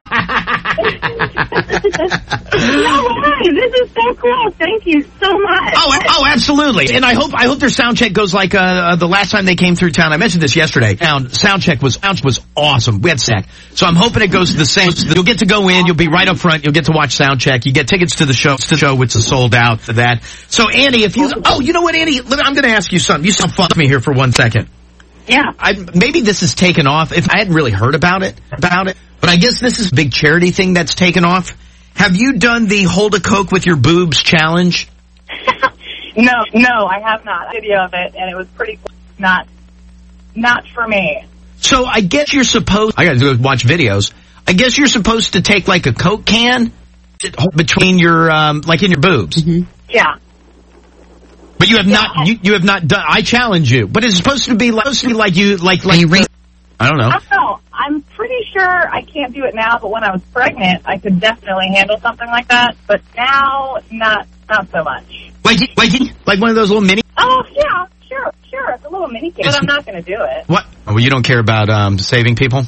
No way, this is so cool. Thank you so much. Oh, oh, absolutely. And I hope, I hope their sound check goes like, uh, the last time they came through town. I mentioned this yesterday. Sound, sound check was, sound was awesome. We had sack. So I'm hoping it goes the same. You'll get to go in. You'll be right up front. You'll get to watch sound check. You get tickets to the show, to the show, which is sold out for that. So Annie, if you, oh, you know what, Annie? I'm going to ask you something. You sound fun with me here for one second. Yeah. I, maybe this is taken off. If I hadn't really heard about it, about it, but I guess this is a big charity thing that's taken off. Have you done the Hold a Coke with your boobs challenge? No, no, I have not. A video of it, and it was pretty cool. Not, not for me. So I guess you're supposed, I gotta go watch videos. I guess you're supposed to take like a Coke can between your, um, like in your boobs. Mm-hmm. Yeah. But you have yeah, not, you, you have not done, I challenge you. But it's supposed to be like, supposed to be like you, like, like, you re- I don't know. I don't know. I'm pretty sure I can't do it now, but when I was pregnant, I could definitely handle something like that. But now, not, not so much. Like, like, like one of those little mini? Oh, yeah, sure, sure. It's a little mini kit, but I'm not going to do it. What? Oh, well, you don't care about, um, saving people?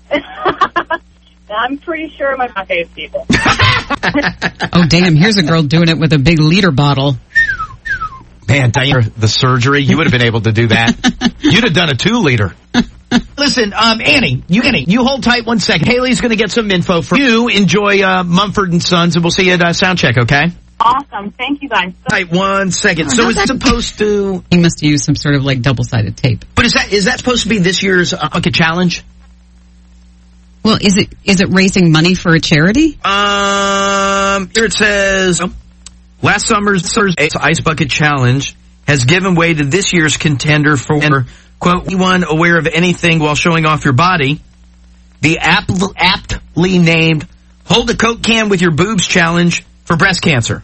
I'm pretty sure my not save people. Oh, damn, here's a girl doing it with a big liter bottle. Man, Diana, the surgery, you would have been able to do that. You'd have done a two liter. Listen, um, Annie, you Annie, you hold tight one second. Haley's going to get some info from you. Enjoy uh, Mumford and Sons, and we'll see you at uh, Soundcheck, okay? Awesome. Thank you, guys. All right, one second. So it's supposed to... He must use some sort of, like, double-sided tape. But is that is that supposed to be this year's uh, Bucket Challenge? Well, is it is it raising money for a charity? Um, here it says... Last summer's Ice Bucket Challenge has given way to this year's contender for, quote, anyone aware of anything while showing off your body. The apt, aptly named Hold a Coke Can with Your Boobs Challenge for breast cancer.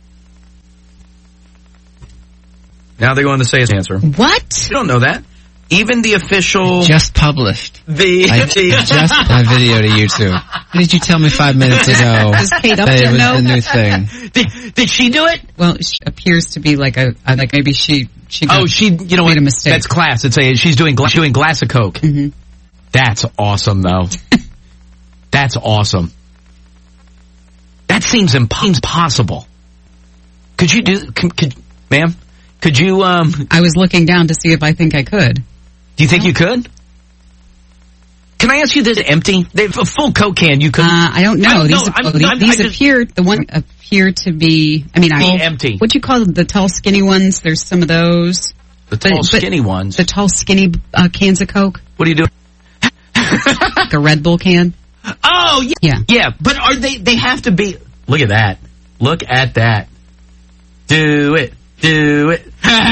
Now they're going to say it's cancer. What? You don't know that. Even the official... Just published. The, I the just that video to YouTube. What did you tell me five minutes ago? Does Kate that it was know? the new thing. Did, did she do it? Well, she appears to be like a, like maybe she, she Oh, she, you know made what? a mistake. That's class. It's a, she's doing, gla- doing glass of Coke. Mm-hmm. That's awesome, though. That's awesome. That seems impossible. Could you do, could, could, ma'am? Could you, um... I was looking down to see if I think I could. Do you think you could? Can I ask you this? Empty? They have a full Coke can. You could. Uh, I don't know. I don't these know. oh, I'm, these, I'm, these just, appear, the one appear to be, I mean, I empty. What do you call them? The tall, skinny ones? There's some of those. The tall, but, skinny but ones? The tall, skinny uh, cans of Coke. What are you doing? Like a Red Bull can. Oh, yeah. Yeah. Yeah, but are they, they have to be, look at that. Look at that. Do it. Do it.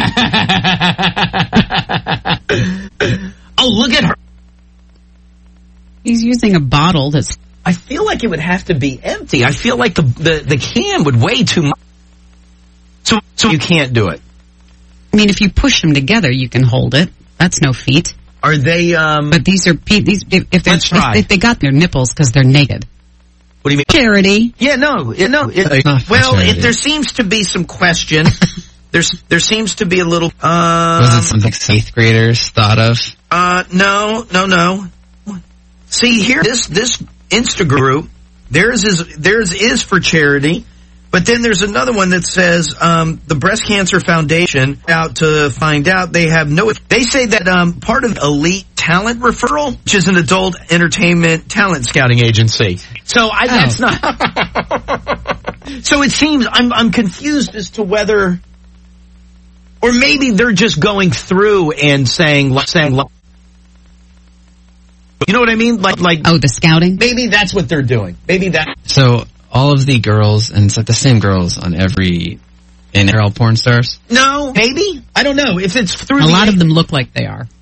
Oh, look at her. He's using a bottle that's... I feel like it would have to be empty. I feel like the the, the can would weigh too much. So, so you can't do it. I mean, if you push them together, you can hold it. That's no feat. Are they, um... But these are... These, if, if, Let's they're, try. if they got their nipples because they're naked. What do you mean? Charity. Yeah, no. It, no. It, well, it, there seems to be some question. There's, there seems to be a little, um... Was it something eighth graders thought of? Uh, no, no, no. See here, this this Insta group, theirs is theirs is for charity, but then there's another one that says um, the Breast Cancer Foundation out to find out they have no. They say that um, part of Elite Talent Referral, which is an adult entertainment talent scouting agency. So I, Oh. that's not. So it seems I'm I'm confused as to whether, or maybe they're just going through and saying saying. You know what I mean? Like, like. Oh, the scouting? Maybe that's what they're doing. Maybe that. So all of the girls, and it's like the same girls on every, and they're all porn stars? No, maybe. I don't know. If it's through A the lot of them look like they are.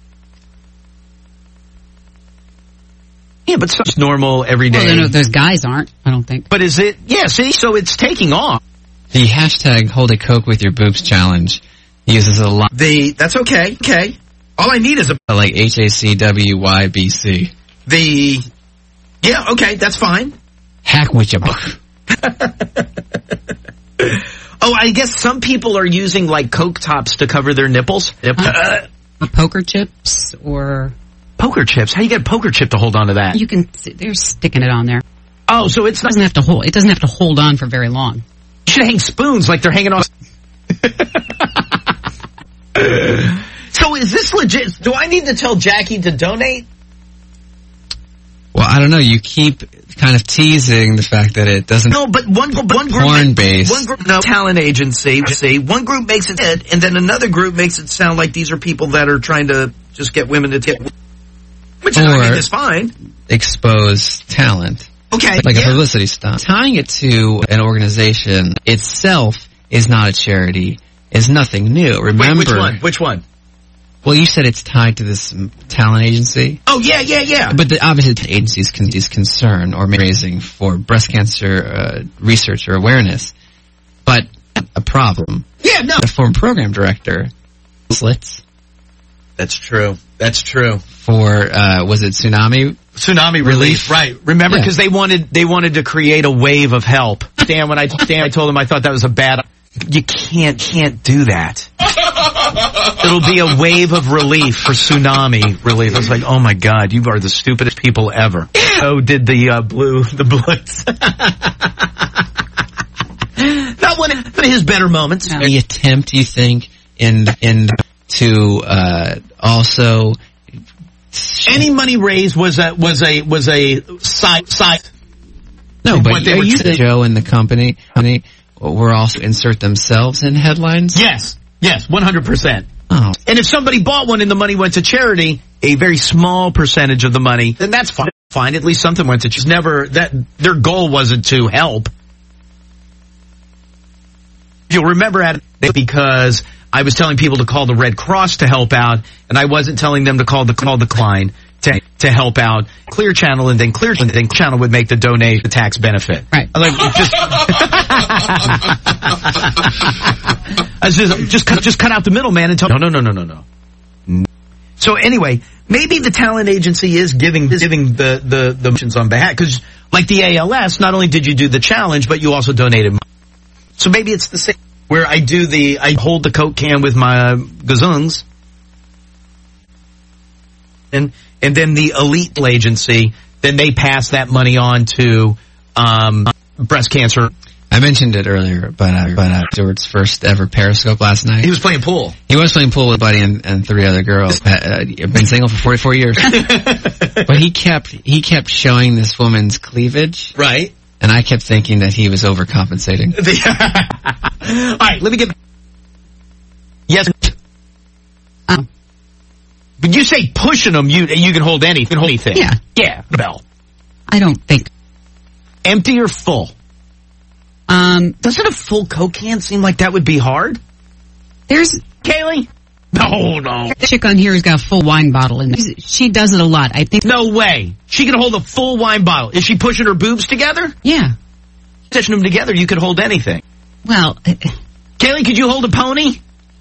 Yeah, but some normal, everyday. Well, no, those guys aren't, I don't think. But is it? Yeah, see? So it's taking off. The hashtag hold a Coke with your boobs challenge uses a lot. The, that's okay. Okay. All I need is a. Like H A C W Y B C. The. Yeah, okay, that's fine. Hack with your book. Oh, I guess some people are using like Coke tops to cover their nipples. Uh, poker chips or. Poker chips? How you get a poker chip to hold on to that? You can, they're sticking it on there. Oh, so it's It doesn't have to hold, it doesn't have to hold on for very long. You should hang spoons like they're hanging on. So is this legit? Do I need to tell Jackie to donate? Well, I don't know. You keep kind of teasing the fact that it doesn't. No, but one, one group, porn based. One group, no, talent agency. See, one group makes it hit, and then another group makes it sound like these are people that are trying to just get women to get, which Or I mean is fine. Expose talent. Okay, Like yeah. a publicity stunt. Tying it to an organization itself is not a charity. Is nothing new. Remember, Wait, which one? Which one? Well, you said it's tied to this um, talent agency. Oh yeah, yeah, yeah. But the, obviously, the agency's con- is concerned or raising for breast cancer uh, research or awareness. But a problem. Yeah, no. The former program director, slits. That's true. That's true. For uh, was it tsunami? Tsunami relief, right? Remember, because yeah. they wanted they wanted to create a wave of help. Dan, when I Dan, I told him I thought that was a bad. You can't can't do that. It'll be a wave of relief for tsunami relief. I was like, oh my god, you are the stupidest people ever. So did the uh, blue the blues. Not one of his better moments. Any attempt, you think, in in to uh, also any money raised was a was a was a side side. No, but are you saying Joe and the company company will also insert themselves in headlines? Yes, yes, one hundred percent. Oh. And if somebody bought one and the money went to charity, a very small percentage of the money, then that's fine. Fine, at least something went to charity. Never that their goal wasn't to help. You'll remember at because I was telling people to call the Red Cross to help out, and I wasn't telling them to call the call the Klein to to help out Clear Channel, and then Clear then Channel would make the donate the tax benefit. Right. I was like, just, I was just just cut, just cut out the middleman and tell no no no no no no. So anyway, maybe the talent agency is giving is giving the the the missions on behalf, because like the A L S, not only did you do the challenge, but you also donated money. So maybe it's the same, where I do the, I hold the Coke can with my gazungs, and and then the Elite agency, then they pass that money on to um, breast cancer. I mentioned it earlier, but uh, but uh, Stewart's first ever Periscope last night. He was playing pool. He was playing pool with Buddy and, and three other girls. Uh, been single for forty-four years, but he kept he kept showing this woman's cleavage, right? And I kept thinking that he was overcompensating. All right, let me get. Yes. Um, but you say pushing them, you you can hold anything. Hold anything. Yeah. Yeah. Bell. I don't think. Empty or full? Um, Doesn't a full Coke can seem like that would be hard? There's Kaylee. No, no. The chick on here has got a full wine bottle in there. She does it a lot. I think. No way. She can hold a full wine bottle. Is she pushing her boobs together? Yeah. Pushing them together, you could hold anything. Well, uh, Kaylee, could you hold a pony?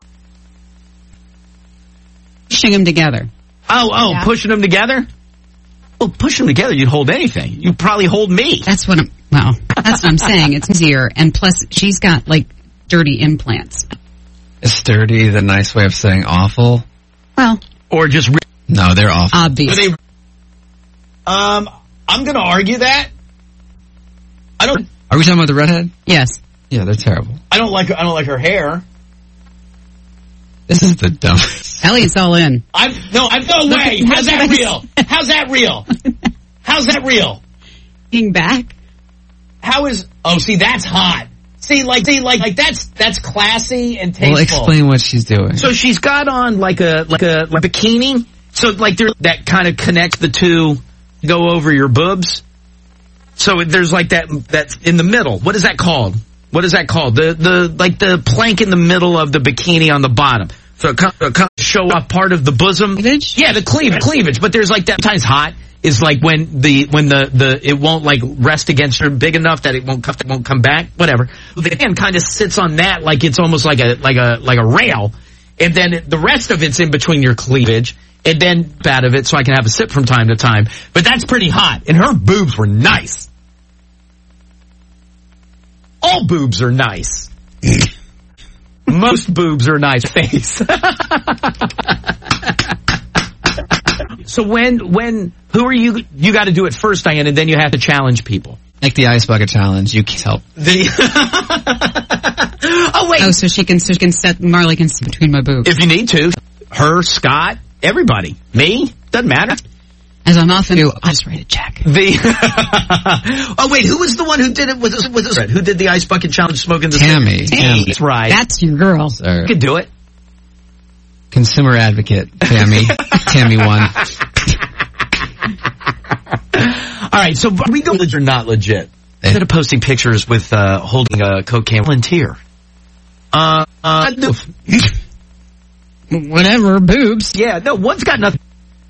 pushing them together. Oh, oh, Yeah. pushing them together? Well, pushing them together, you'd hold anything. You'd probably hold me. That's what I'm, well, that's what I'm saying. It's easier. And plus, she's got, like, dirty implants. Is dirty the nice way of saying awful? Well. Or just... Re- no, they're awful. Obvious. Are they, Um, I'm going to argue that. I don't. Are we talking about the redhead? Yes. Yeah, they're terrible. I don't like. I don't like her hair. This is the dumbest. Ellie's all in. I'm no. I'm no way. How's that real? How's that real? How's that real? Being back. How is? Oh, see, that's hot. See, like, see, like, like that's that's classy and tasteful. Well, explain what she's doing. So she's got on like a like a like bikini. So like there that kind of connects the two, go over your boobs. So there's like that that's in the middle. What is that called? What is that called? The the like the plank in the middle of the bikini on the bottom. So it comes to show off part of the bosom. Cleavage? Yeah, the cleavage, cleavage. But there's like that sometimes hot is like when the when the, the it won't like rest against her big enough that it won't come, won't come back. Whatever. The hand kind of sits on that like it's almost like a like a like a rail, and then the rest of it's in between your cleavage. And then out of it so I can have a sip from time to time. But that's pretty hot. And her boobs were nice. All boobs are nice. Most boobs are nice. Face. So when, when, who are you, you gotta do it first, Diane, and then you have to challenge people. Like the ice bucket challenge, you can't help. The oh wait. Oh, so she can, so she can set, Marley can sit between my boobs. If you need to. Her, Scott, everybody. Me? Doesn't matter. As I'm often do, I just write a check. The oh wait, who was the one who did it with us? With us? Who did the ice bucket challenge? Smoking the Tammy. Tammy. That's right. That's your girl. Sir. You could do it. Consumer advocate, Tammy. Tammy won. All right, so are we go legit or not legit? Instead of posting pictures with uh, holding a Coke can, volunteer. Uh, uh, whatever, boobs. Yeah, no, one's got nothing.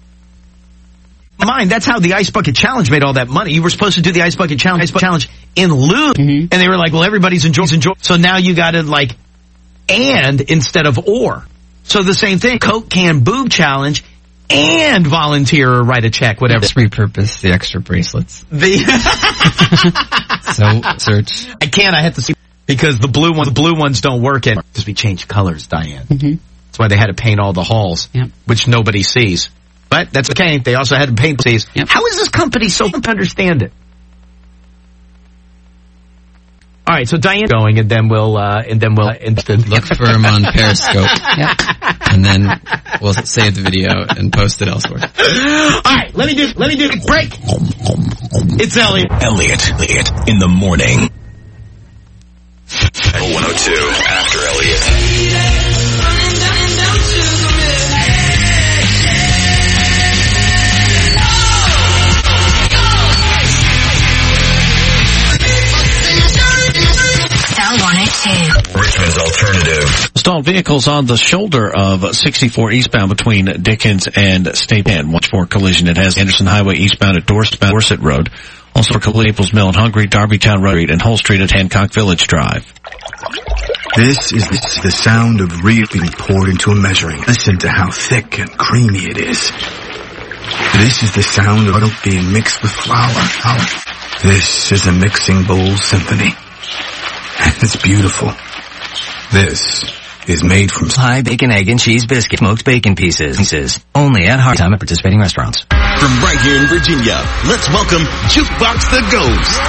Mind, that's how the Ice Bucket Challenge made all that money. You were supposed to do the Ice Bucket Challenge, Ice Bucket Challenge in lieu, mm-hmm. and they were like, well, everybody's enjoying enjoy. So now you got to like, and instead of or. So the same thing, Coke Can Boob Challenge and volunteer or write a check, whatever. Let's repurpose the extra bracelets. The so search. I can't. I have to see because the blue ones, the blue ones don't work in because we changed colors, Diane. Mm-hmm. That's why they had to paint all the halls, yep. which nobody sees. But that's okay. They also had to paint these. Yep. How is this company so to understand it? All right, so Diane going, and then we'll uh, and then we'll uh, instant look for him on Periscope, yep. and then we'll save the video and post it elsewhere. All right, let me do let me do a break. It's Elliot. Elliot, Elliot in the morning. one oh two after Elliot. Richmond's Alternative. Stalled vehicles on the shoulder of sixty-four eastbound between Dickens and State End. Watch for collision. It has Anderson Highway eastbound at Dorset Road. Also for collision Naples Mill and Hungary, Darbytown Road, and Hull Street at Hancock Village Drive. This is the, the sound of real being poured into a measuring. Listen to how thick and creamy it is. This is the sound of oil being mixed with flour. This is a mixing bowl symphony. It's beautiful. This is made from high bacon, egg, and cheese biscuit, smoked bacon pieces. pieces. Only at Hard Time at participating restaurants. From right here in Virginia, let's welcome Jukebox the Ghost.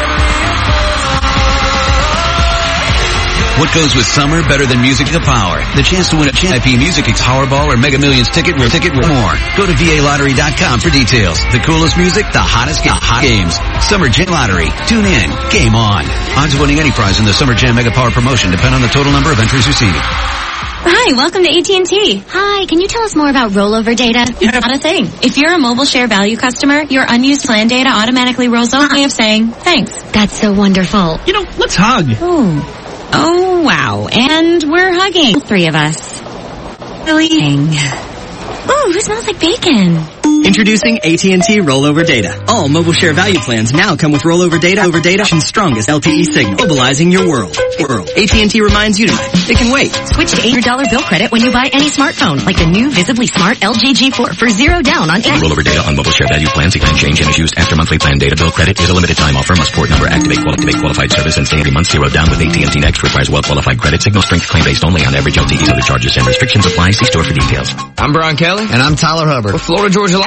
What goes with summer better than music to power? The chance to win a I P Music X Powerball or Mega Millions ticket with ticket with more. Go to V A lottery dot com for details. The coolest music, the hottest the hot games. Summer Jam Lottery. Tune in. Game on. Odds of winning any prize in the Summer Jam Mega Power promotion depend on the total number of entries received. Hi, welcome to A T and T. Hi, can you tell us more about rollover data? Not a thing. If you're a mobile share value customer, your unused plan data automatically rolls over. Way of saying thanks. That's so wonderful. You know, let's hug. Oh. Oh, wow. And we're hugging. Three of us. Really? Ooh, who smells like bacon? Introducing A T and T Rollover Data. All mobile share value plans now come with rollover data over data and strongest L T E signal, mobilizing your world. World. A T and T reminds you tonight. It can wait. Switch to eight hundred dollars bill credit when you buy any smartphone, like the new Visibly Smart L G G four for zero down on eight. Rollover data on mobile share value plans. Plan change and is used after monthly plan data. Bill credit is a limited time offer. Must port number activate, qual- activate qualified service and stay every month zero down with A T and T Next. Requires well-qualified credit. Signal strength claim based only on average L T Es. Other charges and restrictions apply. See store for details. I'm Brian Kelly. And I'm Tyler Hubbard. We're Florida Georgia Law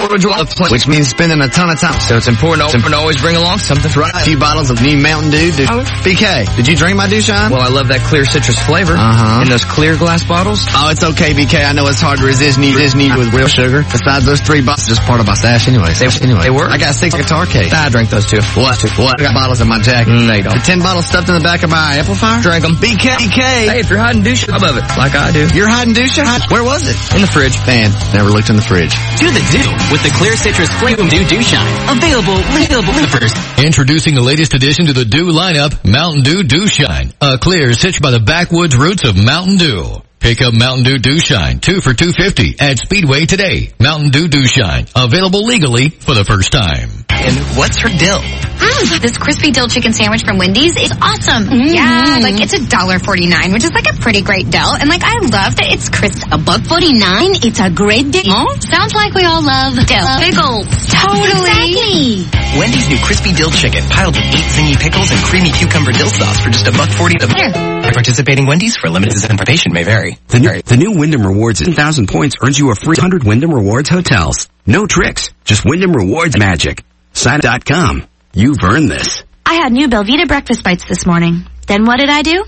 which means spending a ton of time. So it's important to always bring along something. Right. A few bottles of new Mountain Dew. Dew. B K, did you drink my Dew Shine? Well, I love that clear citrus flavor. Uh-huh. In those clear glass bottles. Oh, it's okay, B K. I know it's hard to resist new, resist new with real sugar. Besides, those three bottles are just part of my stash anyways. They, anyway, they work. I got six guitar case. I drank those too. What? What? I got bottles in my jacket. Mm, they don't. The ten bottles stuffed in the back of my amplifier? Drink them. B K. B K. Hey, if you're hiding Dew Shine above it, like I do. You're hiding Dew Shine? Where was it? In the fridge. Man, never looked in the fridge. Do the do with the clear citrus flavor Dew Dew Shine. Available, available in the first. Introducing the latest addition to the Dew lineup, Mountain Dew Dew Shine. A clear stitched by the backwoods roots of Mountain Dew. Pick up Mountain Dew Dew Shine, two for two fifty at Speedway today. Mountain Dew Dew Shine, available legally for the first time. And what's her dill? Mm, this crispy dill chicken sandwich from Wendy's is awesome. Mm-hmm. Yeah, like it's a dollar forty-nine, which is like a pretty great deal. And like I love that it's crisp. A buck forty-nine, it's a great deal. Oh? Sounds like we all love dill pickles. Totally. Exactly. Wendy's new crispy dill chicken, piled with eight zingy pickles and creamy cucumber dill sauce for just a buck forty. Participating Wendy's for limited participation may vary. The new, the new Wyndham Rewards one thousand points earns you a free one hundred Wyndham Rewards hotels. No tricks, just Wyndham Rewards magic. Sign up dot com. You've earned this. I had new Belvita breakfast bites this morning. Then what did I do?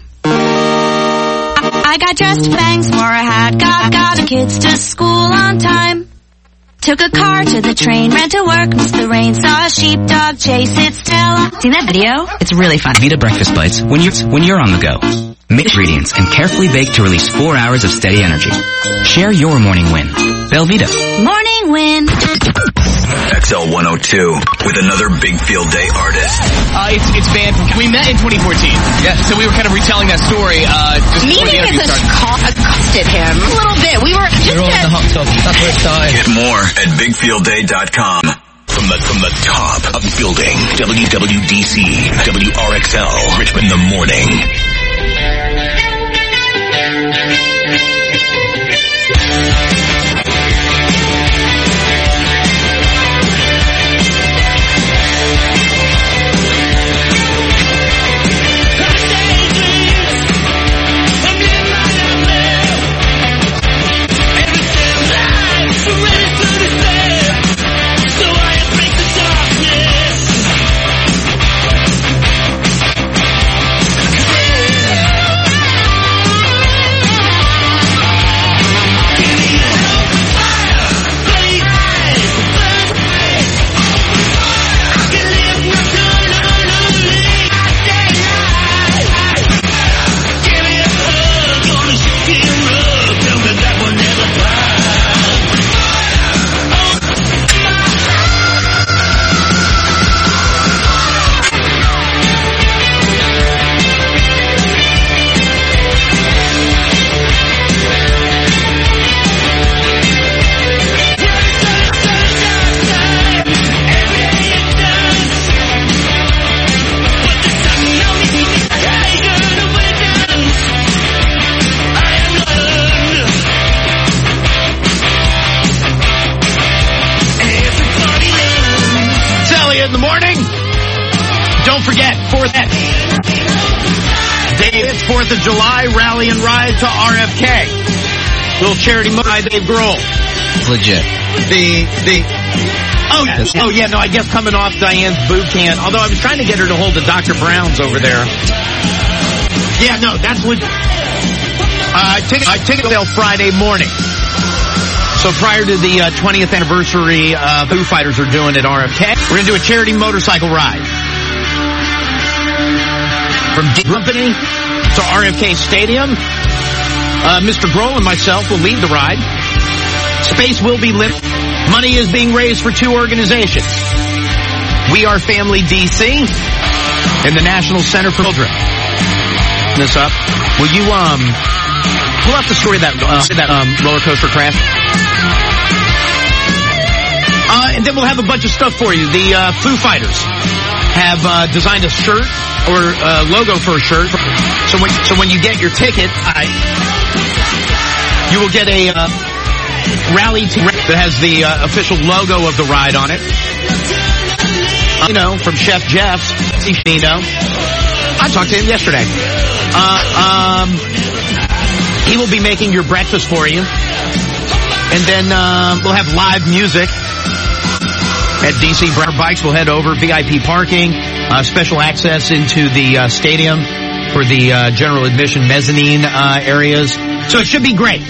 I, I got dressed, bangs, wore a hat, got, got the kids to school on time. Took a car to the train, ran to work, missed the rain, saw a sheepdog chase its tail. Seen that video? It's really fun. Vita breakfast bites when you're, when you're on the go. Mixed ingredients and carefully baked to release four hours of steady energy. Share your morning win. Belvita. Morning win. X L one oh two with another Big Field Day artist. Uh, it's, it's band. We met in twenty fourteen. Yeah. So we were kind of retelling that story. Uh, just before the interview started. accosted him a little bit. We were just We're all in the hot tub. That's where it started. Get more at big field day dot com. From the from the top of the building, W W D C, W R X L, Richmond in the morning. fourth of July rally and ride to R F K. Little charity by Dave Grohl. Legit. The, the, oh, yeah. oh yeah, no, I guess coming off Diane's boot camp, although I was trying to get her to hold the Doctor Brown's over there. Yeah, no, that's legit. Uh, ticket, uh, ticket sale Friday morning. So prior to the uh, twentieth anniversary uh, Foo Fighters are doing at R F K, we're going to do a charity motorcycle ride. From D Company to R F K Stadium. Uh, Mister Grohl and myself will lead the ride. Space will be limited. Money is being raised for two organizations. We Are Family D C and the National Center for Children. This up. Will you um pull up the story of that uh, that um, roller coaster crash? Uh, and then we'll have a bunch of stuff for you. The uh, Foo Fighters have uh, designed a shirt or uh, logo for a shirt. So when so when you get your ticket, I, you will get a uh, rally t- that has the uh, official logo of the ride on it. Uh, you know, from Chef Jeff's. You know, I talked to him yesterday. Uh, um, he will be making your breakfast for you, and then uh, we'll have live music. at D C. Brown Bikes will head over, V I P parking, uh, special access into the uh, stadium for the uh, general admission mezzanine uh, areas. So it should be great.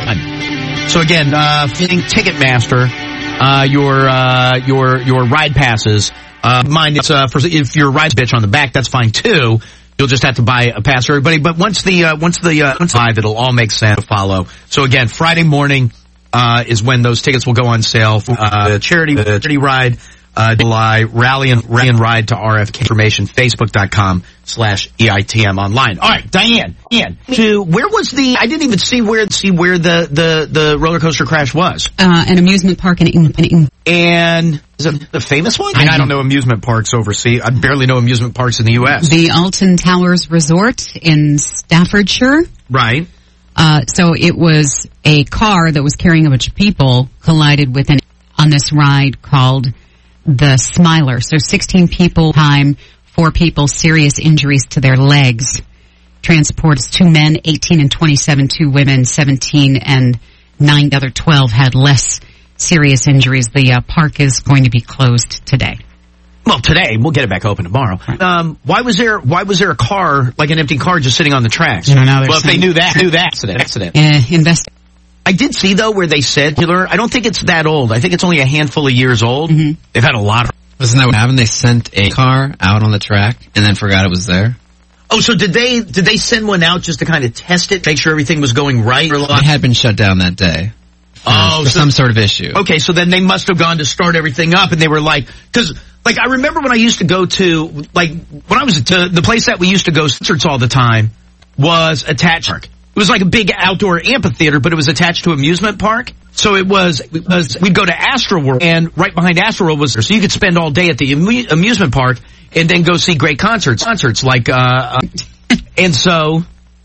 So again, uh, fitting Ticketmaster, uh, your, uh, your, your ride passes, uh, mind it's, uh, for, if your ride's bitch on the back, that's fine too. You'll just have to buy a pass for everybody. But once the, uh, once the, uh, once live, it'll all make sense to follow. So again, Friday morning, uh, is when those tickets will go on sale for, uh, the charity, the charity ride, uh, July, rally and, rally and ride to R F K information, facebook.com slash EITM online. All right, Diane, Diane, to, where was the, I didn't even see where, see where the, the, the roller coaster crash was. Uh, an amusement park in, in, in And, is it the famous one? I, mean, I don't know amusement parks overseas. I barely know amusement parks in the U S. The Alton Towers Resort in Staffordshire. Right. Uh, so it was a car that was carrying a bunch of people collided with an, on this ride called the Smiler. So sixteen people time, four people serious injuries to their legs. Transports two men, eighteen and twenty-seven, two women, seventeen and nine, the other twelve had less serious injuries. The uh, park is going to be closed today. Well, today we'll get it back open tomorrow. Right. Um, why was there? Why was there a car, like an empty car, just sitting on the tracks? You know, now well, if they knew that, knew that accident. accident. Uh, invest. I did see though where they said, I don't think it's that old. I think it's only a handful of years old. Mm-hmm. They've had a lot of. Wasn't that what happened? They sent a car out on the track and then forgot it was there. Oh, so did they? Did they send one out just to kind of test it, make sure everything was going right? It had been shut down that day. For, oh, for so, some sort of issue. Okay, so then they must have gone to start everything up, and they were like, because like I remember when I used to go to like when I was to the place that we used to go concerts all the time was attached. It was like a big outdoor amphitheater, but it was attached to an amusement park. So it was, it was we'd go to Astroworld, and right behind Astroworld was there, so you could spend all day at the amu- amusement park and then go see great concerts, concerts like, uh, uh and so.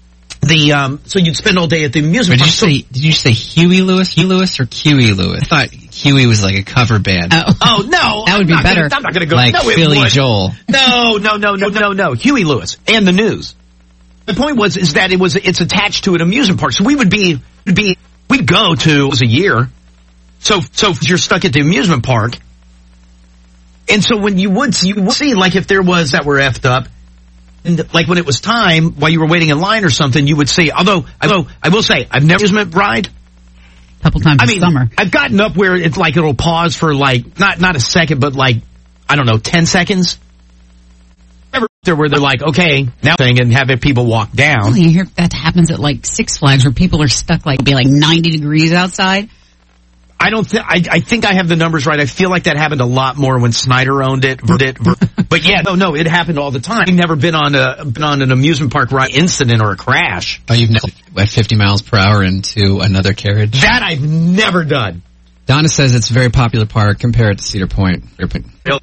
The um, so you'd spend all day at the amusement park. Did you say? Did you say Huey Lewis, Huey Lewis, or Huey Lewis? I thought Huey was like a cover band. Oh, oh no, that would be I'm better. Gonna, I'm not going to go like no, Billy Joel. No, no, no, no, no, no. Huey Lewis and the News. The point was is that it was it's attached to an amusement park, so we would be be we'd go to it was a year. So so you're stuck at the amusement park, and so when you would you would see like if there was that were effed up. And like when it was time, while you were waiting in line or something, you would see, although, although I will say, I've never amusement ride. A couple times I this mean, summer. I've gotten up where it's like it'll pause for like, not, not a second, but like, I don't know, ten seconds. Never there where they're like, okay, now thing, and have people walk down. Oh, you hear that happens at like Six Flags where people are stuck like, be like ninety degrees outside. I don't think, I, I think I have the numbers right. I feel like that happened a lot more when Snyder owned it. But yeah, no, no, it happened all the time. I've never been on a, been on an amusement park ride incident or a crash. Oh, you've never went fifty miles per hour into another carriage? That I've never done. Donna says it's a very popular park. Compare it to Cedar Point. And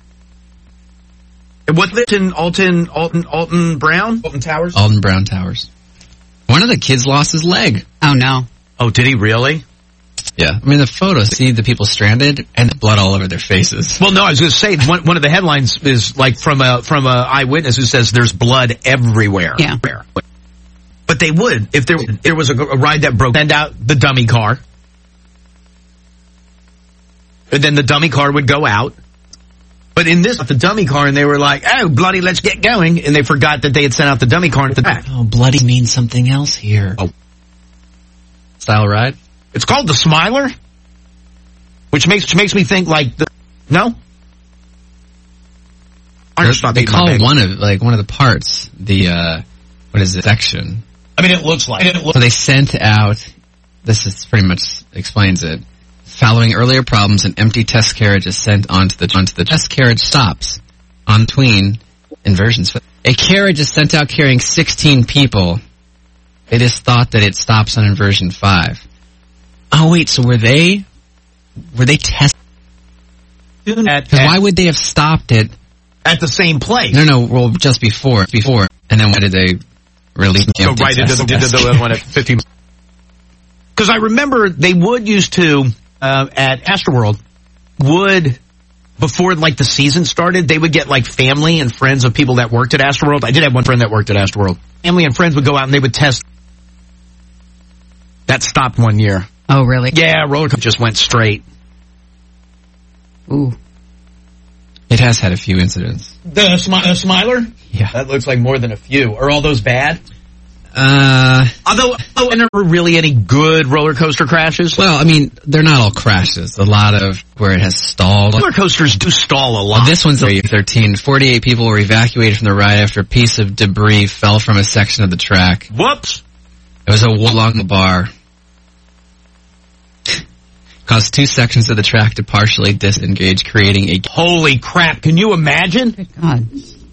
what's it in Alton, Alton, Alton Brown? Alton Towers? Alton Brown Towers. One of the kids lost his leg. Oh no. Oh, did he really? Yeah, I mean the photos, see the people stranded and blood all over their faces. Well, no, I was going to say one, one of the headlines is like from a from a eyewitness who says there's blood everywhere. Yeah, but they would if there there was a, a ride that broke, send out the dummy car, and then the dummy car would go out. But in this, the dummy car, and they were like, "Oh, bloody, let's get going," and they forgot that they had sent out the dummy car at the back. Oh, bloody means something else here. Oh, style ride. It's called the Smiler, which makes which makes me think like the no. They call one of like one of the parts the uh, what is it section? I mean, it looks like it. Looks so they sent out. This is pretty much explains it. Following earlier problems, an empty test carriage is sent onto the onto the test carriage stops on between inversions. A carriage is sent out carrying sixteen people. It is thought that it stops on inversion five. Oh wait, so were they, were they tested? Because why would they have stopped it? At the same place? No, no, well, just before, before. And then why did they release the Go right into the, the other one at fifteen. Because I remember they would used to, uh, at Astroworld, would, before like the season started, they would get like family and friends of people that worked at Astroworld. I did have one friend that worked at Astroworld. Family and friends would go out and they would test. That stopped one year. Oh, really? Yeah, roller coaster just went straight. Ooh. It has had a few incidents. The smi- uh, Smiler? Yeah. That looks like more than a few. Are all those bad? Uh, Although, oh, and there were really any good roller coaster crashes? well, I mean, they're not all crashes. A lot of where it has stalled. Roller coasters do stall a lot. This one's thirteen. forty-eight people were evacuated from the ride after a piece of debris fell from a section of the track. Whoops. It was a wall along the bar. Caused two sections of the track to partially disengage, creating a... Holy crap, can you imagine? God.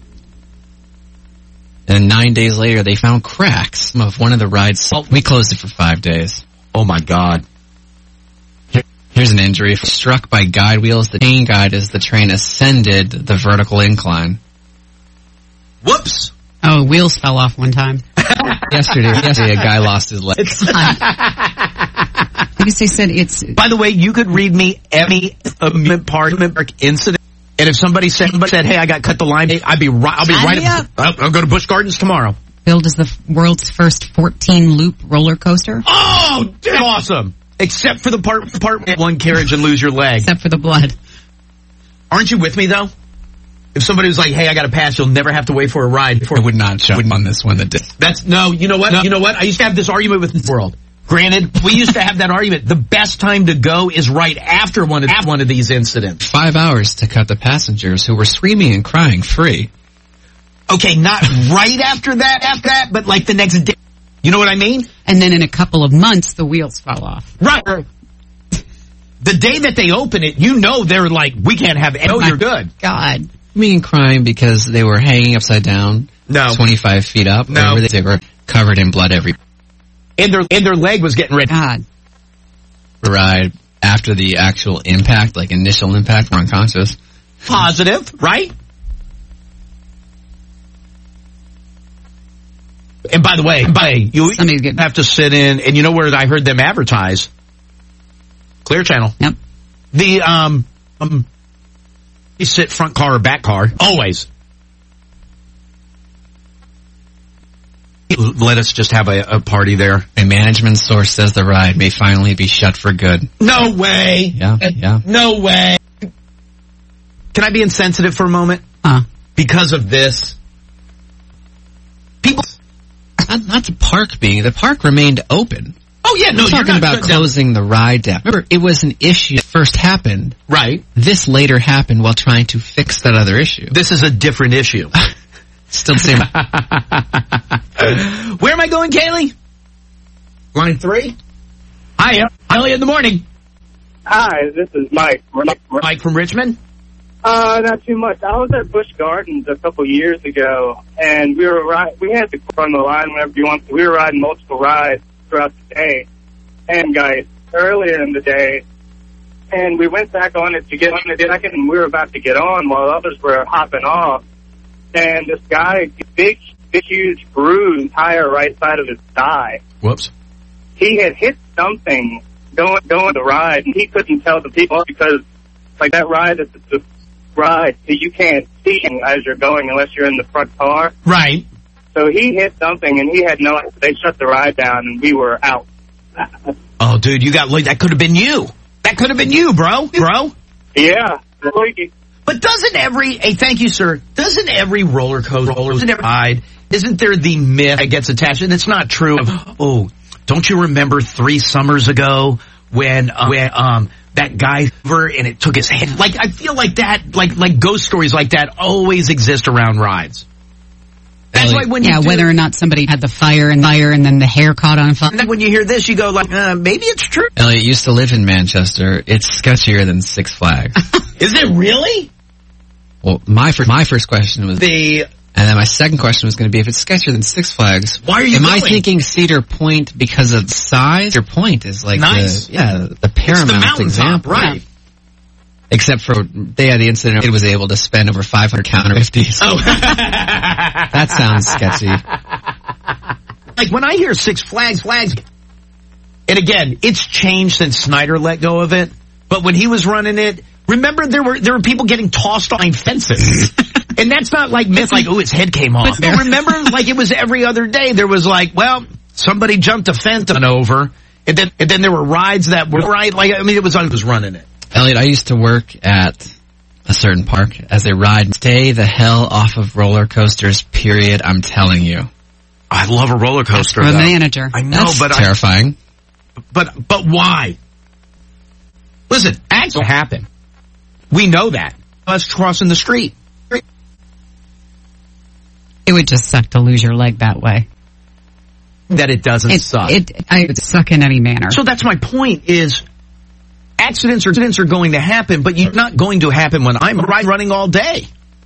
And nine days later, they found cracks of one of the rides. We closed it for five days. Oh my God. Here, here's an injury. Struck by guide wheels, the chain guide as the train ascended the vertical incline. Whoops. Oh, wheels fell off one time. yesterday, yesterday, a guy lost his leg. I guess they said it's... By the way, you could read me any amusement park incident, and if somebody said, said "Hey, I got cut the line," I'd be right. I'll be Sign right. me Up. I'll, I'll go to Busch Gardens tomorrow. Billed as the f- world's first fourteen-loop roller coaster. Oh, dude, awesome! Except for the part, part one carriage and lose your leg. Except for the blood. Aren't you with me though? If somebody was like, "Hey, I got a pass," you'll never have to wait for a ride. I would not jump on this one. That did. That's no. You know what? No. You know what? I used to have this argument with the world. Granted, we used to have that argument. The best time to go is right after one of, one of these incidents. Five hours to cut the passengers who were screaming and crying free. Okay, not right after that, after that, but like the next day. You know what I mean? And then in a couple of months, the wheels fell off. Right. The day that they open it, you know they're like, we can't have it. Oh, you're good. God. Screaming and crying because they were hanging upside down. No. twenty-five feet up. No. Or they were covered in blood every... And their, and their leg was getting ready. God. Ride after the actual impact, like initial impact, were unconscious. Positive, right? And by the way, by you have to sit in, and you know where I heard them advertise? Clear Channel. Yep. The, um, um, you sit front car or back car, always. Let us just have a, a party there. A management source says the ride may finally be shut for good. No way. Yeah, yeah. No way. Can I be insensitive for a moment? Huh. Because of this. People. Not, not the park being, the park remained open. Oh yeah, no, We're you're talking not about closing down. the ride down. Remember, it was an issue that first happened. Right. This later happened while trying to fix that other issue. This is a different issue. Still the same. Where am I going, Kaylee? Line three? Hi, Elliot in the morning. Hi, this is Mike. Mike, Mike from Richmond? Uh, not too much. I was at Busch Gardens a couple years ago, and we were ri- we had to run the line whenever you want to. We were riding multiple rides throughout the day. And, guys, earlier in the day, and we went back on it to get on the second, and we were about to get on while others were hopping off. And this guy, big, big, huge bruised entire right side of his thigh. Whoops. He had hit something going going the ride, and he couldn't tell the people because, like, that ride is the ride, so you can't see as you're going unless you're in the front car. Right. So he hit something, and he had no. They shut the ride down, and we were out. Oh, dude, you got that could have been you. That could have been you, bro. Bro. Yeah. But doesn't every, hey, thank you, sir, doesn't every roller coaster, doesn't every ride, isn't there the myth that gets attached? And it's not true. Oh, don't you remember three summers ago when, uh, when, um, that guy over and it took his head? Like, I feel like that, like, like ghost stories like that always exist around rides. That's why when you yeah, do, whether or not somebody had the fire and fire and then the hair caught on fire. And then when you hear this, you go like, uh, maybe it's true. Elliot used to live in Manchester. It's sketchier than Six Flags. Is it really? Well, my first, my first question was the, and then my second question was going to be, if it's sketchier than Six Flags, why are you am going? I thinking Cedar Point because of size? Cedar Point is like nice. the, yeah, the paramount it's the example. Right. Yeah. Except for, they had the incident, it was able to spend over five hundred counter fifties. Oh. That sounds sketchy. Like when I hear Six Flags, Flags, and again, it's changed since Snyder let go of it, but when he was running it, remember there were, there were people getting tossed on fences. And that's not like myth, like, oh, his head came off. But remember, like it was every other day, there was like, well, somebody jumped a fence and over, and then, and then there were rides that were right, like, I mean, it was, I was running it. Elliot, I used to work at a certain park as they ride. Stay the hell off of roller coasters, period. I'm telling you. I love a roller coaster. From a though. manager. I know, That's but terrifying. I, but but why? Listen, accidents will happen. We know that. Us crossing the street. It would just suck to lose your leg that way. That it doesn't It, suck. it, I would suck in any manner. So that's my point is accidents or accidents are going to happen, but you're not going to happen when I'm running all day.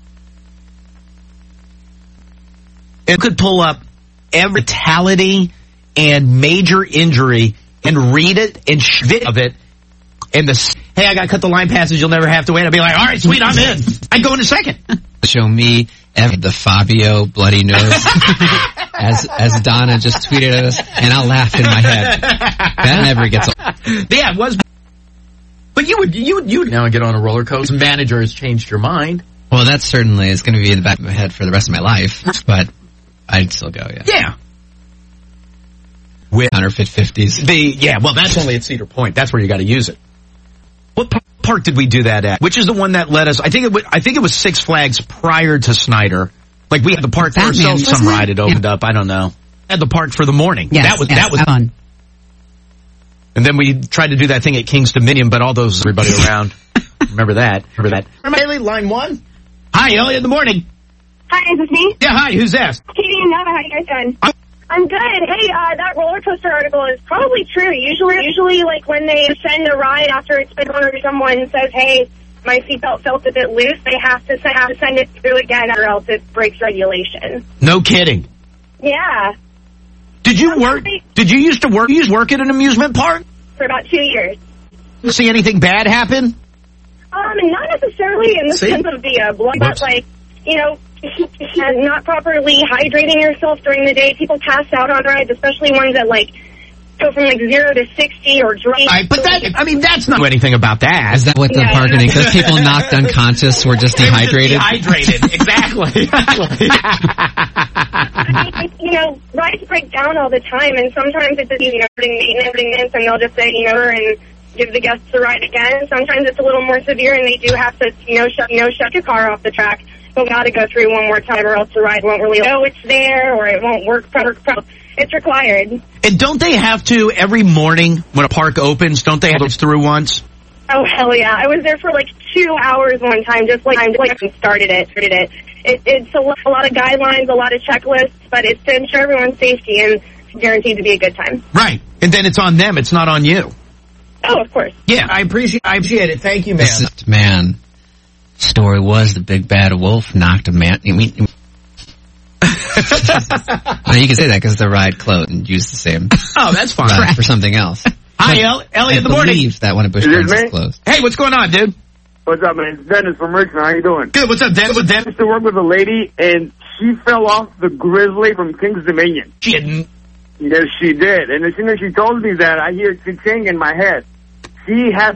It could pull up every fatality and major injury and read it and shit of it. And the, hey, I got to cut the line passes. You'll never have to wait. I'll be like, all right, sweet, I'm in. I'd go in a second. Show me the Fabio bloody nose as as Donna just tweeted at us, and I'll laugh in my head. That never gets old. Yeah, it was. But you would you would you would now get on a roller coaster. Manager has changed your mind. Well, that certainly is going to be in the back of my head for the rest of my life, but I'd still go, yeah. Yeah. With counterfeit fifties. The yeah, well, that's only at Cedar Point. That's where you got to use it. What park did we do that at? Which is the one that led us? I think it was, I think it was Six Flags prior to Snyder. Like we had the park for ourselves. Some ride had opened yeah. up. I don't know. Had the park for the morning. Yes, that was yes, that was fun. And then we tried to do that thing at King's Dominion, but all those everybody around. Remember that? Remember that? Remember Haley, line one. Hi, Elliot. In the morning. Hi, is this me? Yeah. Hi. Who's that? Katie and Nava. How you guys doing? I'm I'm good. Hey, uh, that roller coaster article is probably true. Usually, usually, like when they send a ride after it's been on, or someone says, "Hey, my seatbelt felt a bit loose," they have to have to send it through again, or else it breaks regulation. No kidding. Yeah. Did you work? Did you used to work? You used to work at an amusement park for about two years. See anything bad happen? Um, not necessarily in the See? sense of the uh, blood, but like you know. Not properly hydrating yourself during the day. People pass out on rides, especially ones that like go from like zero to sixty or drink. Right, but that, I mean, that's not anything about that. Is that what the Yeah. parking? Those people knocked unconscious were just They were dehydrated? just dehydrated, exactly. I mean, you know, rides break down all the time, and sometimes it's just, you know, maintenance, maintenance, and they'll just say, you know, and give the guests the ride again. Sometimes it's a little more severe, and they do have to, you know, shut, you know, shut your car off the track. But we got to go through one more time, or else the ride won't really know it's there, or it won't work. It's required. And don't they have to every morning when a park opens? Don't they have those through once? Oh hell yeah! I was there for like two hours one time, just like I like started it, started it. it it's a lot, a lot of guidelines, a lot of checklists, but it's to ensure everyone's safety and it's guaranteed to be a good time. Right, and then it's on them; it's not on you. Oh, of course. Yeah, I appreciate, I appreciate it. Thank you, man. This is- man. Story was the big bad wolf knocked a man. I mean, well, you can say that because the ride closed and used the same. Oh, that's fine. Ride for something else. Hi, El- Elliot. In the I morning. believe that one of Busch Is it Gardens me? is closed. Hey, what's going on, dude? What's up, man? It's Dennis from Richmond. How you doing? Good. What's up, Dennis? What's I used to work with a lady, and she fell off the Grizzly from King's Dominion. She didn't. Yes, she did. And as soon as she told me that, I hear cha-ching in my head. She had